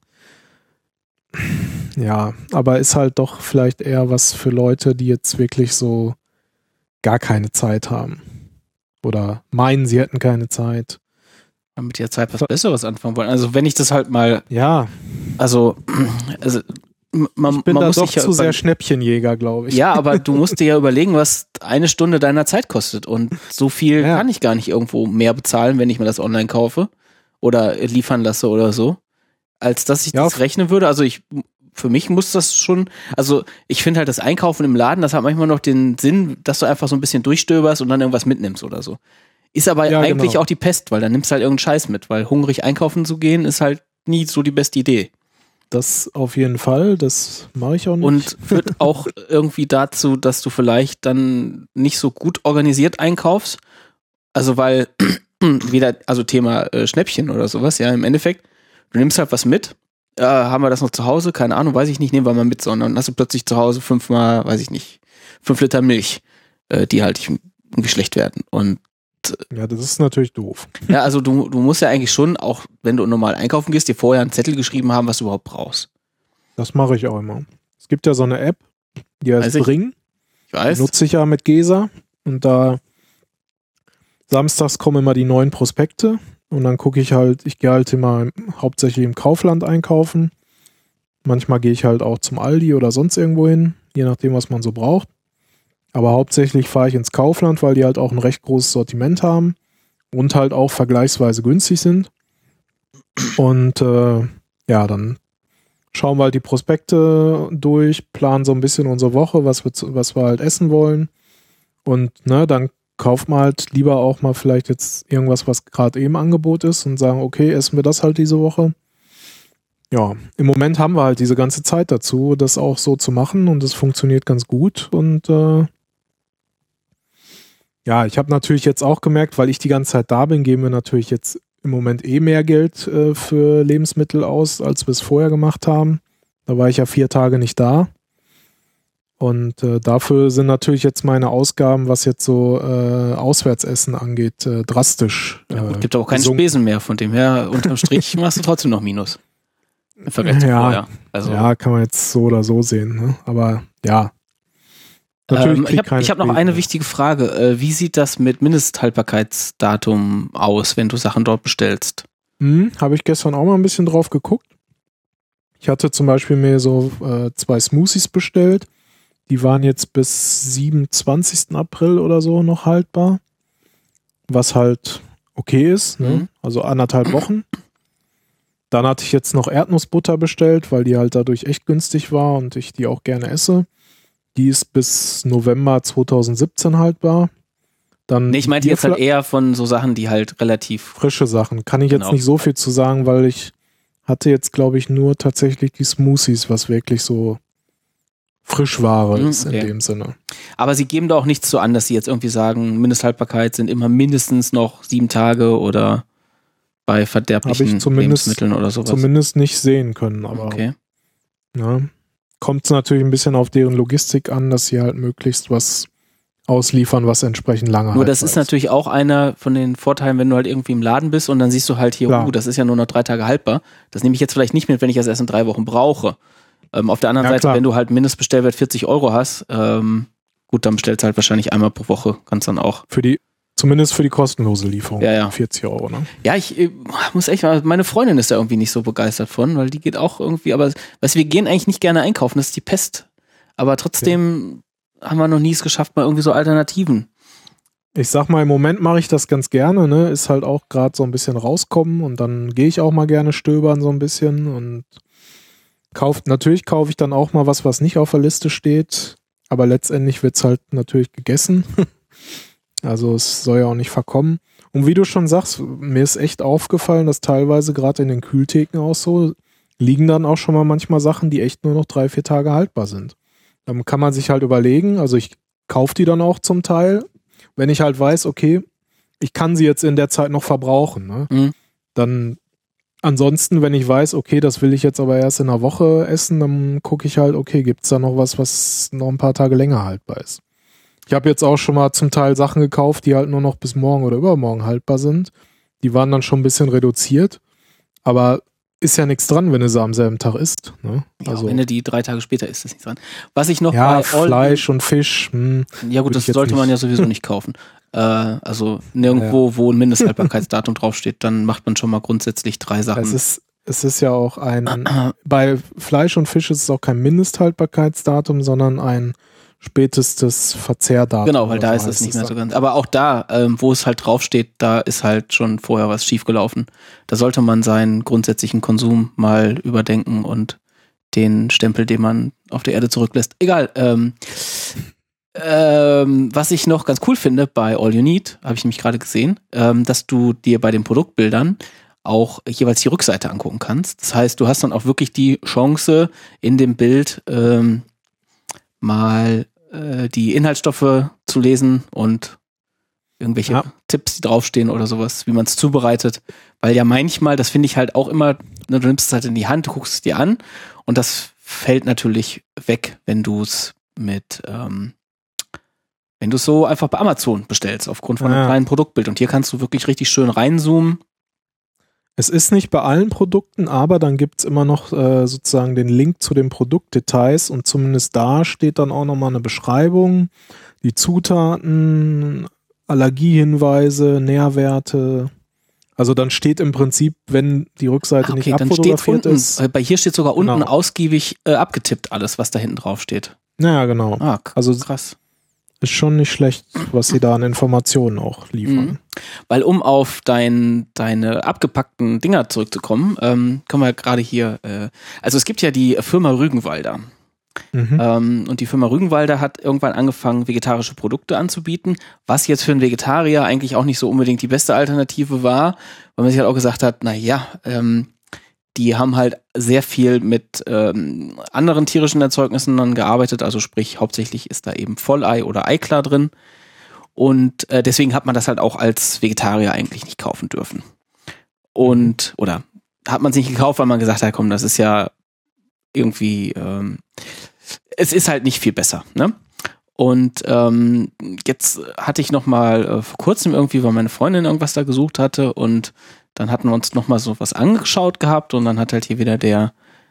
Ja, aber ist halt doch vielleicht eher was für Leute, die jetzt wirklich so gar keine Zeit haben. Oder meinen, sie hätten keine Zeit. Mit der Zeit was Besseres anfangen wollen. Also wenn ich das halt mal... Ja. Also ich bin da doch zu sehr Schnäppchenjäger, glaube ich. Ja, aber du musst dir ja überlegen, was eine Stunde deiner Zeit kostet. Und so viel kann ich gar nicht irgendwo mehr bezahlen, wenn ich mir das online kaufe oder liefern lasse oder so, als dass ich das rechnen würde. Also für mich muss das schon, also ich finde halt das Einkaufen im Laden, das hat manchmal noch den Sinn, dass du einfach so ein bisschen durchstöberst und dann irgendwas mitnimmst oder so. Ist aber Ja, eigentlich genau. auch die Pest, weil dann nimmst du halt irgendeinen Scheiß mit, weil hungrig einkaufen zu gehen ist halt nie so die beste Idee. Das auf jeden Fall, das mache ich auch nicht. Und führt auch irgendwie dazu, dass du vielleicht dann nicht so gut organisiert einkaufst. Also weil wieder, also Thema Schnäppchen oder sowas, ja, im Endeffekt, du nimmst halt was mit, haben wir das noch zu Hause, keine Ahnung, weiß ich nicht, nehmen wir mal mit, sondern dann hast du plötzlich zu Hause 5 Liter Milch, die halt irgendwie schlecht werden. Und ja, das ist natürlich doof. ja, also du musst ja eigentlich schon, auch wenn du normal einkaufen gehst, dir vorher einen Zettel geschrieben haben, was du überhaupt brauchst. Das mache ich auch immer. Es gibt ja so eine App, die heißt Weiß ich. Bring. Ich weiß. Nutze ich ja mit Gesa. Und da samstags kommen immer die neuen Prospekte. Und dann gucke ich halt, ich gehe halt immer hauptsächlich im Kaufland einkaufen. Manchmal gehe ich halt auch zum Aldi oder sonst irgendwo hin, je nachdem, was man so braucht. Aber hauptsächlich fahre ich ins Kaufland, weil die halt auch ein recht großes Sortiment haben und halt auch vergleichsweise günstig sind. Und ja, dann schauen wir halt die Prospekte durch, planen so ein bisschen unsere Woche, was wir halt essen wollen. Und ne, dann kauft man halt lieber auch mal vielleicht jetzt irgendwas, was gerade eben Angebot ist und sagen, okay, essen wir das halt diese Woche. Ja, im Moment haben wir halt diese ganze Zeit dazu, das auch so zu machen und es funktioniert ganz gut. Und ja, ich habe natürlich jetzt auch gemerkt, weil ich die ganze Zeit da bin, geben wir natürlich jetzt im Moment mehr Geld für Lebensmittel aus, als wir es vorher gemacht haben. Da war ich ja 4 Tage nicht da. Und dafür sind natürlich jetzt meine Ausgaben, was jetzt so Auswärtsessen angeht, drastisch. Ja, gut, gibt aber auch keine gesunken. Spesen mehr, von dem her, unterm Strich machst du trotzdem noch Minus. Im Vergleich zu Ja. vorher. Also, Ja, kann man jetzt so oder so sehen. Ne? Aber ja. ich hab noch eine wichtige Frage. Wie sieht das mit Mindesthaltbarkeitsdatum aus, wenn du Sachen dort bestellst? Habe ich gestern auch mal ein bisschen drauf geguckt. Ich hatte zum Beispiel mir so 2 Smoothies bestellt. Die waren jetzt bis 27. April oder so noch haltbar. Was halt okay ist. Ne? Also 1,5 Wochen. Dann hatte ich jetzt noch Erdnussbutter bestellt, weil die halt dadurch echt günstig war und ich die auch gerne esse. Die ist bis November 2017 haltbar. Dann Nee, ich meinte jetzt halt eher von so Sachen, die halt relativ... frische Sachen. Kann ich jetzt Genau. nicht so viel zu sagen, weil ich hatte jetzt, glaube ich, nur tatsächlich die Smoothies, was wirklich so Frischware ist okay. in dem Sinne. Aber sie geben da auch nichts so an, dass sie jetzt irgendwie sagen, Mindesthaltbarkeit sind immer mindestens noch 7 Tage oder bei verderblichen Habe ich zumindest- Lebensmitteln oder sowas. Zumindest nicht sehen können, aber Okay. ja, kommt es natürlich ein bisschen auf deren Logistik an, dass sie halt möglichst was ausliefern, was entsprechend lange Nur das haltbar ist natürlich auch einer von den Vorteilen, wenn du halt irgendwie im Laden bist und dann siehst du halt hier, Klar. das ist ja nur noch 3 Tage haltbar. Das nehme ich jetzt vielleicht nicht mit, wenn ich das erst in 3 Wochen brauche. Auf der anderen Ja, Seite, klar. wenn du halt Mindestbestellwert 40 € hast, gut, dann bestellst du halt wahrscheinlich einmal pro Woche, kannst dann auch. Zumindest für die kostenlose Lieferung. Ja. 40 €, ne? Ja, ich muss echt mal, meine Freundin ist da irgendwie nicht so begeistert von, weil die geht auch irgendwie, aber weißt du, wir gehen eigentlich nicht gerne einkaufen, das ist die Pest. Aber trotzdem haben wir noch nie es geschafft, mal irgendwie so Alternativen. Ich sag mal, im Moment mache ich das ganz gerne, ne? Ist halt auch gerade so ein bisschen rauskommen und dann gehe ich auch mal gerne stöbern so ein bisschen und natürlich kaufe ich dann auch mal was nicht auf der Liste steht, aber letztendlich wird's halt natürlich gegessen. Also es soll ja auch nicht verkommen. Und wie du schon sagst, mir ist echt aufgefallen, dass teilweise gerade in den Kühltheken auch so liegen dann auch schon mal manchmal Sachen, die echt nur noch 3-4 Tage haltbar sind. Dann kann man sich halt überlegen, also ich kaufe die dann auch zum Teil, wenn ich halt weiß, okay, ich kann sie jetzt in der Zeit noch verbrauchen. Ne? Dann ansonsten, wenn ich weiß, okay, das will ich jetzt aber erst in einer Woche essen, dann gucke ich halt, okay, gibt's da noch was noch ein paar Tage länger haltbar ist. Ich habe jetzt auch schon mal zum Teil Sachen gekauft, die halt nur noch bis morgen oder übermorgen haltbar sind. Die waren dann schon ein bisschen reduziert, aber ist ja nichts dran, wenn du sie am selben Tag isst. Ne? Ja, Also, wenn du die 3 Tage später isst, ist nichts dran. Was ich noch ja, bei Fleisch und Fisch. Ja gut, würde das ich jetzt sollte man nicht. ja sowieso nicht kaufen. Also nirgendwo, wo ein Mindesthaltbarkeitsdatum draufsteht, dann macht man schon mal grundsätzlich 3 Sachen. Es ist ja auch bei Fleisch und Fisch ist es auch kein Mindesthaltbarkeitsdatum, sondern ein spätestes Verzehrdatum. Genau, weil oder da so ist es heißt nicht mehr so dann. ganz. Aber auch da, wo es halt draufsteht, da ist halt schon vorher was schiefgelaufen. Da sollte man seinen grundsätzlichen Konsum mal überdenken und den Stempel, den man auf der Erde zurücklässt. Egal. Was ich noch ganz cool finde bei All You Need, habe ich nämlich gerade gesehen, dass du dir bei den Produktbildern auch jeweils die Rückseite angucken kannst. Das heißt, du hast dann auch wirklich die Chance, in dem Bild mal die Inhaltsstoffe zu lesen und irgendwelche Tipps, die draufstehen oder sowas, wie man es zubereitet. Weil ja manchmal, das finde ich halt auch immer, du nimmst es halt in die Hand, du guckst es dir an und das fällt natürlich weg, wenn du es wenn du es so einfach bei Amazon bestellst, aufgrund von einem kleinen Produktbild. Und hier kannst du wirklich richtig schön reinzoomen. Es ist nicht bei allen Produkten, aber dann gibt es immer noch sozusagen den Link zu den Produktdetails und zumindest da steht dann auch nochmal eine Beschreibung, die Zutaten, Allergiehinweise, Nährwerte. Also dann steht im Prinzip, wenn die Rückseite nicht abfotografiert ist. Bei hier steht sogar unten ausgiebig abgetippt alles, was da hinten drauf steht. Ja, genau. Also krass. Ist schon nicht schlecht, was sie da an Informationen auch liefern. Mhm. Weil um auf deine abgepackten Dinger zurückzukommen, kommen wir gerade hier, also es gibt ja die Firma Rügenwalder. Und die Firma Rügenwalder hat irgendwann angefangen, vegetarische Produkte anzubieten, was jetzt für einen Vegetarier eigentlich auch nicht so unbedingt die beste Alternative war, weil man sich halt auch gesagt hat, die haben halt sehr viel mit anderen tierischen Erzeugnissen dann gearbeitet, also sprich hauptsächlich ist da eben Vollei oder Eiklar drin und deswegen hat man das halt auch als Vegetarier eigentlich nicht kaufen dürfen. Oder hat man es nicht gekauft, weil man gesagt hat, komm, das ist ja irgendwie, es ist halt nicht viel besser, ne? Und jetzt hatte ich noch mal vor kurzem irgendwie, weil meine Freundin irgendwas da gesucht hatte und dann hatten wir uns noch mal so was angeschaut gehabt und dann hat halt hier wieder der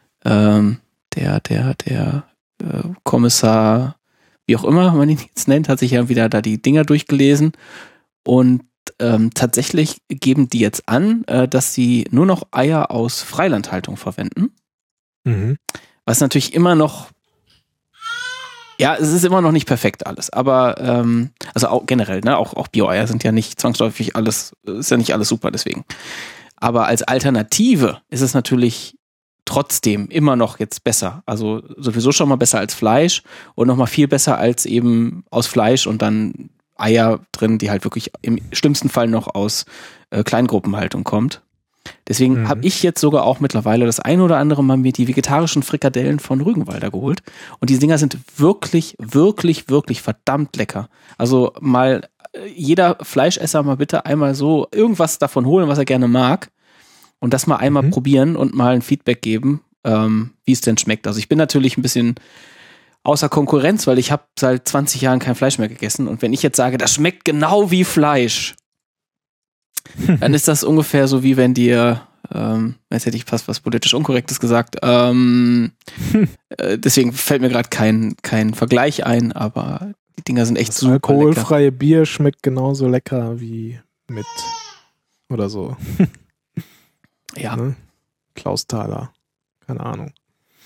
Kommissar, wie auch immer man ihn jetzt nennt, hat sich ja wieder da die Dinger durchgelesen und tatsächlich geben die jetzt an, dass sie nur noch Eier aus Freilandhaltung verwenden. Was natürlich immer noch, ja, es ist immer noch nicht perfekt alles, aber also auch generell, ne, auch Bio-Eier sind ja nicht zwangsläufig alles, ist ja nicht alles super deswegen. Aber als Alternative ist es natürlich trotzdem immer noch jetzt besser. Also sowieso schon mal besser als Fleisch und noch mal viel besser als eben aus Fleisch und dann Eier drin, die halt wirklich im schlimmsten Fall noch aus Kleingruppenhaltung kommt. Deswegen habe ich jetzt sogar auch mittlerweile das ein oder andere Mal mir die vegetarischen Frikadellen von Rügenwalder geholt. Und die Dinger sind wirklich, wirklich, wirklich verdammt lecker. Also mal jeder Fleischesser mal bitte einmal so irgendwas davon holen, was er gerne mag. Und das mal einmal probieren und mal ein Feedback geben, wie es denn schmeckt. Also ich bin natürlich ein bisschen außer Konkurrenz, weil ich habe seit 20 Jahren kein Fleisch mehr gegessen. Und wenn ich jetzt sage, das schmeckt genau wie Fleisch, dann ist das ungefähr so, wie wenn dir, jetzt hätte ich fast was politisch Unkorrektes gesagt, deswegen fällt mir gerade kein Vergleich ein, aber die Dinger sind echt das super alkoholfreie lecker. Bier schmeckt genauso lecker wie mit oder so. Ja. Ne? Klaus Thaler. Keine Ahnung.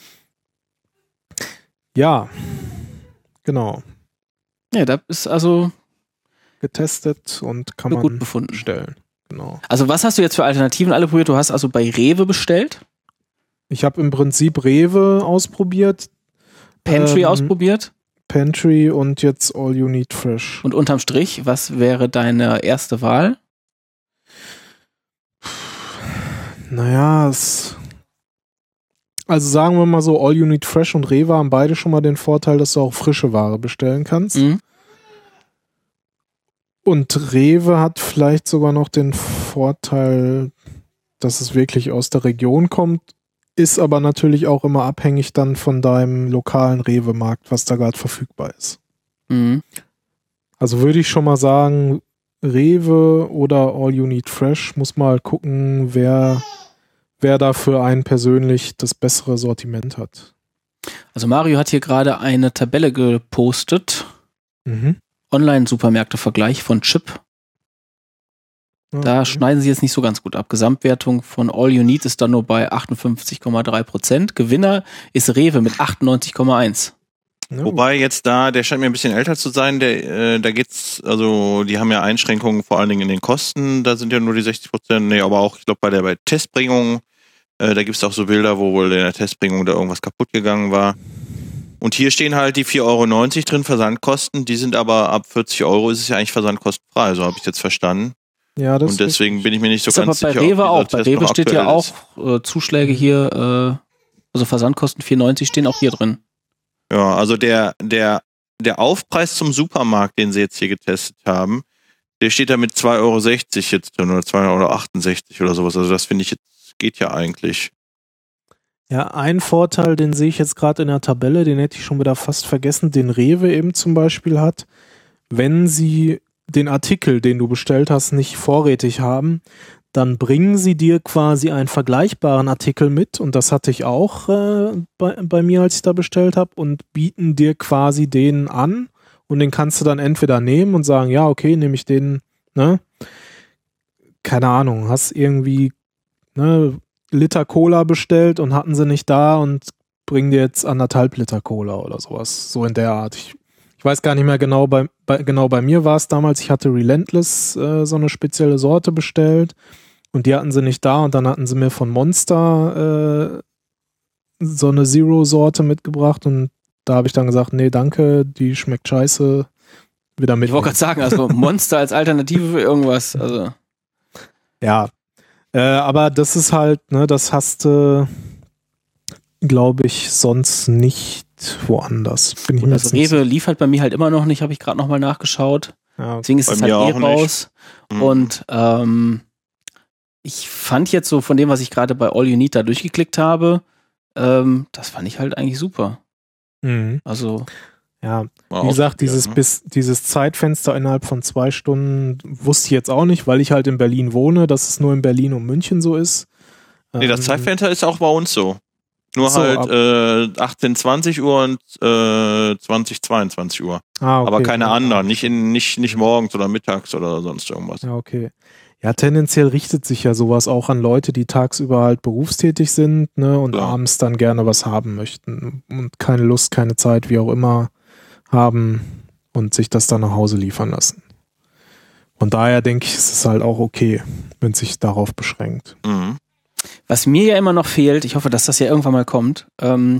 Ja, genau. Ja, da ist also getestet und kann man gut befunden. Bestellen. Genau. Also was hast du jetzt für Alternativen alle probiert? Du hast also bei Rewe bestellt? Ich habe im Prinzip Rewe ausprobiert. Pantry ausprobiert? Pantry und jetzt All You Need Fresh. Und unterm Strich, was wäre deine erste Wahl? Naja, also sagen wir mal so, All You Need Fresh und Rewe haben beide schon mal den Vorteil, dass du auch frische Ware bestellen kannst. Und Rewe hat vielleicht sogar noch den Vorteil, dass es wirklich aus der Region kommt, ist aber natürlich auch immer abhängig dann von deinem lokalen Rewe-Markt, was da gerade verfügbar ist. Also würde ich schon mal sagen, Rewe oder All You Need Fresh, muss mal gucken, wer da für einen persönlich das bessere Sortiment hat. Also Mario hat hier gerade eine Tabelle gepostet. Online-Supermärkte-Vergleich von Chip. Da schneiden sie jetzt nicht so ganz gut ab. Gesamtwertung von All You Need ist dann nur bei 58,3%. Gewinner ist Rewe mit 98,1%. Ja. Wobei jetzt der scheint mir ein bisschen älter zu sein, da geht's, also die haben ja Einschränkungen vor allen Dingen in den Kosten, da sind ja nur die 60%, nee, aber auch, ich glaube bei Testbringung, da gibt's auch so Bilder, wo wohl in der Testbringung da irgendwas kaputt gegangen war. Und hier stehen halt die 4,90 € drin, Versandkosten, die sind aber ab 40 € ist es ja eigentlich versandkostenfrei, so habe ich jetzt verstanden. Ja, das und deswegen bin ich mir nicht so ganz sicher. Aber bei Rewe auch. Bei Rewe steht ja auch Zuschläge Mhm. hier, also Versandkosten 4,90 stehen auch hier drin. Ja, also der Aufpreis zum Supermarkt, den sie jetzt hier getestet haben, der steht da mit 2,60 € jetzt drin oder 2,68 € oder sowas. Also das finde ich jetzt, geht ja eigentlich. Ja, ein Vorteil, den sehe ich jetzt gerade in der Tabelle, den hätte ich schon wieder fast vergessen, den Rewe eben zum Beispiel hat, wenn sie den Artikel, den du bestellt hast, nicht vorrätig haben, dann bringen sie dir quasi einen vergleichbaren Artikel mit, und das hatte ich auch bei mir, als ich da bestellt habe, und bieten dir quasi den an, und den kannst du dann entweder nehmen und sagen, ja, okay, nehme ich den, ne? Keine Ahnung, hast irgendwie, ne, Liter Cola bestellt und hatten sie nicht da und bringen dir jetzt 1,5 Liter Cola oder sowas, so in der Art. Ich weiß gar nicht mehr genau, bei mir war es damals, ich hatte Relentless so eine spezielle Sorte bestellt und die hatten sie nicht da, und dann hatten sie mir von Monster so eine Zero-Sorte mitgebracht, und da habe ich dann gesagt, nee, danke, die schmeckt scheiße, wieder mit. Ich wollte gerade sagen, also Monster als Alternative für irgendwas, also. Ja, aber das ist halt, ne, das hast du, glaube ich, sonst nicht woanders. Bin ich mir Also Rewe liefert bei mir halt immer noch nicht, habe ich gerade nochmal nachgeschaut. Ja, deswegen ist es halt raus. Und ich fand jetzt so von dem, was ich gerade bei All You Need da durchgeklickt habe, das fand ich halt eigentlich super. Mhm. Also ja, wie gesagt, dieses Zeitfenster innerhalb von 2 Stunden wusste ich jetzt auch nicht, weil ich halt in Berlin wohne, dass es nur in Berlin und München so ist. Nee, das Zeitfenster ist auch bei uns so. Nur so, halt 18:20 Uhr und 20:22 Uhr. Ah, okay, aber keine anderen, nicht morgens oder mittags oder sonst irgendwas. Ja, okay. Ja, tendenziell richtet sich ja sowas auch an Leute, die tagsüber halt berufstätig sind, ne, und abends dann gerne was haben möchten und keine Lust, keine Zeit, wie auch immer, haben und sich das dann nach Hause liefern lassen. Von daher denke ich, ist es halt auch okay, wenn es sich darauf beschränkt. Mhm. Was mir ja immer noch fehlt, ich hoffe, dass das ja irgendwann mal kommt,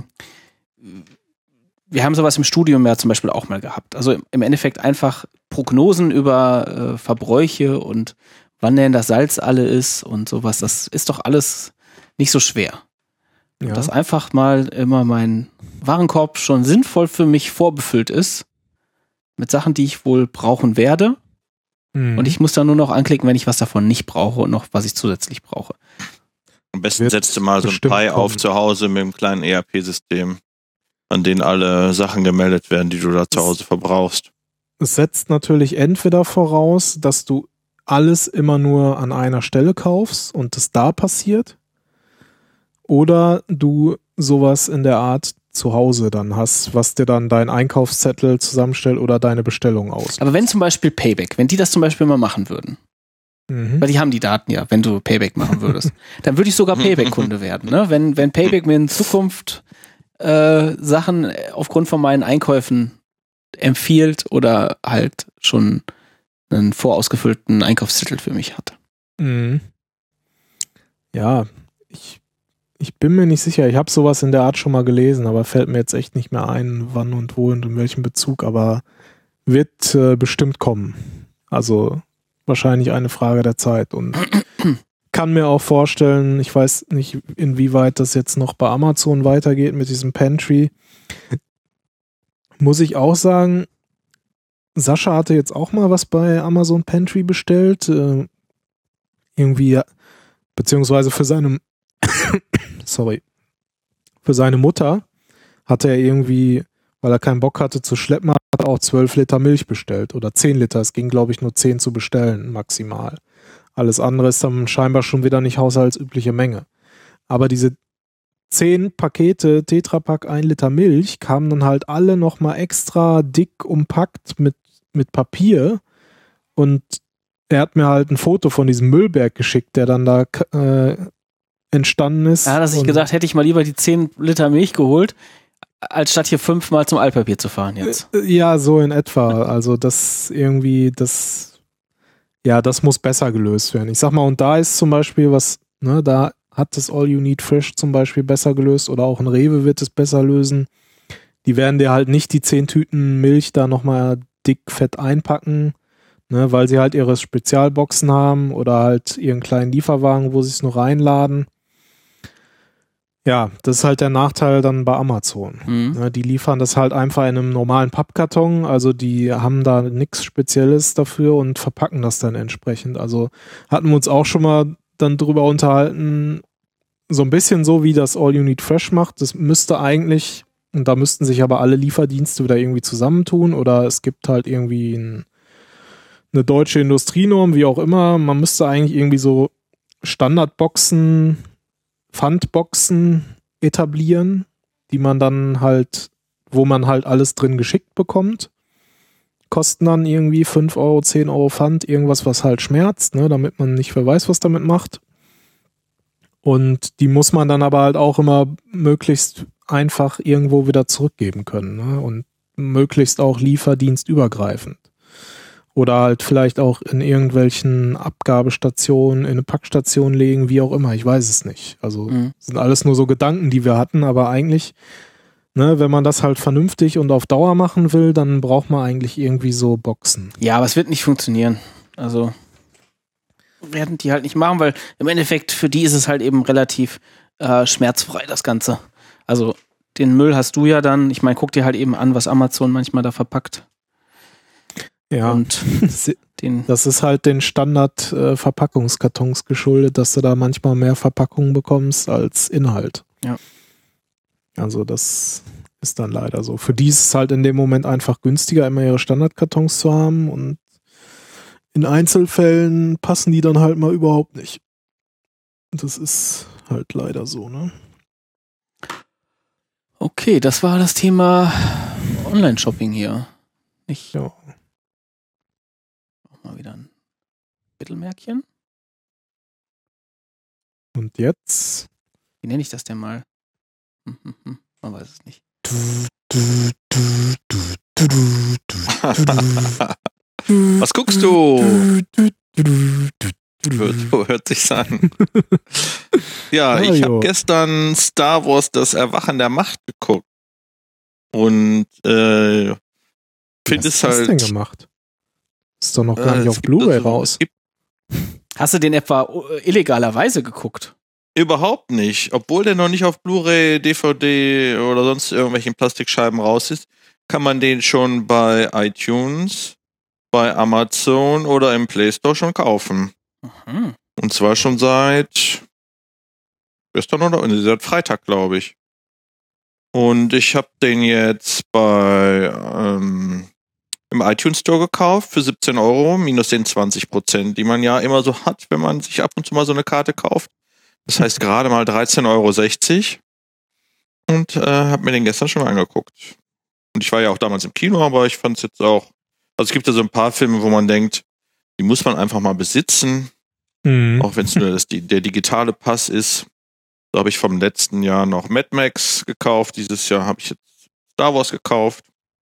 wir haben sowas im Studium ja zum Beispiel auch mal gehabt. Also im Endeffekt einfach Prognosen über Verbräuche und wann denn das Salz alle ist und sowas. Das ist doch alles nicht so schwer. Ja. Dass einfach mal immer mein Warenkorb schon sinnvoll für mich vorbefüllt ist mit Sachen, die ich wohl brauchen werde. Und ich muss dann nur noch anklicken, wenn ich was davon nicht brauche und noch was ich zusätzlich brauche. Am besten setzt du mal so ein Pi auf zu Hause mit einem kleinen ERP-System, an denen alle Sachen gemeldet werden, die du da zu Hause verbrauchst. Es setzt natürlich entweder voraus, dass du alles immer nur an einer Stelle kaufst und es da passiert, oder du sowas in der Art zu Hause dann hast, was dir dann dein Einkaufszettel zusammenstellt oder deine Bestellung aus. Aber wenn zum Beispiel Payback, wenn die das zum Beispiel mal machen würden, weil die haben die Daten ja, wenn du Payback machen würdest, dann würde ich sogar Payback-Kunde werden. Ne? Wenn Payback mir in Zukunft Sachen aufgrund von meinen Einkäufen empfiehlt oder halt schon einen vorausgefüllten Einkaufszettel für mich hat. Mhm. Ja, ich bin mir nicht sicher. Ich habe sowas in der Art schon mal gelesen, aber fällt mir jetzt echt nicht mehr ein, wann und wo und in welchem Bezug, aber wird bestimmt kommen. Also wahrscheinlich eine Frage der Zeit, und kann mir auch vorstellen, ich weiß nicht, inwieweit das jetzt noch bei Amazon weitergeht mit diesem Pantry. Muss ich auch sagen, Sascha hatte jetzt auch mal was bei Amazon Pantry bestellt. Irgendwie, beziehungsweise für seine Mutter hatte er irgendwie, weil er keinen Bock hatte zu schleppen, hat er auch 12 Liter Milch bestellt oder 10 Liter. Es ging, glaube ich, nur 10 zu bestellen, maximal. Alles andere ist dann scheinbar schon wieder nicht haushaltsübliche Menge. Aber diese 10 Pakete Tetrapack 1 Liter Milch kamen dann halt alle nochmal extra dick umpackt mit Papier, und er hat mir halt ein Foto von diesem Müllberg geschickt, der dann da entstanden ist. Ja, dass ich gedacht, hätte ich mal lieber die 10 Liter Milch geholt, als statt hier 5-mal zum Altpapier zu fahren jetzt. Ja, so in etwa. Also das irgendwie, das muss besser gelöst werden. Ich sag mal, und da ist zum Beispiel was, ne, da hat das All You Need Fresh zum Beispiel besser gelöst, oder auch ein Rewe wird es besser lösen. Die werden dir halt nicht die 10 Tüten Milch da nochmal dick fett einpacken, ne, weil sie halt ihre Spezialboxen haben oder halt ihren kleinen Lieferwagen, wo sie es nur reinladen. Ja, das ist halt der Nachteil dann bei Amazon. Ne, die liefern das halt einfach in einem normalen Pappkarton, also die haben da nichts Spezielles dafür und verpacken das dann entsprechend. Also hatten wir uns auch schon mal dann drüber unterhalten, so ein bisschen so wie das All You Need Fresh macht. Das müsste eigentlich, und da müssten sich aber alle Lieferdienste wieder irgendwie zusammentun oder es gibt halt irgendwie eine deutsche Industrienorm, wie auch immer. Man müsste eigentlich irgendwie so Standardboxen, Pfandboxen etablieren, die man dann halt, wo man halt alles drin geschickt bekommt. Kosten dann irgendwie 5 Euro, 10 Euro Pfand, irgendwas, was halt schmerzt, ne, damit man nicht wer weiß, was damit macht. Und die muss man dann aber halt auch immer möglichst einfach irgendwo wieder zurückgeben können, ne, und möglichst auch lieferdienstübergreifend. Oder halt vielleicht auch in irgendwelchen Abgabestationen, in eine Packstation legen, wie auch immer. Ich weiß es nicht. Also sind alles nur so Gedanken, die wir hatten. Aber eigentlich, ne, wenn man das halt vernünftig und auf Dauer machen will, dann braucht man eigentlich irgendwie so Boxen. Ja, aber es wird nicht funktionieren. Also werden die halt nicht machen, weil im Endeffekt für die ist es halt eben relativ schmerzfrei, das Ganze. Also den Müll hast du ja dann, ich meine, guck dir halt eben an, was Amazon manchmal da verpackt. Ja, und das ist halt den Standard-Verpackungskartons geschuldet, dass du da manchmal mehr Verpackungen bekommst als Inhalt. Ja. Also das ist dann leider so. Für die ist es halt in dem Moment einfach günstiger, immer ihre Standardkartons zu haben und in Einzelfällen passen die dann halt mal überhaupt nicht. Das ist halt leider so, ne? Okay, das war das Thema Online-Shopping hier. Ja. Mal wieder ein Mittelmärkchen. Und jetzt? Wie nenne ich das denn mal? Man weiß es nicht. Was guckst du? Hört sich's an. Ja, ich habe gestern Star Wars Das Erwachen der Macht geguckt. Und finde es halt... Was hast du denn gemacht? Ist doch noch gar nicht auf Blu-ray raus. Hast du den etwa illegalerweise geguckt? Überhaupt nicht. Obwohl der noch nicht auf Blu-ray, DVD oder sonst irgendwelchen Plastikscheiben raus ist, kann man den schon bei iTunes, bei Amazon oder im Play Store schon kaufen. Mhm. Und zwar schon seit gestern oder seit Freitag, glaube ich. Und ich habe den jetzt im iTunes Store gekauft für 17 Euro, minus den 20%, die man ja immer so hat, wenn man sich ab und zu mal so eine Karte kauft. Das heißt gerade mal 13,60 Euro. Und habe mir den gestern schon mal angeguckt. Und ich war ja auch damals im Kino, aber ich fand es jetzt auch... Also es gibt ja so ein paar Filme, wo man denkt, die muss man einfach mal besitzen. Auch wenn es nur der digitale Pass ist. So habe ich vom letzten Jahr noch Mad Max gekauft. Dieses Jahr habe ich jetzt Star Wars gekauft.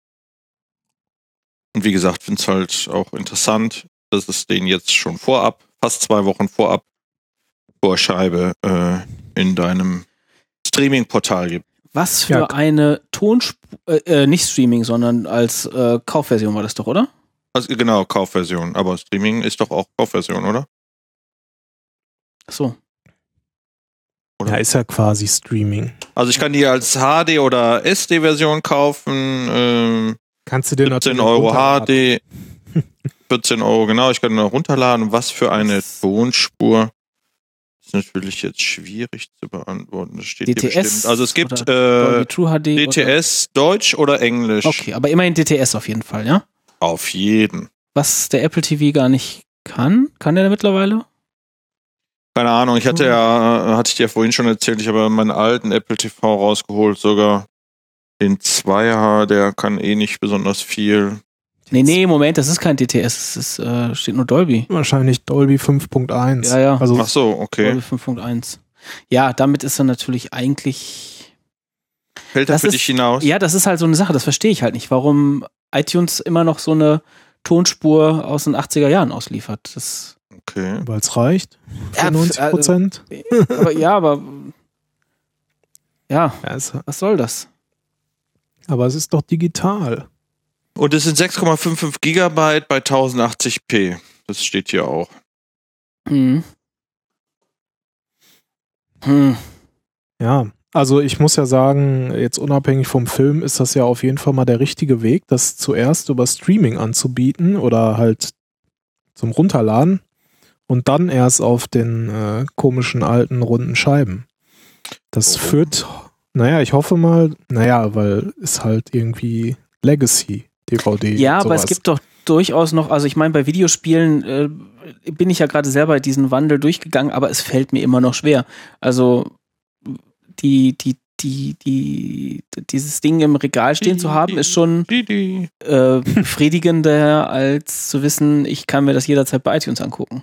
Und wie gesagt, finde es halt auch interessant, dass es den jetzt schon vorab, fast 2 Wochen vorab, Vorscheibe in deinem Streaming-Portal gibt. Was für eine Tonspur, nicht Streaming, sondern als Kaufversion war das doch, oder? Also genau, Kaufversion. Aber Streaming ist doch auch Kaufversion, oder? Ach so. Oder? Ja, ist ja quasi Streaming. Also ich kann die als HD oder SD-Version kaufen. Kannst du den 17 Euro HD, 14 Euro, genau, ich kann ihn noch runterladen. Was für eine Tonspur? Ist natürlich jetzt schwierig zu beantworten. Das steht DTS hier bestimmt. Also es gibt True HD DTS, oder? Deutsch oder Englisch. Okay, aber immerhin DTS auf jeden Fall, ja? Auf jeden. Was der Apple TV gar nicht kann? Kann der mittlerweile? Keine Ahnung, hatte ich dir vorhin schon erzählt, ich habe meinen alten Apple TV rausgeholt, sogar den 2er, der kann eh nicht besonders viel. Nee, Moment, das ist kein DTS, es ist, steht nur Dolby. Wahrscheinlich Dolby 5.1. Ja. Also, ach so, okay. Dolby 5.1. Ja, damit ist er natürlich eigentlich... Fällt er für dich hinaus? Ja, das ist halt so eine Sache, das verstehe ich halt nicht, warum iTunes immer noch so eine Tonspur aus den 80er Jahren ausliefert. Okay. Weil es reicht? Für 90%? Aber was soll das? Aber es ist doch digital. Und es sind 6,55 Gigabyte bei 1080p. Das steht hier auch. Ja, also ich muss ja sagen, jetzt unabhängig vom Film ist das ja auf jeden Fall mal der richtige Weg, das zuerst über Streaming anzubieten oder halt zum Runterladen und dann erst auf den komischen alten runden Scheiben. Das führt, ich hoffe mal, weil es halt irgendwie Legacy DVD. Ja, aber es gibt doch durchaus noch, also ich meine, bei Videospielen bin ich ja gerade selber diesen Wandel durchgegangen, aber es fällt mir immer noch schwer. Also dieses Ding im Regal stehen zu haben, ist schon befriedigender, als zu wissen, ich kann mir das jederzeit bei iTunes angucken.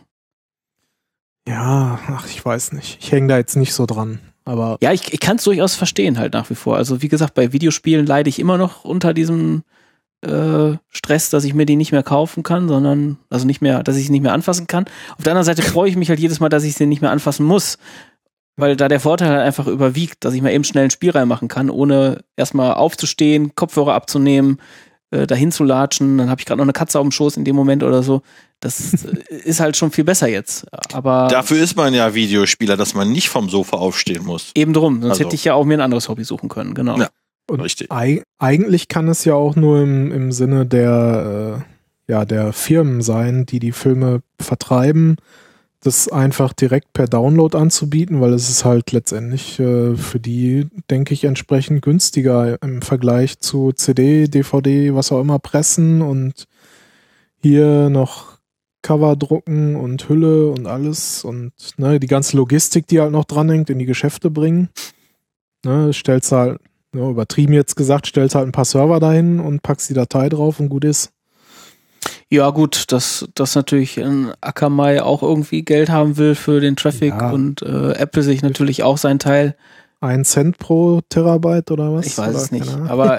Ja, ich weiß nicht. Ich hänge da jetzt nicht so dran. Aber ja, ich kann es durchaus verstehen halt nach wie vor. Also wie gesagt, bei Videospielen leide ich immer noch unter diesem Stress, dass ich mir die nicht mehr kaufen kann, sondern, also nicht mehr, dass ich sie nicht mehr anfassen kann. Auf der anderen Seite freue ich mich halt jedes Mal, dass ich sie nicht mehr anfassen muss. Weil da der Vorteil halt einfach überwiegt, dass ich mal eben schnell ein Spiel reinmachen kann, ohne erstmal aufzustehen, Kopfhörer abzunehmen, dahin zu latschen, dann habe ich gerade noch eine Katze auf dem Schoß in dem Moment oder so. Das ist halt schon viel besser jetzt. Aber dafür ist man ja Videospieler, dass man nicht vom Sofa aufstehen muss. Eben drum, sonst hätte ich ja auch mir ein anderes Hobby suchen können, genau. Ja, und richtig. Eigentlich kann es ja auch nur im Sinne der Firmen sein, die Filme vertreiben, das einfach direkt per Download anzubieten, weil es ist halt letztendlich für die, denke ich, entsprechend günstiger im Vergleich zu CD, DVD, was auch immer, pressen und hier noch Cover drucken und Hülle und alles und die ganze Logistik, die halt noch dranhängt, in die Geschäfte bringen. Stellst halt, übertrieben jetzt gesagt, stellst halt ein paar Server dahin und packst die Datei drauf und gut ist. Ja gut, dass natürlich Akamai auch irgendwie Geld haben will für den Traffic und Apple sich natürlich auch seinen Teil. 1 Cent pro Terabyte oder was? Ich weiß es nicht. Aber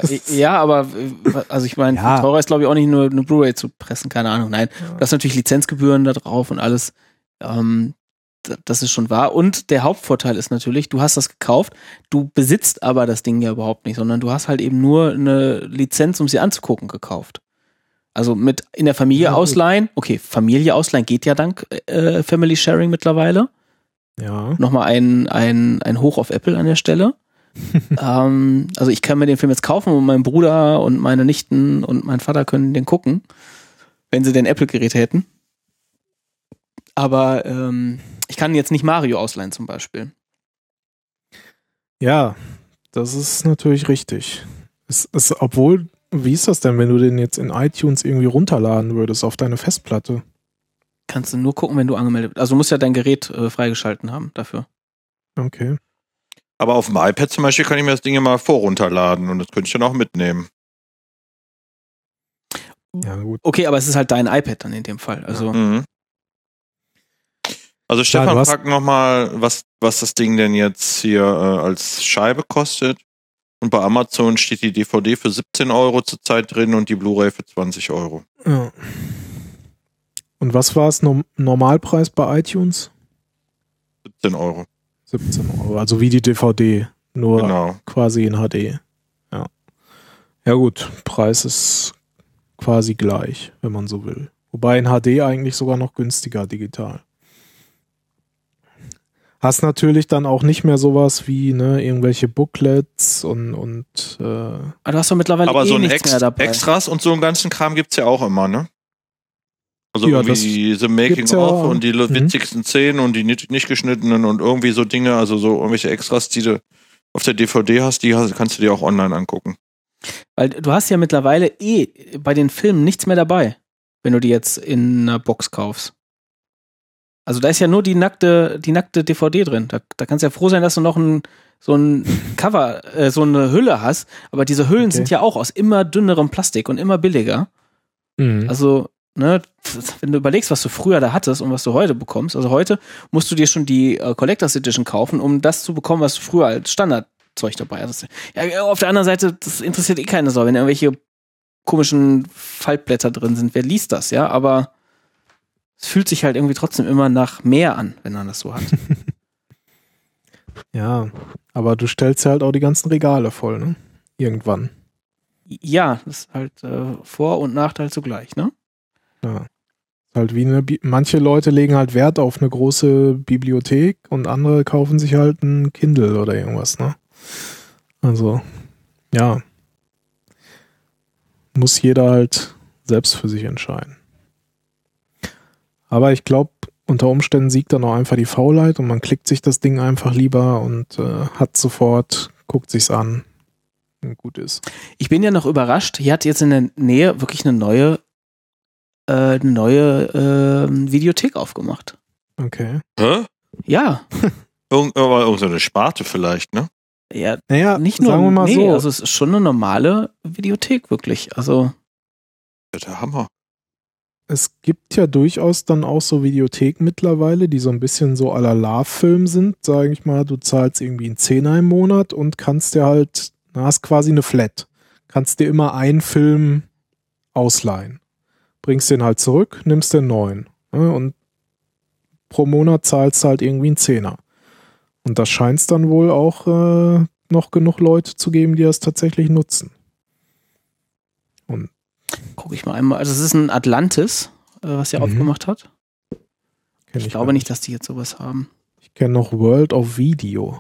also ich meine, teurer ist glaube ich auch nicht nur eine Blu-ray zu pressen, keine Ahnung. Nein, du hast natürlich Lizenzgebühren da drauf und alles. Das ist schon wahr. Und der Hauptvorteil ist natürlich, du hast das gekauft, du besitzt aber das Ding ja überhaupt nicht, sondern du hast halt eben nur eine Lizenz, um sie anzugucken, gekauft. Also mit in der Familie ausleihen. Okay, Familie ausleihen geht ja dank Family Sharing mittlerweile. Ja. Nochmal ein Hoch auf Apple an der Stelle. Also ich kann mir den Film jetzt kaufen und mein Bruder und meine Nichten und mein Vater können den gucken, wenn sie denn Apple-Geräte hätten. Aber ich kann jetzt nicht Mario ausleihen zum Beispiel. Ja, das ist natürlich richtig. Obwohl, wie ist das denn, wenn du den jetzt in iTunes irgendwie runterladen würdest auf deine Festplatte? Kannst du nur gucken, wenn du angemeldet bist. Also du musst ja dein Gerät freigeschalten haben dafür. Okay. Aber auf dem iPad zum Beispiel kann ich mir das Ding immer vorrunterladen und das könnte ich dann auch mitnehmen. Ja, gut. Okay, aber es ist halt dein iPad dann in dem Fall. Also, also Stefan fragt nochmal, was das Ding denn jetzt hier als Scheibe kostet. Und bei Amazon steht die DVD für 17 € zurzeit drin und die Blu-ray für 20 €. Ja. Und was war es? Normalpreis bei iTunes? 17 €. 17 €, also wie die DVD, nur quasi in HD. Ja. Ja gut, Preis ist quasi gleich, wenn man so will. Wobei in HD eigentlich sogar noch günstiger digital. Hast natürlich dann auch nicht mehr sowas wie irgendwelche Booklets und du hast doch mittlerweile aber so nichts mehr dabei. Extras und so einen ganzen Kram gibt's ja auch immer, ne? Also ja, irgendwie diese Making-of und die witzigsten Szenen und die nicht geschnittenen und irgendwie so Dinge, also so irgendwelche Extras, die du auf der DVD hast, kannst du dir auch online angucken. Weil du hast ja mittlerweile bei den Filmen nichts mehr dabei, wenn du die jetzt in einer Box kaufst. Also da ist ja nur die nackte DVD drin. Da kannst du ja froh sein, dass du noch so ein Cover, so eine Hülle hast. Aber diese Hüllen sind ja auch aus immer dünnerem Plastik und immer billiger. Mhm. Also, wenn du überlegst, was du früher da hattest und was du heute bekommst, also heute musst du dir schon die Collectors Edition kaufen, um das zu bekommen, was du früher als Standardzeug dabei hattest. Ja, auf der anderen Seite, das interessiert keine Sau, wenn irgendwelche komischen Faltblätter drin sind. Wer liest das, ja? Aber es fühlt sich halt irgendwie trotzdem immer nach mehr an, wenn man das so hat. Ja, aber du stellst ja halt auch die ganzen Regale voll, ne? Irgendwann. Ja, das ist halt Vor- und Nachteil zugleich, ne? Ja. Halt wie manche Leute legen halt Wert auf eine große Bibliothek und andere kaufen sich halt ein Kindle oder irgendwas, ne? Also, ja. Muss jeder halt selbst für sich entscheiden. Aber ich glaube, unter Umständen siegt dann auch einfach die Faulheit und man klickt sich das Ding einfach lieber und hat sofort, guckt sich's an und gut ist. Ich bin ja noch überrascht, hier hat jetzt in der Nähe wirklich eine neue Videothek aufgemacht. Okay. Hä? Ja. Irgendeine Sparte vielleicht, ne? Ja, Naja, nicht nur, sagen wir mal so. also es ist schon eine normale Videothek, wirklich. Also. Ja, der Hammer. Es gibt ja durchaus dann auch so Videotheken mittlerweile, die so ein bisschen so à la Love-Film sind, sage ich mal. Du zahlst irgendwie einen Zehner im Monat und kannst dir halt, hast quasi eine Flat. Kannst dir immer einen Film ausleihen. Bringst den halt zurück, nimmst den neuen. Ne? Und pro Monat zahlst du halt irgendwie einen Zehner. Und da scheint es dann wohl auch noch genug Leute zu geben, die das tatsächlich nutzen. Und gucke ich mal einmal. Also es ist ein Atlantis, was er aufgemacht hat. Ich glaube nicht, dass die jetzt sowas haben. Ich kenne noch World of Video.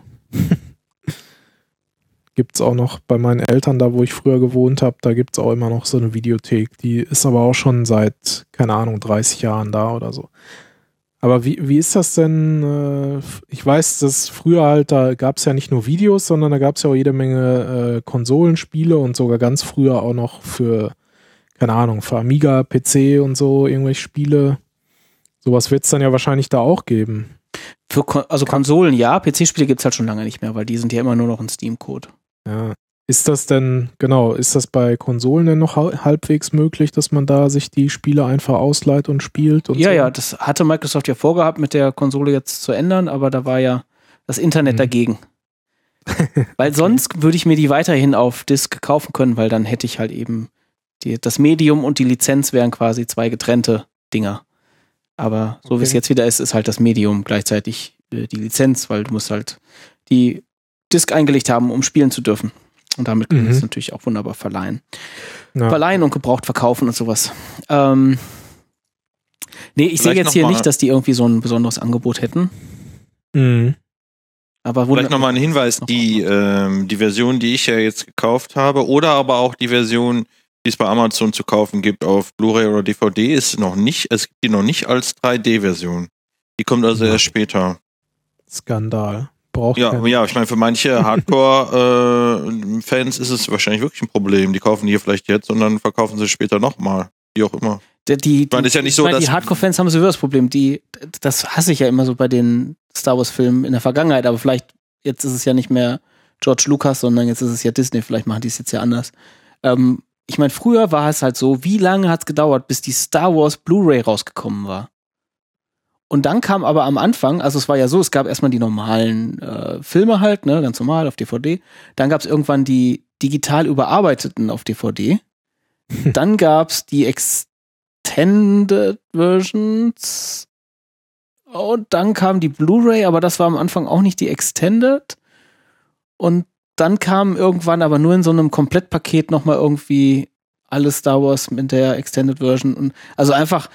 Gibt's auch noch bei meinen Eltern, da wo ich früher gewohnt habe, da gibt's auch immer noch so eine Videothek. Die ist aber auch schon seit, keine Ahnung, 30 Jahren da oder so. Aber wie ist das denn? Ich weiß, dass früher halt, da gab's ja nicht nur Videos, sondern da gab's ja auch jede Menge Konsolenspiele und sogar ganz früher auch noch für, keine Ahnung, für Amiga, PC und so irgendwelche Spiele. Sowas wird's dann ja wahrscheinlich da auch geben. Also Konsolen ja, PC-Spiele gibt's halt schon lange nicht mehr, weil die sind ja immer nur noch ein Steam-Code. Ja. Ist das denn, ist das bei Konsolen denn noch halbwegs möglich, dass man da sich die Spiele einfach ausleiht und spielt? Und ja, so? Ja, das hatte Microsoft ja vorgehabt, mit der Konsole jetzt zu ändern, aber da war ja das Internet dagegen. Weil sonst würde ich mir die weiterhin auf Disk kaufen können, weil dann hätte ich halt eben das Medium und die Lizenz wären quasi zwei getrennte Dinger. Aber so wie es jetzt wieder ist halt das Medium gleichzeitig die Lizenz, weil du musst halt die Disk eingelegt haben, um spielen zu dürfen. Und damit können wir es natürlich auch wunderbar verleihen. Ja. Verleihen und gebraucht verkaufen und sowas. Nee, ich sehe jetzt hier nicht, dass die irgendwie so ein besonderes Angebot hätten. Mhm. Aber vielleicht nochmal ein Hinweis, die Version, die ich ja jetzt gekauft habe, oder aber auch die Version, die es bei Amazon zu kaufen gibt auf Blu-ray oder DVD, es gibt die noch nicht als 3D-Version. Die kommt also erst später. Skandal. Ja, ich meine, für manche Hardcore-Fans ist es wahrscheinlich wirklich ein Problem. Die kaufen die hier vielleicht jetzt und dann verkaufen sie später nochmal. Wie auch immer. Die Hardcore-Fans haben sowieso das Problem. Das hasse ich ja immer so bei den Star Wars-Filmen in der Vergangenheit, aber vielleicht, jetzt ist es ja nicht mehr George Lucas, sondern jetzt ist es ja Disney. Vielleicht machen die es jetzt ja anders. Ich meine, früher war es halt so, wie lange hat es gedauert, bis die Star Wars Blu-ray rausgekommen war? Und dann kam aber am Anfang, also es war ja so, es gab erstmal die normalen Filme halt, ne, ganz normal auf DVD. Dann gab es irgendwann die digital überarbeiteten auf DVD. Dann gab es die Extended Versions. Und dann kam die Blu-ray, aber das war am Anfang auch nicht die Extended. Und dann kam irgendwann aber nur in so einem Komplettpaket nochmal irgendwie alles Star Wars mit der Extended Version. Und also einfach,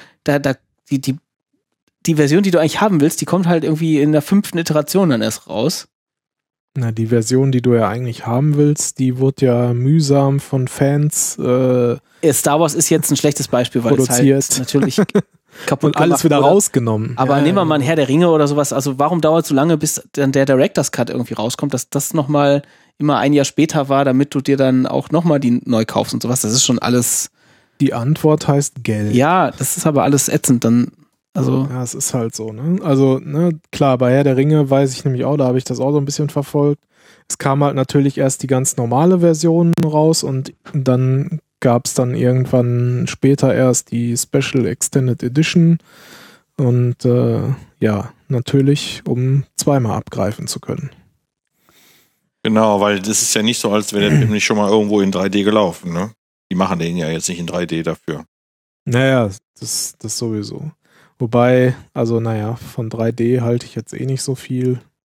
die Version, die du eigentlich haben willst, die kommt halt irgendwie in der 5. Iteration dann erst raus. Na, die Version, die du ja eigentlich haben willst, die wurde ja mühsam von Fans Star Wars ist jetzt ein schlechtes Beispiel, weil produziert. Es halt natürlich kaputt und alles wieder rausgenommen. Aber nehmen wir mal einen Herr der Ringe oder sowas. Also warum dauert es so lange, bis dann der Director's Cut irgendwie rauskommt, dass das nochmal immer ein Jahr später war, damit du dir dann auch nochmal die neu kaufst und sowas. Das ist schon alles... Die Antwort heißt Geld. Ja, das ist aber alles ätzend dann. Also ja, es ist halt so, ne? Also, ne, klar, bei Herr der Ringe weiß ich nämlich auch, da habe ich das auch so ein bisschen verfolgt. Es kam halt natürlich erst die ganz normale Version raus und dann gab es dann irgendwann später erst die Special Extended Edition und ja, natürlich, um zweimal abgreifen zu können. Genau, weil das ist ja nicht so, als wäre der Film nicht schon mal irgendwo in 3D gelaufen, ne? Die machen den ja jetzt nicht in 3D dafür. Naja, das sowieso. Wobei, also naja, von 3D halte ich jetzt eh nicht so viel.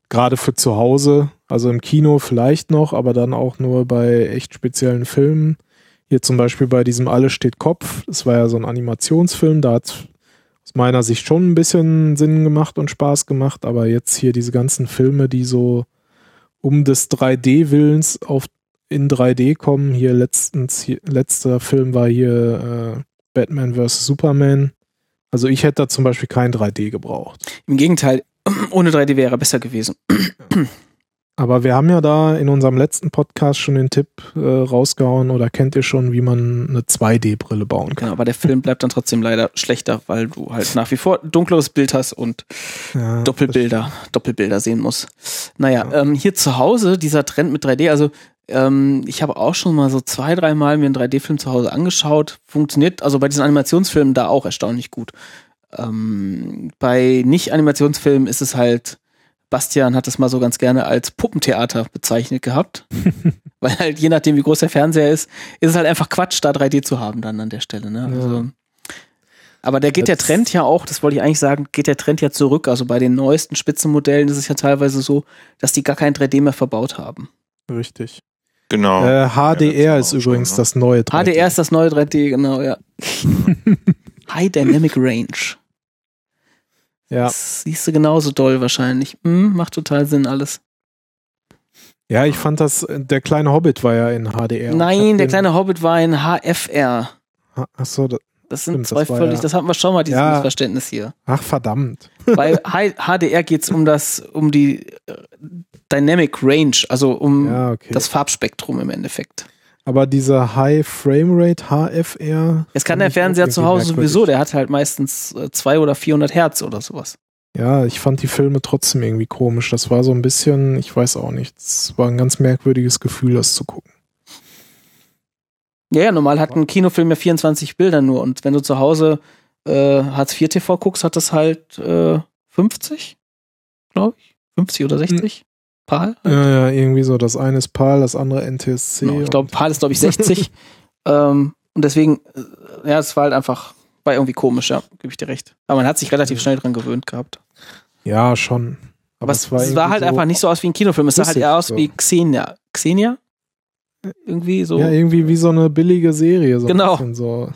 gerade für zu Hause, also im Kino vielleicht noch, aber dann auch nur bei echt speziellen Filmen. Hier zum Beispiel bei diesem Alles steht Kopf, das war ja so ein Animationsfilm, da hat aus meiner Sicht schon ein bisschen Sinn gemacht und Spaß gemacht, aber jetzt hier diese ganzen Filme, die so um des 3D-Willens in 3D kommen, letzter Film war hier Batman vs. Superman. Also ich hätte da zum Beispiel kein 3D gebraucht. Im Gegenteil, ohne 3D wäre er besser gewesen. Aber wir haben ja da in unserem letzten Podcast schon den Tipp rausgehauen, oder kennt ihr schon, wie man eine 2D-Brille bauen kann. Genau, aber der Film bleibt dann trotzdem leider schlechter, weil du halt nach wie vor ein dunkleres Bild hast und Doppelbilder sehen musst. Naja, hier zu Hause, dieser Trend mit 3D, also ich habe auch schon mal so 2-3 Mal mir einen 3D-Film zu Hause angeschaut. Funktioniert also bei diesen Animationsfilmen da auch erstaunlich gut. Bei Nicht-Animationsfilmen ist es halt, Bastian hat das mal so ganz gerne als Puppentheater bezeichnet gehabt. Weil halt je nachdem, wie groß der Fernseher ist es halt einfach Quatsch, da 3D zu haben dann an der Stelle. Ne? Also, aber der Trend ja auch, das wollte ich eigentlich sagen, geht der Trend ja zurück. Also bei den neuesten Spitzenmodellen ist es ja teilweise so, dass die gar kein 3D mehr verbaut haben. Richtig. Genau. HDR ist übrigens das neue 3D. HDR ist das neue 3D, genau, ja. High Dynamic Range. Ja. Das siehst du genauso doll wahrscheinlich. Macht total Sinn alles. Ja, ich fand der kleine Hobbit war ja in HDR. Nein, der kleine Hobbit war in HFR. Achso, das sind zwei völlig, das hatten wir schon mal, dieses Missverständnis hier. Ach, verdammt. Bei HDR geht es um die Dynamic Range, also das Farbspektrum im Endeffekt. Aber dieser High Frame Rate, HFR. Es kann der Fernseher zu Hause sowieso, der hat halt meistens 200 oder 400 Hertz oder sowas. Ja, ich fand die Filme trotzdem irgendwie komisch. Das war so ein bisschen, ich weiß auch nicht, es war ein ganz merkwürdiges Gefühl, das zu gucken. Ja, normal hat ein Kinofilm ja 24 Bilder nur, und wenn du zu Hause Hartz IV TV guckst, hat das halt 50, glaube ich. 50 oder 60. PAL? Halt. Ja, irgendwie so. Das eine ist PAL, das andere NTSC. Genau, ich glaube, PAL ist, 60. Und deswegen, es war halt war irgendwie komisch, ja, gebe ich dir recht. Aber man hat sich relativ schnell dran gewöhnt gehabt. Ja, schon. Aber es sah halt einfach nicht so aus wie ein Kinofilm. Es sah halt eher aus wie Xenia. Xenia? Irgendwie so. Ja, irgendwie wie so eine billige Serie. So genau. So.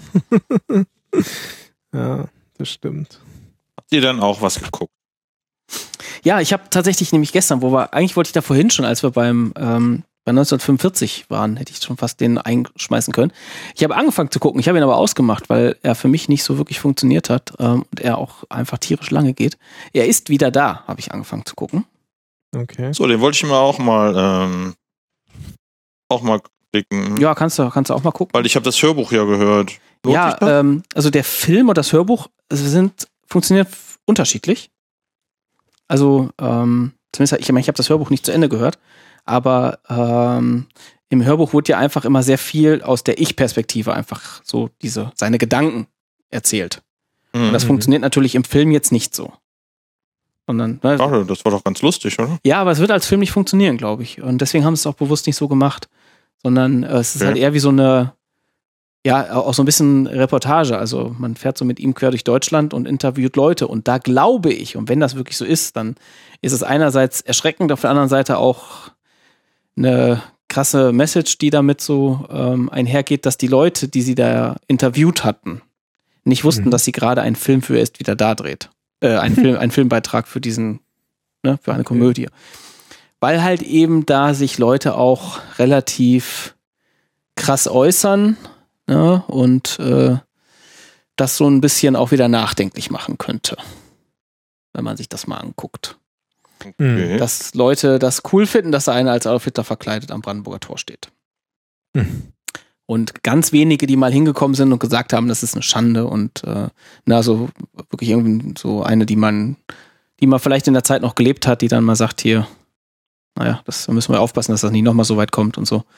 Ja, das stimmt. Habt ihr dann auch was geguckt? Ja, ich habe tatsächlich nämlich gestern, eigentlich wollte ich da vorhin schon, als wir bei 1945 waren, hätte ich schon fast den einschmeißen können. Ich habe angefangen zu gucken, ich habe ihn aber ausgemacht, weil er für mich nicht so wirklich funktioniert hat und er auch einfach tierisch lange geht. Er ist wieder da, habe ich angefangen zu gucken. Okay. So, den wollte ich mir auch mal klicken. Ja, kannst du auch mal gucken. Weil ich habe das Hörbuch ja gehört. Ja, also der Film und das Hörbuch funktionieren unterschiedlich. Also, zumindest, ich habe das Hörbuch nicht zu Ende gehört, aber im Hörbuch wurde ja einfach immer sehr viel aus der Ich-Perspektive einfach so seine Gedanken erzählt. Und das funktioniert natürlich im Film jetzt nicht so. Sondern, das war doch ganz lustig, oder? Ja, aber es wird als Film nicht funktionieren, glaube ich. Und deswegen haben sie es auch bewusst nicht so gemacht. Sondern es ist halt eher wie so eine, auch so ein bisschen Reportage. Also man fährt so mit ihm quer durch Deutschland und interviewt Leute. Und da glaube ich, und wenn das wirklich so ist, dann ist es einerseits erschreckend, auf der anderen Seite auch eine krasse Message, die damit so einhergeht, dass die Leute, die sie da interviewt hatten, nicht wussten, dass sie gerade einen Film für Ist wieder da dreht. Einen Filmbeitrag für für eine Komödie. Weil halt eben da sich Leute auch relativ krass äußern, ne, und das so ein bisschen auch wieder nachdenklich machen könnte, wenn man sich das mal anguckt. Okay. Dass Leute das cool finden, dass da einer als Adolf Hitler verkleidet am Brandenburger Tor steht. Und ganz wenige, die mal hingekommen sind und gesagt haben, das ist eine Schande und so wirklich irgendwie so eine, die man vielleicht in der Zeit noch gelebt hat, die dann mal sagt, hier, da müssen wir aufpassen, dass das nicht nochmal so weit kommt und so.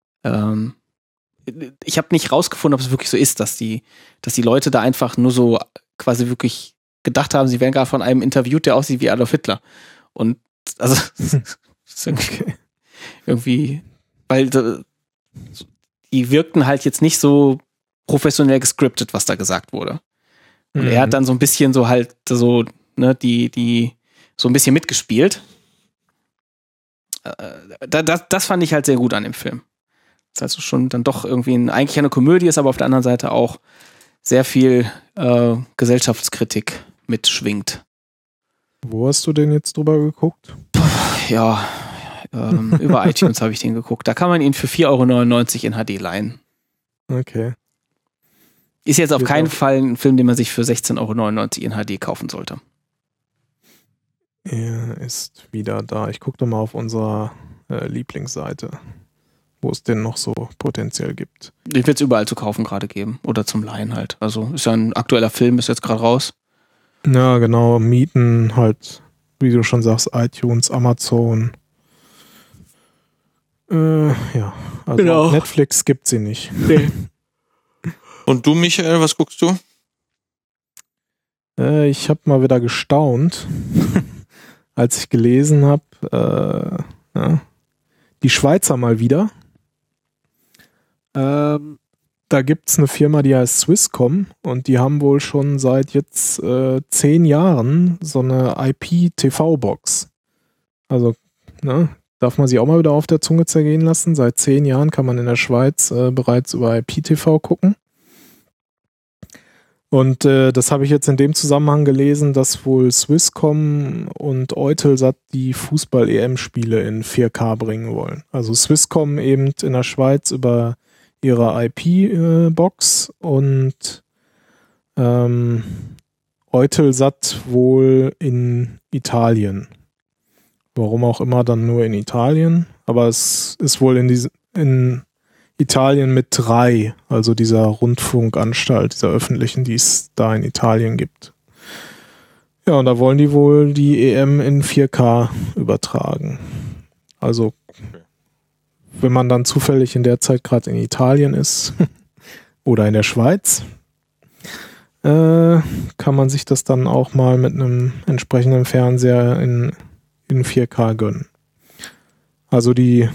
Ich habe nicht rausgefunden, ob es wirklich so ist, dass die Leute da einfach nur so quasi wirklich gedacht haben, sie wären gar von einem interviewt, der aussieht wie Adolf Hitler. Und also ist irgendwie, weil die wirkten halt jetzt nicht so professionell gescriptet, was da gesagt wurde. Und er hat dann so ein bisschen so halt so, ne, die so ein bisschen mitgespielt. das fand ich halt sehr gut an dem Film. Das heißt, schon dann doch irgendwie eigentlich eine Komödie ist, aber auf der anderen Seite auch sehr viel Gesellschaftskritik mitschwingt. Wo hast du den jetzt drüber geguckt? Ja, über iTunes habe ich den geguckt. Da kann man ihn für 4,99 € in HD leihen. Okay. Ist jetzt auf keinen Fall ein Film, den man sich für 16,99 € in HD kaufen sollte. Er ist wieder da. Ich gucke doch mal auf unserer Lieblingsseite, wo es den noch so potenziell gibt. Den wird es überall zu kaufen gerade geben. Oder zum Leihen halt. Also ist ja ein aktueller Film, ist jetzt gerade raus. Ja, genau. Mieten halt, wie du schon sagst, iTunes, Amazon. Ja, also Genau. auf Netflix gibt sie nicht. Nee. Und du, Michael, was guckst du? Ich habe mal wieder gestaunt, als ich gelesen habe, die Schweizer mal wieder. Da gibt es eine Firma, die heißt Swisscom und die haben wohl schon seit jetzt 10 Jahren so eine IP-TV-Box. Also, darf man sich auch mal wieder auf der Zunge zergehen lassen. Seit 10 Jahren kann man in der Schweiz bereits über IP-TV gucken. Und das habe ich jetzt in dem Zusammenhang gelesen, dass wohl Swisscom und Eutelsat die Fußball-EM-Spiele in 4K bringen wollen. Also Swisscom eben in der Schweiz über ihre IP-Box und Eutelsat wohl in Italien. Warum auch immer dann nur in Italien. Aber es ist wohl in Italien mit 3, also dieser Rundfunkanstalt, dieser öffentlichen, die es da in Italien gibt. Ja, und da wollen die wohl die EM in 4K übertragen. Also, wenn man dann zufällig in der Zeit gerade in Italien ist oder in der Schweiz, kann man sich das dann auch mal mit einem entsprechenden Fernseher in 4K gönnen. Also die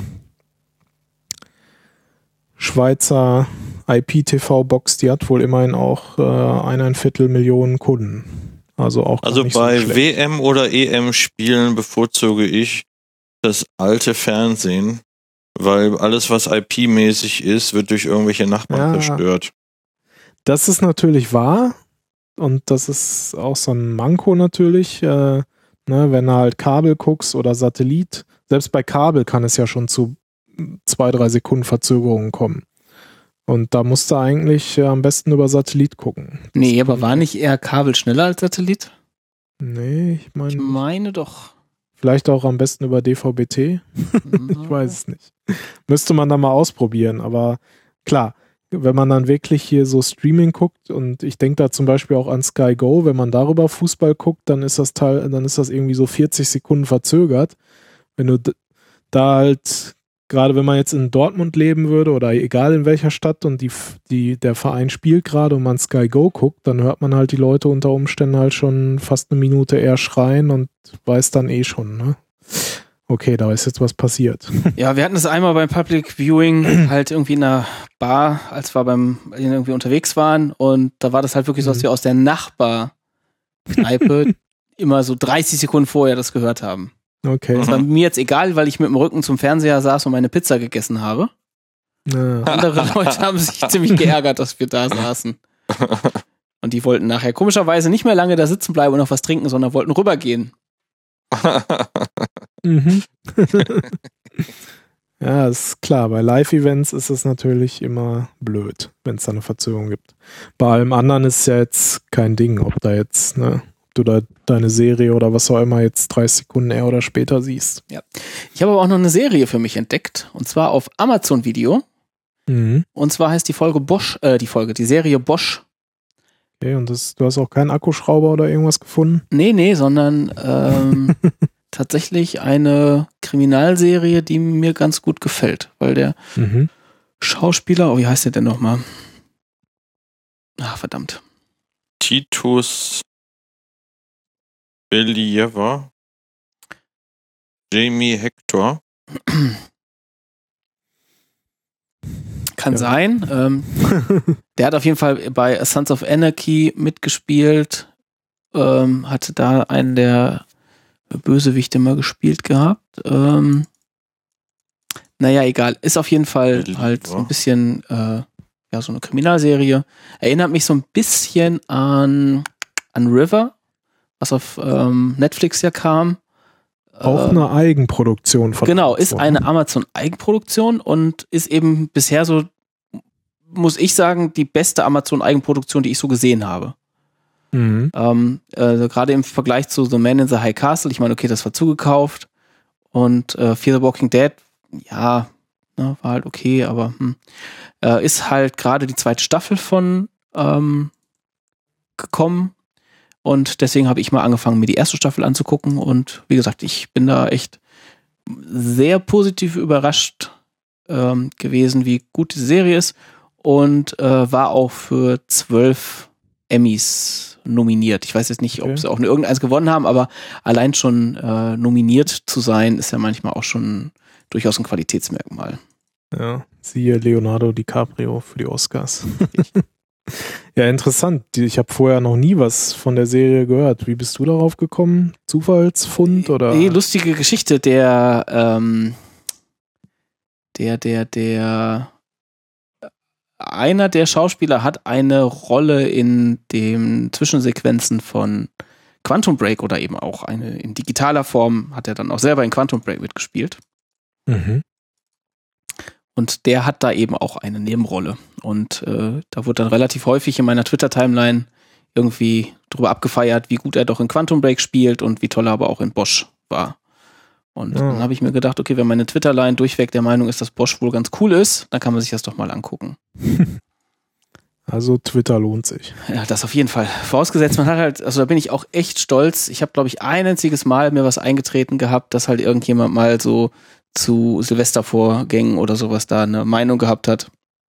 Schweizer IP-TV-Box, die hat wohl immerhin auch 1,25 Millionen Kunden. Also auch Also nicht bei so schlecht. WM oder EM-Spielen bevorzuge ich das alte Fernsehen, weil alles, was IP-mäßig ist, wird durch irgendwelche Nachbarn zerstört. Das ist natürlich wahr und das ist auch so ein Manko natürlich, wenn du halt Kabel guckst oder Satellit. Selbst bei Kabel kann es ja schon zu 2-3 Sekunden Verzögerungen kommen. Und da musst du eigentlich am besten über Satellit gucken. Nee, aber war nicht eher Kabel schneller als Satellit? Nee, ich meine doch. Vielleicht auch am besten über DVB-T. Ich weiß es nicht. Müsste man da mal ausprobieren. Aber klar, wenn man dann wirklich hier so Streaming guckt und ich denke da zum Beispiel auch an Sky Go, wenn man darüber Fußball guckt, dann ist das irgendwie so 40 Sekunden verzögert. Wenn du da halt, gerade wenn man jetzt in Dortmund leben würde oder egal in welcher Stadt und der Verein spielt gerade und man Sky Go guckt, dann hört man halt die Leute unter Umständen halt schon fast eine Minute eher schreien und weiß dann eh schon, ne? Okay, da ist jetzt was passiert. Ja, wir hatten das einmal beim Public Viewing halt irgendwie in einer Bar, als wir irgendwie unterwegs waren und da war das halt wirklich so, dass wir aus der Nachbarkneipe immer so 30 Sekunden vorher das gehört haben. Okay. Das war mir jetzt egal, weil ich mit dem Rücken zum Fernseher saß und meine Pizza gegessen habe. Ja. Andere Leute haben sich ziemlich geärgert, dass wir da saßen. Und die wollten nachher komischerweise nicht mehr lange da sitzen bleiben und noch was trinken, sondern wollten rübergehen. Mhm. Ja, ist klar. Bei Live-Events ist es natürlich immer blöd, wenn es da eine Verzögerung gibt. Bei allem anderen ist es ja jetzt kein Ding, ob da jetzt, ob du da deine Serie oder was auch immer jetzt 30 Sekunden eher oder später siehst. Ja. Ich habe aber auch noch eine Serie für mich entdeckt. Und zwar auf Amazon Video. Mhm. Und zwar heißt die Serie Bosch. Okay, und du hast auch keinen Akkuschrauber oder irgendwas gefunden? Nee, sondern tatsächlich eine Kriminalserie, die mir ganz gut gefällt. Weil der Schauspieler, wie heißt der denn nochmal? Ach, verdammt. Titus Bellieva, Jamie Hector. Kann sein. Der hat auf jeden Fall bei Sons of Anarchy mitgespielt. Hatte da einen der Bösewichte mal gespielt gehabt. Naja, egal. Ist auf jeden Fall halt so ein bisschen so eine Kriminalserie. Erinnert mich so ein bisschen an River, was auf Netflix ja kam. Auch eine Eigenproduktion von Genau, Amazon. ist eine Amazon-Eigenproduktion und ist eben bisher so, muss ich sagen, die beste Amazon-Eigenproduktion, die ich so gesehen habe. Mhm. Gerade im Vergleich zu The Man in the High Castle, ich meine, okay, das war zugekauft und Fear the Walking Dead, ja, war halt okay, aber ist halt gerade die zweite Staffel von gekommen und deswegen habe ich mal angefangen, mir die erste Staffel anzugucken und wie gesagt, ich bin da echt sehr positiv überrascht gewesen, wie gut diese Serie ist und war auch für 12 Emmys nominiert. Ich weiß jetzt nicht, ob sie auch irgendeins gewonnen haben, aber allein schon nominiert zu sein, ist ja manchmal auch schon durchaus ein Qualitätsmerkmal. Ja, siehe Leonardo DiCaprio für die Oscars. Ja, interessant. Ich habe vorher noch nie was von der Serie gehört. Wie bist du darauf gekommen? Zufallsfund oder? Nee, lustige Geschichte. Der einer der Schauspieler hat eine Rolle in den Zwischensequenzen von Quantum Break oder eben auch eine in digitaler Form, hat er dann auch selber in Quantum Break mitgespielt. Mhm. Und der hat da eben auch eine Nebenrolle. Und da wurde dann relativ häufig in meiner Twitter-Timeline irgendwie drüber abgefeiert, wie gut er doch in Quantum Break spielt und wie toll er aber auch in Bosch war. Und dann habe ich mir gedacht, okay, wenn meine Twitter-Line durchweg der Meinung ist, dass Bosch wohl ganz cool ist, dann kann man sich das doch mal angucken. Also Twitter lohnt sich. Ja, das auf jeden Fall. Vorausgesetzt, man hat halt, also da bin ich auch echt stolz. Ich habe, glaube ich, ein einziges Mal mir was eingetreten gehabt, dass halt irgendjemand mal so zu Silvestervorgängen oder sowas da eine Meinung gehabt hat.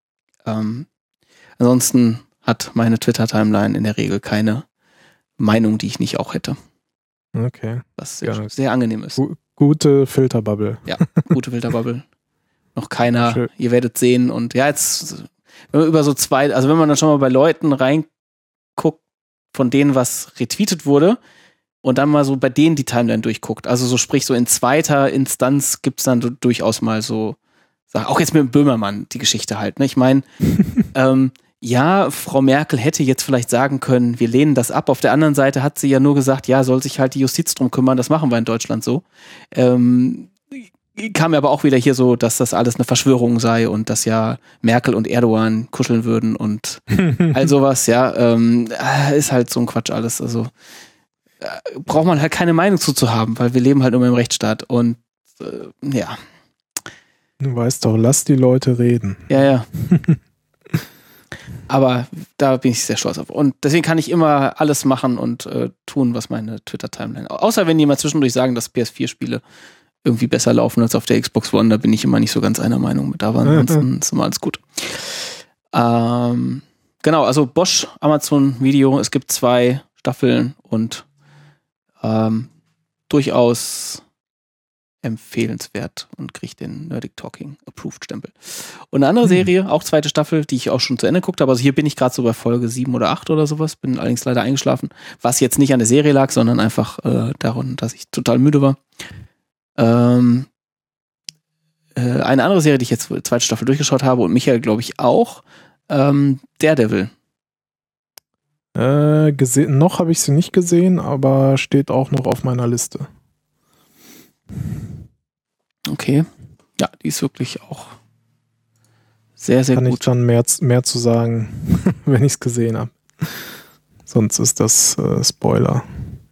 Ansonsten hat meine Twitter-Timeline in der Regel keine Meinung, die ich nicht auch hätte. Okay. Was sehr angenehm ist. Gute Filterbubble. Ja, gute Filterbubble. Noch keiner, Schön. ihr werdet sehen. Und ja, jetzt, wenn man über so wenn man dann schon mal bei Leuten reinguckt, von denen was retweetet wurde, und dann mal so bei denen die Timeline durchguckt. Also so sprich, so in zweiter Instanz gibt's dann durchaus mal so Sachen. Auch jetzt mit dem Böhmermann, die Geschichte halt. Ne? Ich meine, ja, Frau Merkel hätte jetzt vielleicht sagen können, wir lehnen das ab. Auf der anderen Seite hat sie ja nur gesagt, ja, soll sich halt die Justiz drum kümmern, das machen wir in Deutschland so. Kam ja aber auch wieder hier so, dass das alles eine Verschwörung sei und dass ja Merkel und Erdogan kuscheln würden und all sowas, ja. Ist halt so ein Quatsch alles. Also braucht man halt keine Meinung zu haben, weil wir leben halt nur im Rechtsstaat und ja. Du weißt doch, lass die Leute reden. Ja. Aber da bin ich sehr stolz auf. Und deswegen kann ich immer alles machen und tun, was meine Twitter-Timeline. Außer wenn die mal zwischendurch sagen, dass PS4-Spiele irgendwie besser laufen als auf der Xbox One, da bin ich immer nicht so ganz einer Meinung mit. Aber ansonsten ist immer alles gut. Genau, also Bosch, Amazon Video, es gibt 2 Staffeln und durchaus empfehlenswert und kriegt den Nerdic Talking Approved Stempel. Und eine andere Serie, auch 2. Staffel, die ich auch schon zu Ende geguckt habe. Also hier bin ich gerade so bei Folge 7 oder 8 oder sowas, bin allerdings leider eingeschlafen, was jetzt nicht an der Serie lag, sondern einfach daran, dass ich total müde war. Eine andere Serie, die ich jetzt 2. Staffel durchgeschaut habe und Michael, glaube ich, auch, Daredevil. Noch habe ich sie nicht gesehen, aber steht auch noch auf meiner Liste. Okay. Ja, die ist wirklich auch sehr, sehr gut. Kann ich dann mehr zu sagen, wenn ich es gesehen habe. Sonst ist das Spoiler.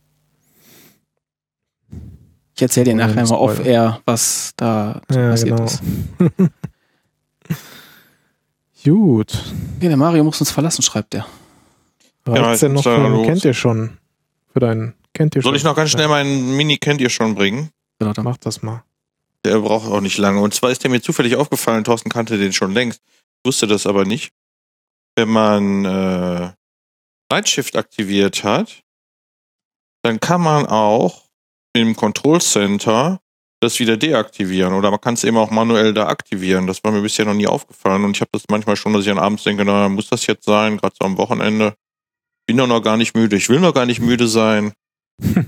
Ich erzähle dir nachher mal off-air, was da passiert ist. Gut. Okay, der Mario muss uns verlassen, schreibt er. Reicht's denn noch für Kennt ihr schon? Für deinen Kennt ihr schon? Soll ich noch ganz schnell meinen Mini Kennt ihr schon bringen? Genau, dann mach das mal. Der braucht auch nicht lange. Und zwar ist der mir zufällig aufgefallen, Thorsten kannte den schon längst, wusste das aber nicht. Wenn man Night Shift aktiviert hat, dann kann man auch im Control Center das wieder deaktivieren. Oder man kann es eben auch manuell da aktivieren. Das war mir bisher noch nie aufgefallen. Und ich habe das manchmal schon, dass ich dann abends denke, na, muss das jetzt sein, gerade so am Wochenende. Bin doch noch gar nicht müde. Ich will noch gar nicht müde sein.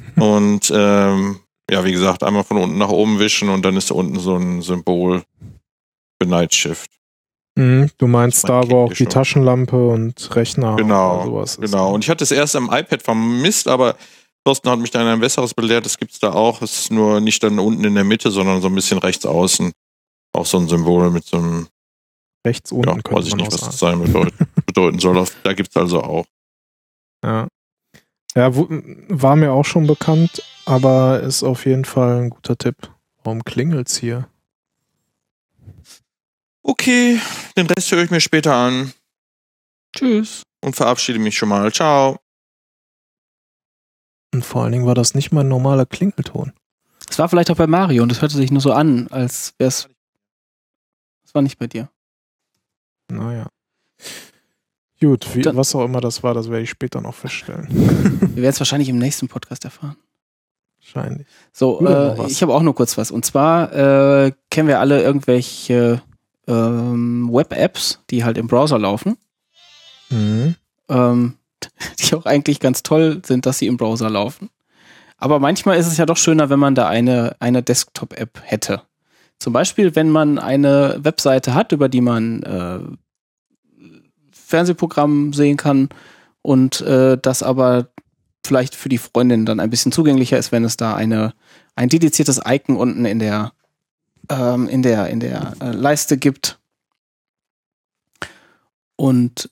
Und ja, wie gesagt, einmal von unten nach oben wischen und dann ist da unten so ein Symbol, für Night Shift. Du meinst da, wo auch die schon. Taschenlampe und Rechner Genau, oder sowas ist. Genau. Und ich hatte es erst am iPad vermisst, aber Thorsten hat mich dann ein besseres belehrt. Das gibt's da auch. Es ist nur nicht dann unten in der Mitte, sondern so ein bisschen rechts außen. Auch so ein Symbol mit so einem, Rechts unten ja, könnte weiß ich man nicht, auch was sagen. das bedeuten soll. Da gibt's also auch. Ja, war mir auch schon bekannt, aber ist auf jeden Fall ein guter Tipp. Warum klingelt's hier? Okay, den Rest höre ich mir später an Tschüss. und verabschiede mich schon mal. Ciao. Und vor allen Dingen war das nicht mein normaler Klingelton. Es war vielleicht auch bei Mario und es hörte sich nur so an, als wäre es. Das war nicht bei dir. Naja. Gut, Dann- was auch immer das war, das werde ich später noch feststellen. Wir werden es wahrscheinlich im nächsten Podcast erfahren. Wahrscheinlich. So, Noch was. ich habe auch nur kurz was. Und zwar kennen wir alle irgendwelche Web-Apps, die halt im Browser laufen, Mhm. die auch eigentlich ganz toll sind, dass sie im Browser laufen. Aber manchmal ist es ja doch schöner, wenn man da eine Desktop-App hätte. Zum Beispiel, wenn man eine Webseite hat, über die man Fernsehprogramm sehen kann und das aber vielleicht für die Freundin dann ein bisschen zugänglicher ist, wenn es da ein dediziertes Icon unten in der Leiste gibt. Und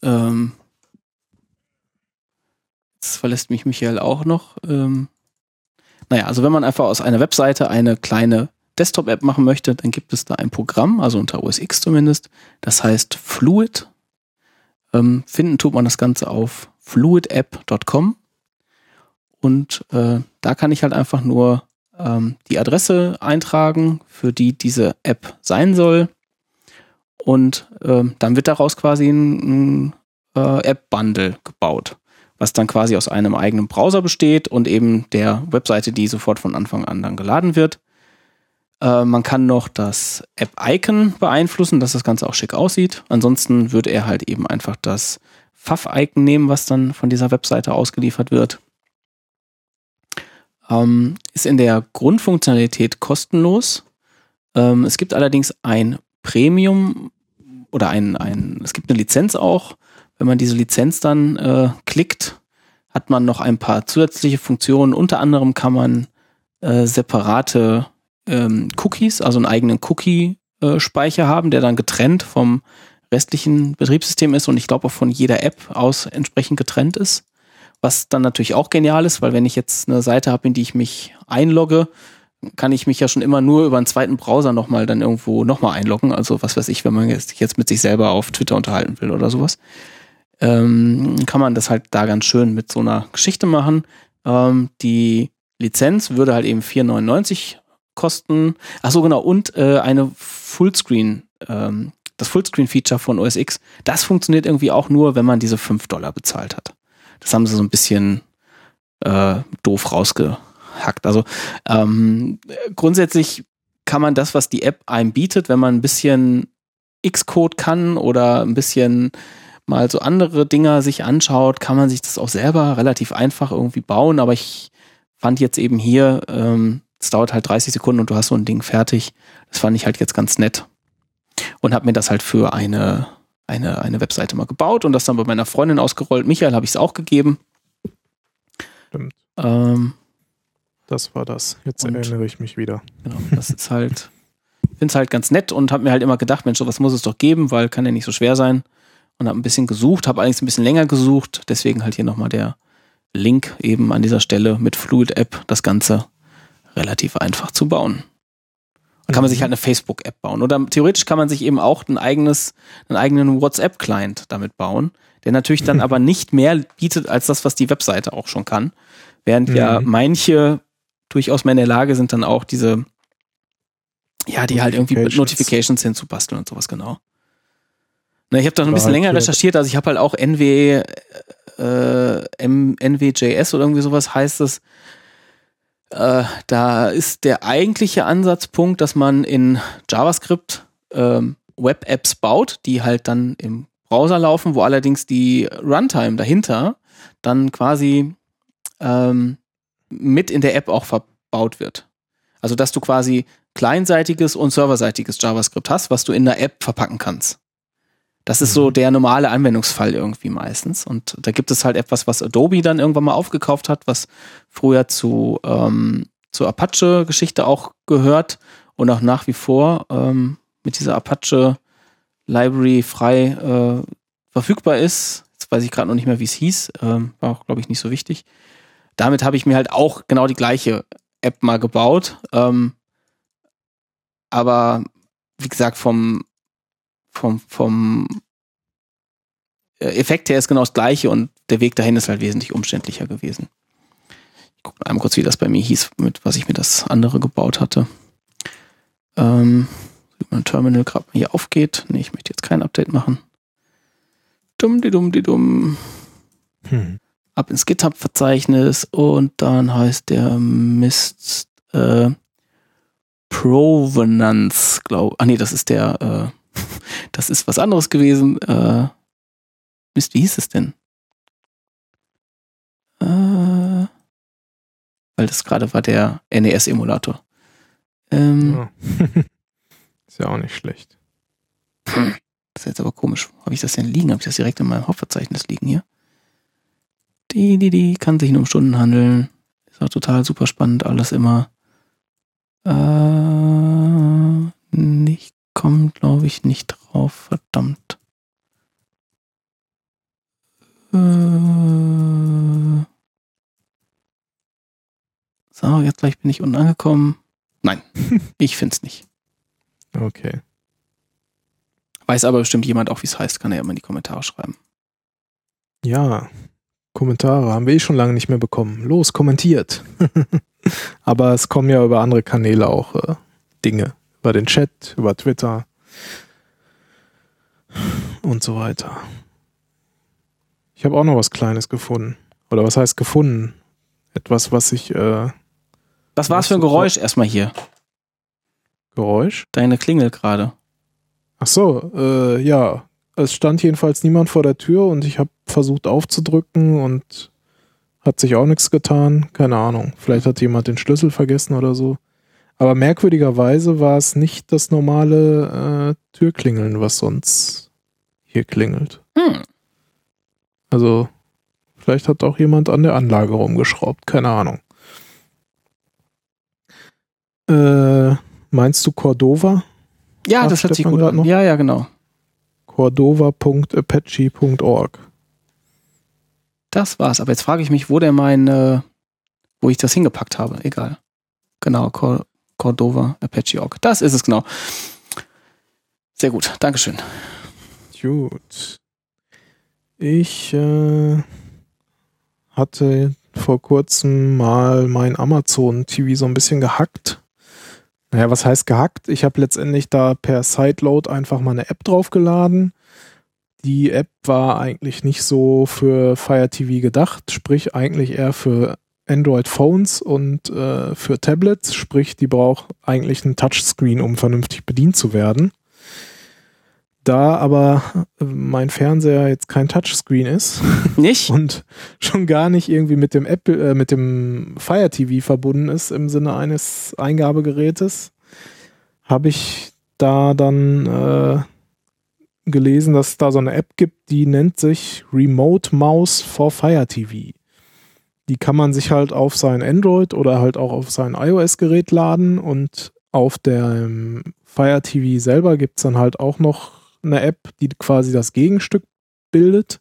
jetzt verlässt mich Michael auch noch. Naja, also wenn man einfach aus einer Webseite eine kleine Desktop-App machen möchte, dann gibt es da ein Programm, also unter OS X zumindest, das heißt Fluid. Finden tut man das Ganze auf fluidapp.com und da kann ich halt einfach nur die Adresse eintragen, für die diese App sein soll und dann wird daraus quasi ein App-Bundle gebaut, was dann quasi aus einem eigenen Browser besteht und eben der Webseite, die sofort von Anfang an dann geladen wird. Man kann noch das App-Icon beeinflussen, dass das Ganze auch schick aussieht. Ansonsten würde er halt eben einfach das Pfaff-Icon nehmen, was dann von dieser Webseite ausgeliefert wird. Ist in der Grundfunktionalität kostenlos. Es gibt allerdings ein Premium oder es gibt eine Lizenz auch. Wenn man diese Lizenz dann klickt, hat man noch ein paar zusätzliche Funktionen. Unter anderem kann man separate Cookies, also einen eigenen Cookie-Speicher haben, der dann getrennt vom restlichen Betriebssystem ist und ich glaube auch von jeder App aus entsprechend getrennt ist. Was dann natürlich auch genial ist, weil wenn ich jetzt eine Seite habe, in die ich mich einlogge, kann ich mich ja schon immer nur über einen zweiten Browser nochmal einloggen. Also was weiß ich, wenn man jetzt mit sich selber auf Twitter unterhalten will oder sowas. Kann man das halt da ganz schön mit so einer Geschichte machen. Die Lizenz würde halt eben 4,99 kosten. Achso, genau. Und eine Fullscreen, das Fullscreen-Feature von OS X, das funktioniert irgendwie auch nur, wenn man diese $5 bezahlt hat. Das haben sie so ein bisschen doof rausgehackt. Also grundsätzlich kann man das, was die App einem bietet, wenn man ein bisschen Xcode kann oder ein bisschen mal so andere Dinger sich anschaut, kann man sich das auch selber relativ einfach irgendwie bauen. Aber ich fand jetzt eben hier, es dauert halt 30 Sekunden und du hast so ein Ding fertig. Das fand ich halt jetzt ganz nett. Und habe mir das halt für eine Webseite mal gebaut und das dann bei meiner Freundin ausgerollt. Michael habe ich es auch gegeben. Stimmt. Das war das. Jetzt Und- erinnere ich mich wieder. Genau, das ist halt, finde es halt ganz nett und habe mir halt immer gedacht, Mensch, sowas muss es doch geben, weil kann ja nicht so schwer sein. Und habe ein bisschen gesucht, habe allerdings ein bisschen länger gesucht. Deswegen halt hier nochmal der Link eben an dieser Stelle mit Fluid App, das Ganze relativ einfach zu bauen. Dann kann man sich halt eine Facebook-App bauen. Oder theoretisch kann man sich eben auch einen eigenen WhatsApp-Client damit bauen, der natürlich dann aber nicht mehr bietet als das, was die Webseite auch schon kann. Während ja manche durchaus mehr in der Lage sind, dann auch diese, ja, die halt irgendwie mit Notifications hinzubasteln und sowas, genau. Na, ich habe da noch ein bisschen länger recherchiert, also ich habe halt auch NWJS oder irgendwie sowas heißt es. Da ist der eigentliche Ansatzpunkt, dass man in JavaScript Web-Apps baut, die halt dann im Browser laufen, wo allerdings die Runtime dahinter dann quasi mit in der App auch verbaut wird. Also dass du quasi clientseitiges und serverseitiges JavaScript hast, was du in der App verpacken kannst. Das ist so der normale Anwendungsfall irgendwie meistens. Und da gibt es halt etwas, was Adobe dann irgendwann mal aufgekauft hat, was früher zur Apache-Geschichte auch gehört und auch nach wie vor mit dieser Apache-Library frei verfügbar ist. Jetzt weiß ich gerade noch nicht mehr, wie es hieß. War auch, glaube ich, nicht so wichtig. Damit habe ich mir halt auch genau die gleiche App mal gebaut. Aber wie gesagt, vom Effekt her ist genau das gleiche und der Weg dahin ist halt wesentlich umständlicher gewesen. Ich gucke mal einmal kurz, wie das bei mir hieß, mit was ich mir das andere gebaut hatte. Wie mein Terminal gerade mal hier aufgeht. Nee, ich möchte jetzt kein Update machen. Dumm. Ab ins GitHub-Verzeichnis und dann heißt der Mist Provenance, glaube ich. Ah nee, das ist das ist was anderes gewesen. Mist, wie hieß es denn? Weil das gerade war der NES-Emulator. Ja. Ist ja auch nicht schlecht. Das ist jetzt aber komisch. Wo habe ich das denn liegen? Habe ich das direkt in meinem Hauptverzeichnis liegen hier? Die kann sich nur um Stunden handeln. Ist auch total super spannend, alles immer. Ich komme, glaube ich, nicht drauf. Verdammt. So, jetzt gleich bin ich unten angekommen. Nein, ich finde es nicht. Okay. Weiß aber bestimmt jemand auch, wie es heißt. Kann er ja mal in die Kommentare schreiben. Ja, Kommentare haben wir schon lange nicht mehr bekommen. Los, kommentiert. Aber es kommen ja über andere Kanäle auch Dinge. Über den Chat, über Twitter und so weiter. Ich habe auch noch was Kleines gefunden. Oder was heißt gefunden? Etwas, was ich... Was war es für ein Geräusch erstmal hier? Geräusch? Deine Klingel gerade. Ach so, ja. Es stand jedenfalls niemand vor der Tür und ich habe versucht aufzudrücken und hat sich auch nichts getan. Keine Ahnung. Vielleicht hat jemand den Schlüssel vergessen oder so. Aber merkwürdigerweise war es nicht das normale Türklingeln, was sonst hier klingelt. Also vielleicht hat auch jemand an der Anlage rumgeschraubt. Keine Ahnung. Meinst du Cordova? Ja, das hört sich gut an. Ja, genau. Cordova.apache.org. Das war's. Aber jetzt frage ich mich, wo ich das hingepackt habe. Egal. Genau, Cordova Apache.org. Das ist es genau. Sehr gut. Dankeschön. Gut. Ich hatte vor kurzem mal mein Amazon TV so ein bisschen gehackt. Naja, was heißt gehackt? Ich habe letztendlich da per Sideload einfach mal eine App draufgeladen. Die App war eigentlich nicht so für Fire TV gedacht, sprich eigentlich eher für Android-Phones und für Tablets, sprich die braucht eigentlich einen Touchscreen, um vernünftig bedient zu werden. Da aber mein Fernseher jetzt kein Touchscreen ist nicht und schon gar nicht irgendwie mit dem mit dem Fire TV verbunden ist im Sinne eines Eingabegerätes, habe ich da dann gelesen, dass es da so eine App gibt, die nennt sich Remote Mouse for Fire TV. Die kann man sich halt auf sein Android oder halt auch auf sein iOS-Gerät laden und auf der Fire TV selber gibt es dann halt auch noch eine App, die quasi das Gegenstück bildet.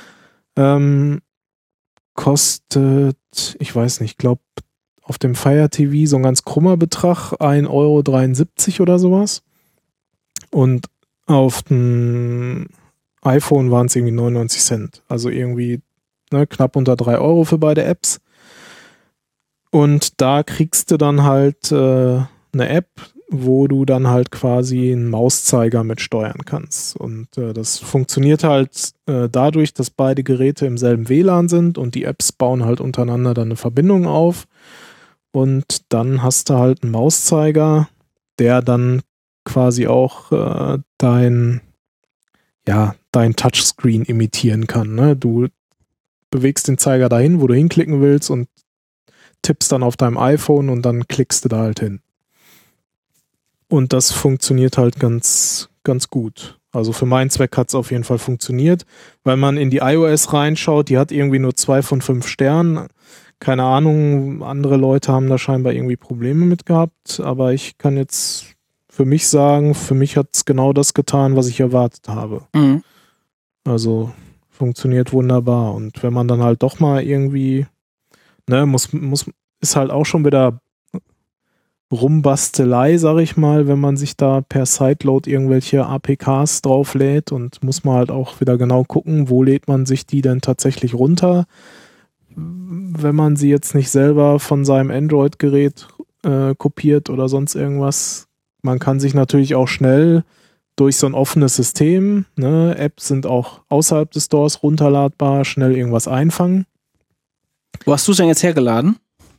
Kostet, ich weiß nicht, ich glaube auf dem Fire TV so ein ganz krummer Betrag, 1,73 € oder sowas. Und auf dem iPhone waren es irgendwie 99 Cent. Also irgendwie knapp unter 3 € für beide Apps. Und da kriegst du dann halt eine App, wo du dann halt quasi einen Mauszeiger mit steuern kannst. Und das funktioniert halt dadurch, dass beide Geräte im selben WLAN sind und die Apps bauen halt untereinander dann eine Verbindung auf. Und dann hast du halt einen Mauszeiger, der dann quasi auch dein Touchscreen imitieren kann. Ne? Du bewegst den Zeiger dahin, wo du hinklicken willst und tippst dann auf deinem iPhone und dann klickst du da halt hin. Und das funktioniert halt ganz, ganz gut. Also für meinen Zweck hat es auf jeden Fall funktioniert. Weil man in die iOS reinschaut, die hat irgendwie nur 2 von 5 Sternen. Keine Ahnung, andere Leute haben da scheinbar irgendwie Probleme mit gehabt. Aber ich kann jetzt für mich sagen, für mich hat es genau das getan, was ich erwartet habe. Mhm. Also funktioniert wunderbar. Und wenn man dann halt doch mal irgendwie, ne, ist halt auch schon wieder Rumbastelei, sag ich mal, wenn man sich da per Sideload irgendwelche APKs drauflädt, und muss man halt auch wieder genau gucken, wo lädt man sich die denn tatsächlich runter, wenn man sie jetzt nicht selber von seinem Android-Gerät kopiert oder sonst irgendwas. Man kann sich natürlich auch schnell durch so ein offenes System, ne, Apps sind auch außerhalb des Stores runterladbar, schnell irgendwas einfangen. Wo hast du es denn jetzt hergeladen?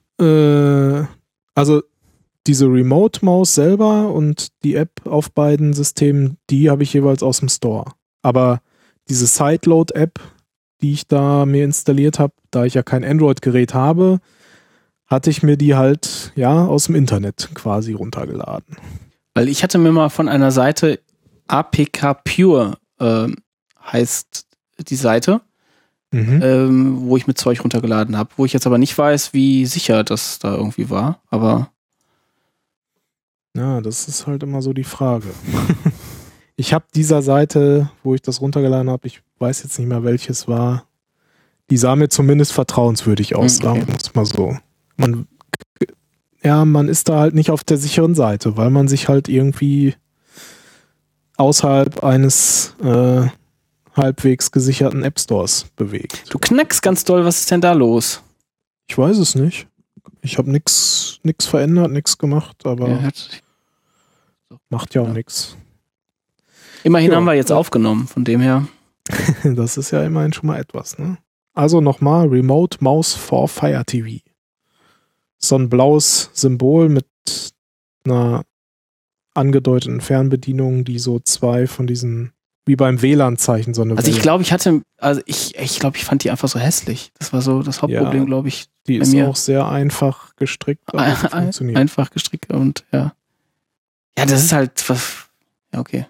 Also diese Remote-Maus selber und die App auf beiden Systemen, die habe ich jeweils aus dem Store. Aber diese Sideload-App, die ich da mir installiert habe, da ich ja kein Android-Gerät habe, hatte ich mir die halt aus dem Internet quasi runtergeladen. Weil ich hatte mir mal von einer Seite, APK Pure heißt die Seite, wo ich mit Zeug runtergeladen habe, wo ich jetzt aber nicht weiß, wie sicher das da irgendwie war, aber ja, das ist halt immer so die Frage. Ich habe dieser Seite, wo ich das runtergeladen habe, ich weiß jetzt nicht mehr, welches war, die sah mir zumindest vertrauenswürdig aus, sagen wir es mal so. Man ist da halt nicht auf der sicheren Seite, weil man sich halt irgendwie außerhalb eines halbwegs gesicherten App Stores bewegt. Du knackst ganz doll, was ist denn da los? Ich weiß es nicht. Ich habe nix verändert, nichts gemacht, aber macht ja auch nichts. Immerhin haben wir jetzt aufgenommen, von dem her. Das ist ja immerhin schon mal etwas, ne? Also nochmal, Remote Mouse for Fire TV. So ein blaues Symbol mit einer angedeuteten Fernbedienung, die so 2 von diesen, wie beim WLAN-Zeichen, so eine Also ich glaube, ich fand die einfach so hässlich. Das war so das Hauptproblem, glaube ich. Die ist auch sehr einfach gestrickt, aber funktioniert. Einfach gestrickt und ja. Ja, das ist halt was. Ja, okay.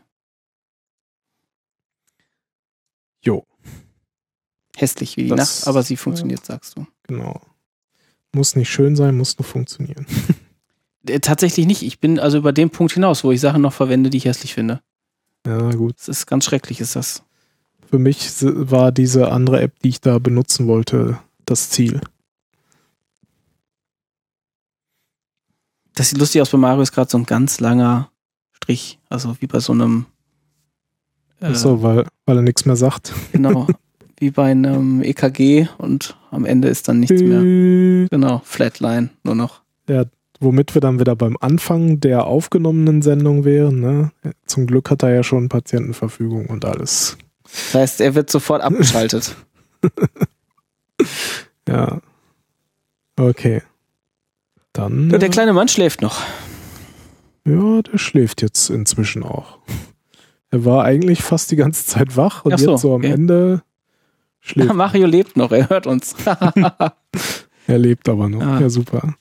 Jo. Hässlich wie die Nacht, aber sie funktioniert, sagst du. Genau. Muss nicht schön sein, muss nur funktionieren. Tatsächlich nicht. Ich bin also über den Punkt hinaus, wo ich Sachen noch verwende, die ich hässlich finde. Ja, gut. Das ist ganz schrecklich, ist das. Für mich war diese andere App, die ich da benutzen wollte, das Ziel. Das sieht lustig aus, bei Mario ist gerade so ein ganz langer Strich. Also wie bei so einem Achso, weil er nichts mehr sagt. Genau. Wie bei einem EKG und am Ende ist dann nichts mehr. Genau, Flatline nur noch. Ja, womit wir dann wieder beim Anfang der aufgenommenen Sendung wären. Ne? Zum Glück hat er ja schon Patientenverfügung und alles. Das heißt, er wird sofort abgeschaltet. Ja. Okay. Dann. Der kleine Mann schläft noch. Ja, der schläft jetzt inzwischen auch. Er war eigentlich fast die ganze Zeit wach und jetzt so am Ende schläft. Mario lebt noch, er hört uns. Er lebt aber noch. Ja, super.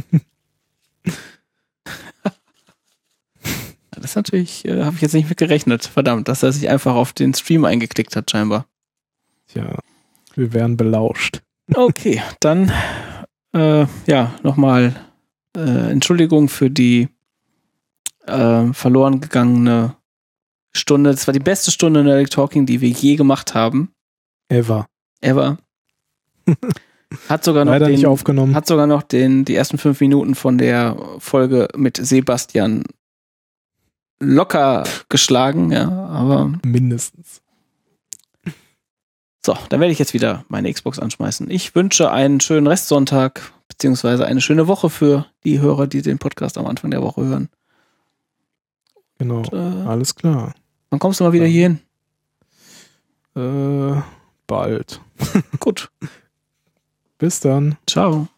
Das ist natürlich, habe ich jetzt nicht mit gerechnet. Verdammt, dass er sich einfach auf den Stream eingeklickt hat, scheinbar. Tja, wir werden belauscht. Okay, dann nochmal Entschuldigung für die verloren gegangene Stunde. Das war die beste Stunde Nerdic Talking, die wir je gemacht haben. Ever. Hat sogar noch leider nicht aufgenommen. Hat sogar noch die ersten 5 Minuten von der Folge mit Sebastian locker geschlagen, ja, aber mindestens. So, dann werde ich jetzt wieder meine Xbox anschmeißen. Ich wünsche einen schönen Restsonntag, beziehungsweise eine schöne Woche für die Hörer, die den Podcast am Anfang der Woche hören. Genau, und, alles klar. Wann kommst du mal wieder hier hin? Bald. Gut. Bis dann. Ciao.